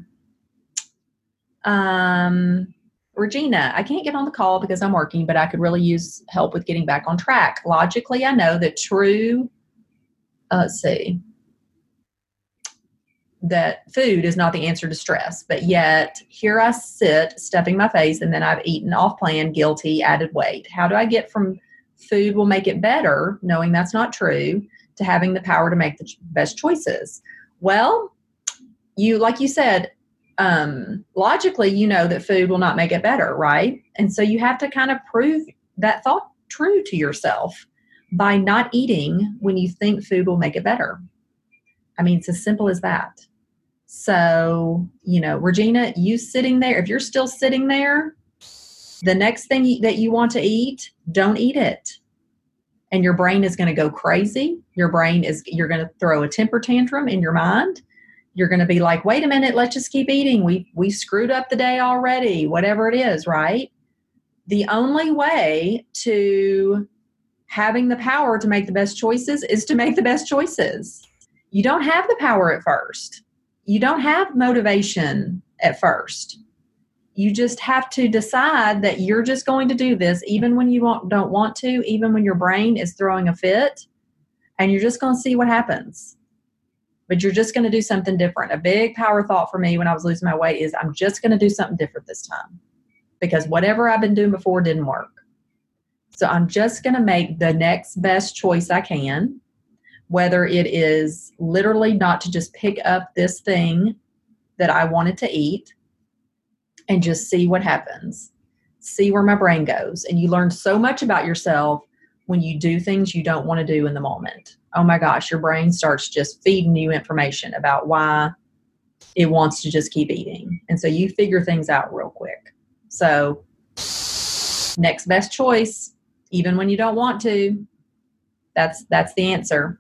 Um, Regina, I can't get on the call because I'm working, but I could really use help with getting back on track. Logically, I know that true, uh, let's see, that food is not the answer to stress, but yet here I sit stuffing my face and then I've eaten off plan, guilty, added weight. How do I get from food will make it better, knowing that's not true, to having the power to make the ch- best choices? Well, you, like you said, um, logically, you know that food will not make it better, right? And so you have to kind of prove that thought true to yourself by not eating when you think food will make it better. I mean, it's as simple as that. So, you know, Regina, you sitting there, if you're still sitting there, the next thing you, that you want to eat, don't eat it. And your brain is going to go crazy. Your brain is, you're going to throw a temper tantrum in your mind. You're going to be like, wait a minute, let's just keep eating. We, we screwed up the day already, whatever it is, right? The only way to having the power to make the best choices is to make the best choices. You don't have the power at first. You don't have motivation at first. You just have to decide that you're just going to do this even when you want, don't want to, even when your brain is throwing a fit, and you're just going to see what happens. But you're just going to do something different. A big power thought for me when I was losing my weight is I'm just going to do something different this time because whatever I've been doing before didn't work. So I'm just going to make the next best choice I can, whether it is literally not to just pick up this thing that I wanted to eat and just see what happens, see where my brain goes. And you learn so much about yourself when you do things you don't want to do in the moment. Oh my gosh, your brain starts just feeding you information about why it wants to just keep eating. And so you figure things out real quick. So next best choice, even when you don't want to, that's, that's the answer.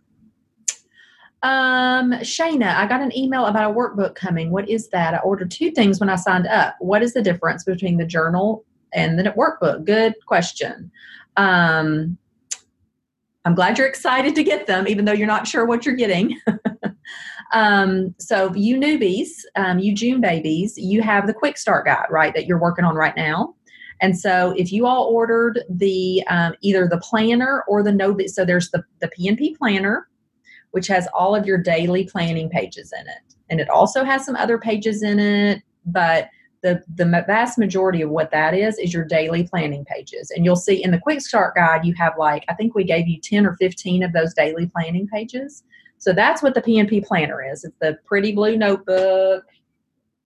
Um, Shayna, I got an email about a workbook coming. What is that? I ordered two things when I signed up. What is the difference between the journal and the workbook? Good question. Um, I'm glad you're excited to get them, even though you're not sure what you're getting. um, so you newbies, um, you June babies, you have the quick start guide, right, that you're working on right now. And so if you all ordered the um, either the planner or the no, so there's the, the P N P planner, which has all of your daily planning pages in it. And it also has some other pages in it, but the, the vast majority of what that is, is your daily planning pages. And you'll see in the quick start guide, you have like, I think we gave you ten or fifteen of those daily planning pages. So that's what the P N P planner is. It's the pretty blue notebook.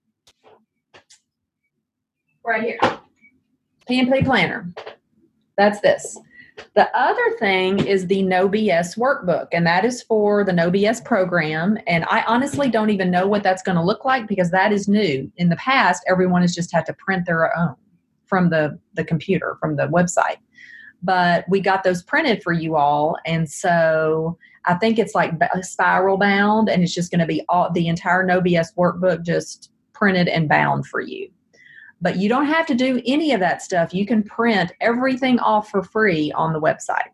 Right here. P and P Planner. That's this. The other thing is the No B S workbook, and that is for the No B S program. And I honestly don't even know what that's going to look like because that is new. In the past, everyone has just had to print their own from the, the computer, from the website. But we got those printed for you all. And so I think it's like spiral bound, and it's just going to be all the entire No B S workbook just printed and bound for you. But you don't have to do any of that stuff. You can print everything off for free on the website.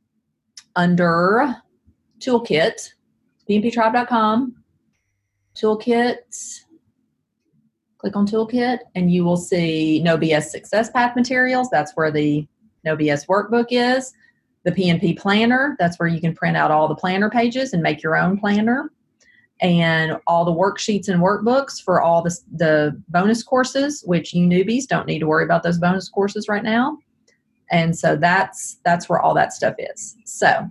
Under Toolkit, p n p tribe dot com, Toolkit, click on Toolkit, and you will see No B S Success Path Materials. That's where the No B S workbook is. The P and P Planner, that's where you can print out all the planner pages and make your own planner. And all the worksheets and workbooks for all the, the bonus courses, which you newbies don't need to worry about those bonus courses right now. And so that's that's where all that stuff is. So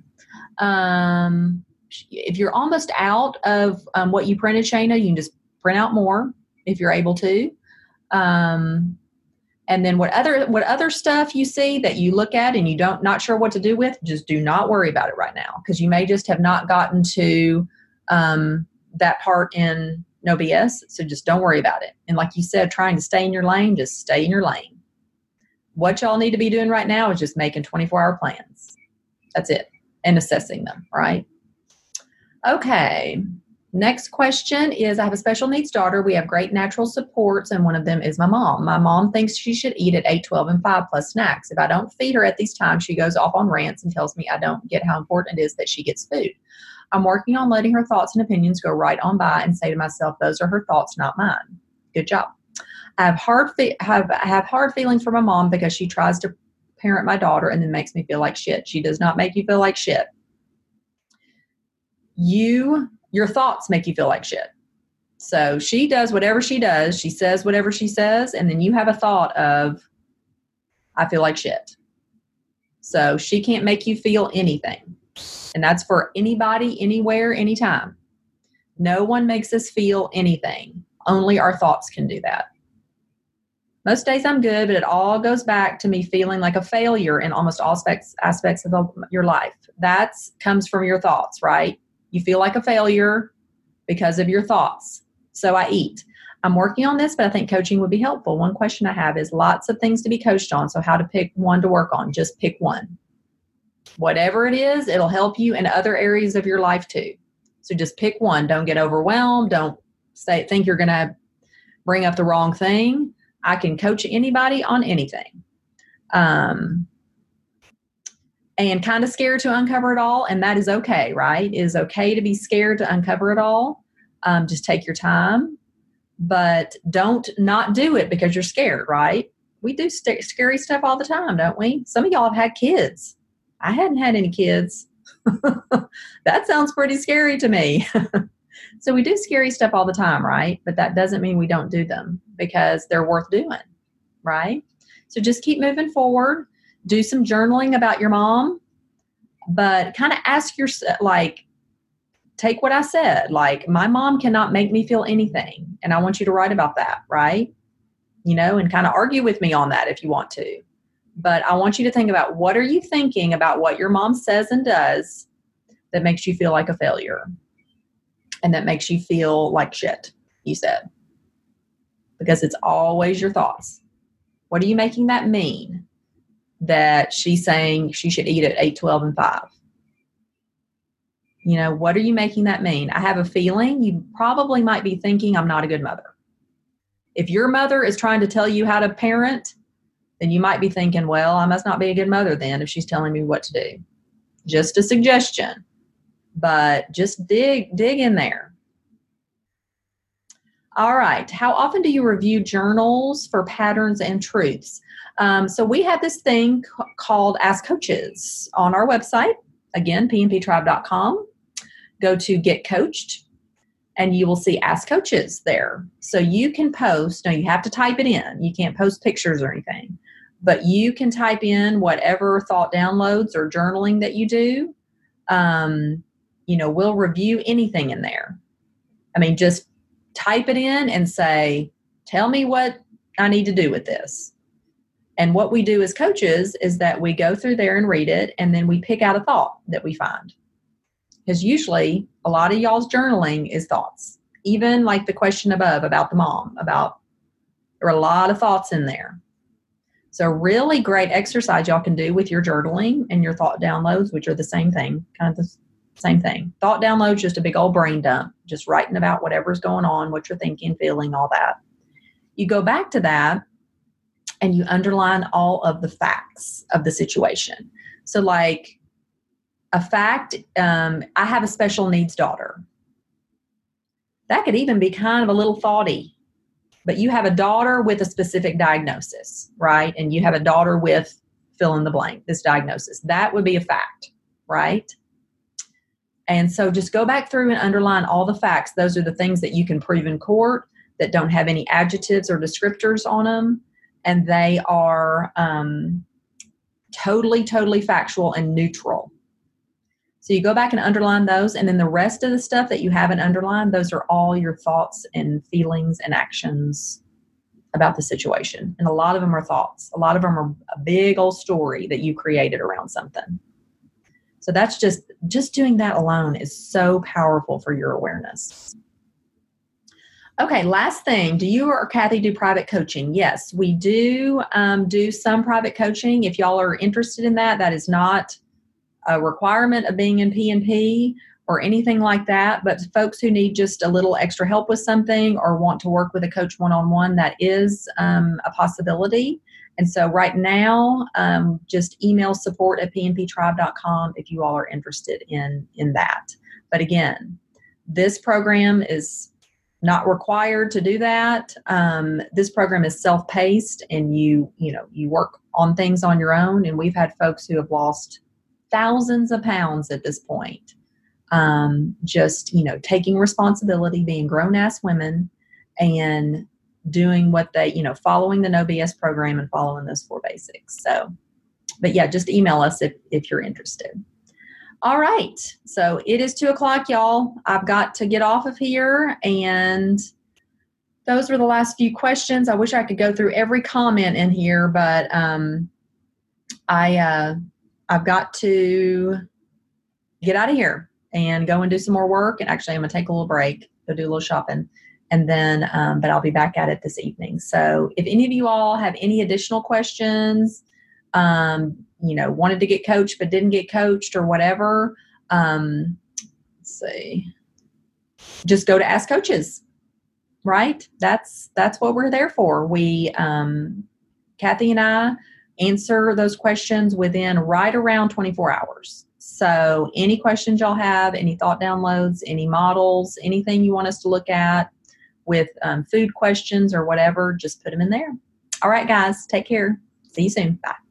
um, if you're almost out of um, what you printed, Shayna, you can just print out more if you're able to. Um, and then what other what other stuff you see that you look at and you don't not sure what to do with, just do not worry about it right now, because you may just have not gotten to um, that part in No B S, so just don't worry about it. And like you said, trying to stay in your lane, just stay in your lane. What y'all need to be doing right now is just making twenty-four hour plans. That's it. And assessing them, right? Okay. Next question is, I have a special needs daughter. We have great natural supports, and one of them is my mom. My mom thinks she should eat at eight, twelve, and five plus snacks. If I don't feed her at these times, she goes off on rants and tells me I don't get how important it is that she gets food. I'm working on letting her thoughts and opinions go right on by and say to myself, those are her thoughts, not mine. Good job. I have hard fe- have I have hard feelings for my mom because she tries to parent my daughter and then makes me feel like shit. She does not make you feel like shit. You, your thoughts make you feel like shit. So she does whatever she does. She says whatever she says, and then you have a thought of, I feel like shit. So she can't make you feel anything. And that's for anybody, anywhere, anytime. No one makes us feel anything. Only our thoughts can do that. Most days I'm good, but it all goes back to me feeling like a failure in almost all aspects, aspects of the, your life. That comes from your thoughts, right? You feel like a failure because of your thoughts. So I eat. I'm working on this, but I think coaching would be helpful. One question I have is lots of things to be coached on. So how to pick one to work on? Just pick one. Whatever it is, it'll help you in other areas of your life too. So just pick one. Don't get overwhelmed. Don't say think you're going to bring up the wrong thing. I can coach anybody on anything. Um, and kind of scared to uncover it all, and that is okay, right? It is okay to be scared to uncover it all. Um, just take your time, but don't not do it because you're scared, right? We do st- scary stuff all the time, don't we? Some of y'all have had kids. I hadn't had any kids. That sounds pretty scary to me. So we do scary stuff all the time, right? But that doesn't mean we don't do them because they're worth doing, right? So just keep moving forward. Do some journaling about your mom, but kind of ask yourself, like, take what I said. Like, my mom cannot make me feel anything. And I want you to write about that, right? You know, and kind of argue with me on that if you want to. But I want you to think about, what are you thinking about what your mom says and does that makes you feel like a failure and that makes you feel like shit, you said. Because it's always your thoughts. What are you making that mean? That she's saying she should eat at eight, twelve, and five. You know, what are you making that mean? I have a feeling you probably might be thinking, I'm not a good mother. If your mother is trying to tell you how to parent, then you might be thinking, well, I must not be a good mother then if she's telling me what to do. Just a suggestion, but just dig, dig in there. All right. How often do you review journals for patterns and truths? Um, so we have this thing c- called Ask Coaches on our website. Again, p n p tribe dot com. Go to Get Coached, and you will see Ask Coaches there. So you can post. Now, you have to type it in. You can't post pictures or anything. But you can type in whatever thought downloads or journaling that you do. Um, you know, we'll review anything in there. I mean, just type it in and say, tell me what I need to do with this? And what we do as coaches is that we go through there and read it, and then we pick out a thought that we find. Because usually a lot of y'all's journaling is thoughts. Even like the question above about the mom, about there are a lot of thoughts in there. So really great exercise y'all can do with your journaling and your thought downloads, which are the same thing, kind of the same thing. Thought downloads, just a big old brain dump, just writing about whatever's going on, what you're thinking, feeling, all that. You go back to that and you underline all of the facts of the situation. So like a fact, um, I have a special needs daughter. That could even be kind of a little thoughty, but you have a daughter with a specific diagnosis, right? And you have a daughter with fill in the blank, this diagnosis. That would be a fact, right? And so just go back through and underline all the facts. Those are the things that you can prove in court that don't have any adjectives or descriptors on them. And they are um, totally, totally factual and neutral. So you go back and underline those, and then the rest of the stuff that you haven't underlined, those are all your thoughts and feelings and actions about the situation. And a lot of them are thoughts. A lot of them are a big old story that you created around something. So that's just, just doing that alone is so powerful for your awareness. Okay, last thing. Do you or Kathy do private coaching? Yes, we do um, do some private coaching. If y'all are interested in that, that is not a requirement of being in P N P or anything like that. But folks who need just a little extra help with something or want to work with a coach one-on-one, that is um, a possibility. And so right now, um, just email support at p n p tribe dot com if you all are interested in, in that. But again, this program is not required to do that. Um, this program is self-paced, and you, you know, you work on things on your own. And we've had folks who have lost thousands of pounds at this point. Um, just, you know, taking responsibility, being grown-ass women, and doing what they, you know, following the No B S program and following those four basics. So, but yeah, just email us if, if you're interested. All right. So it is two o'clock, y'all. I've got to get off of here. And those were the last few questions. I wish I could go through every comment in here, but um, I, uh, I've got to get out of here and go and do some more work. And actually, I'm going to take a little break, go do a little shopping. And then, um, but I'll be back at it this evening. So if any of you all have any additional questions, um, you know, wanted to get coached but didn't get coached or whatever, um, let's see, just go to Ask Coaches, right? That's, that's what we're there for. We, um, Kathy and I answer those questions within right around twenty-four hours. So any questions y'all have, any thought downloads, any models, anything you want us to look at with um, food questions or whatever, just put them in there. All right, guys, take care. See you soon. Bye.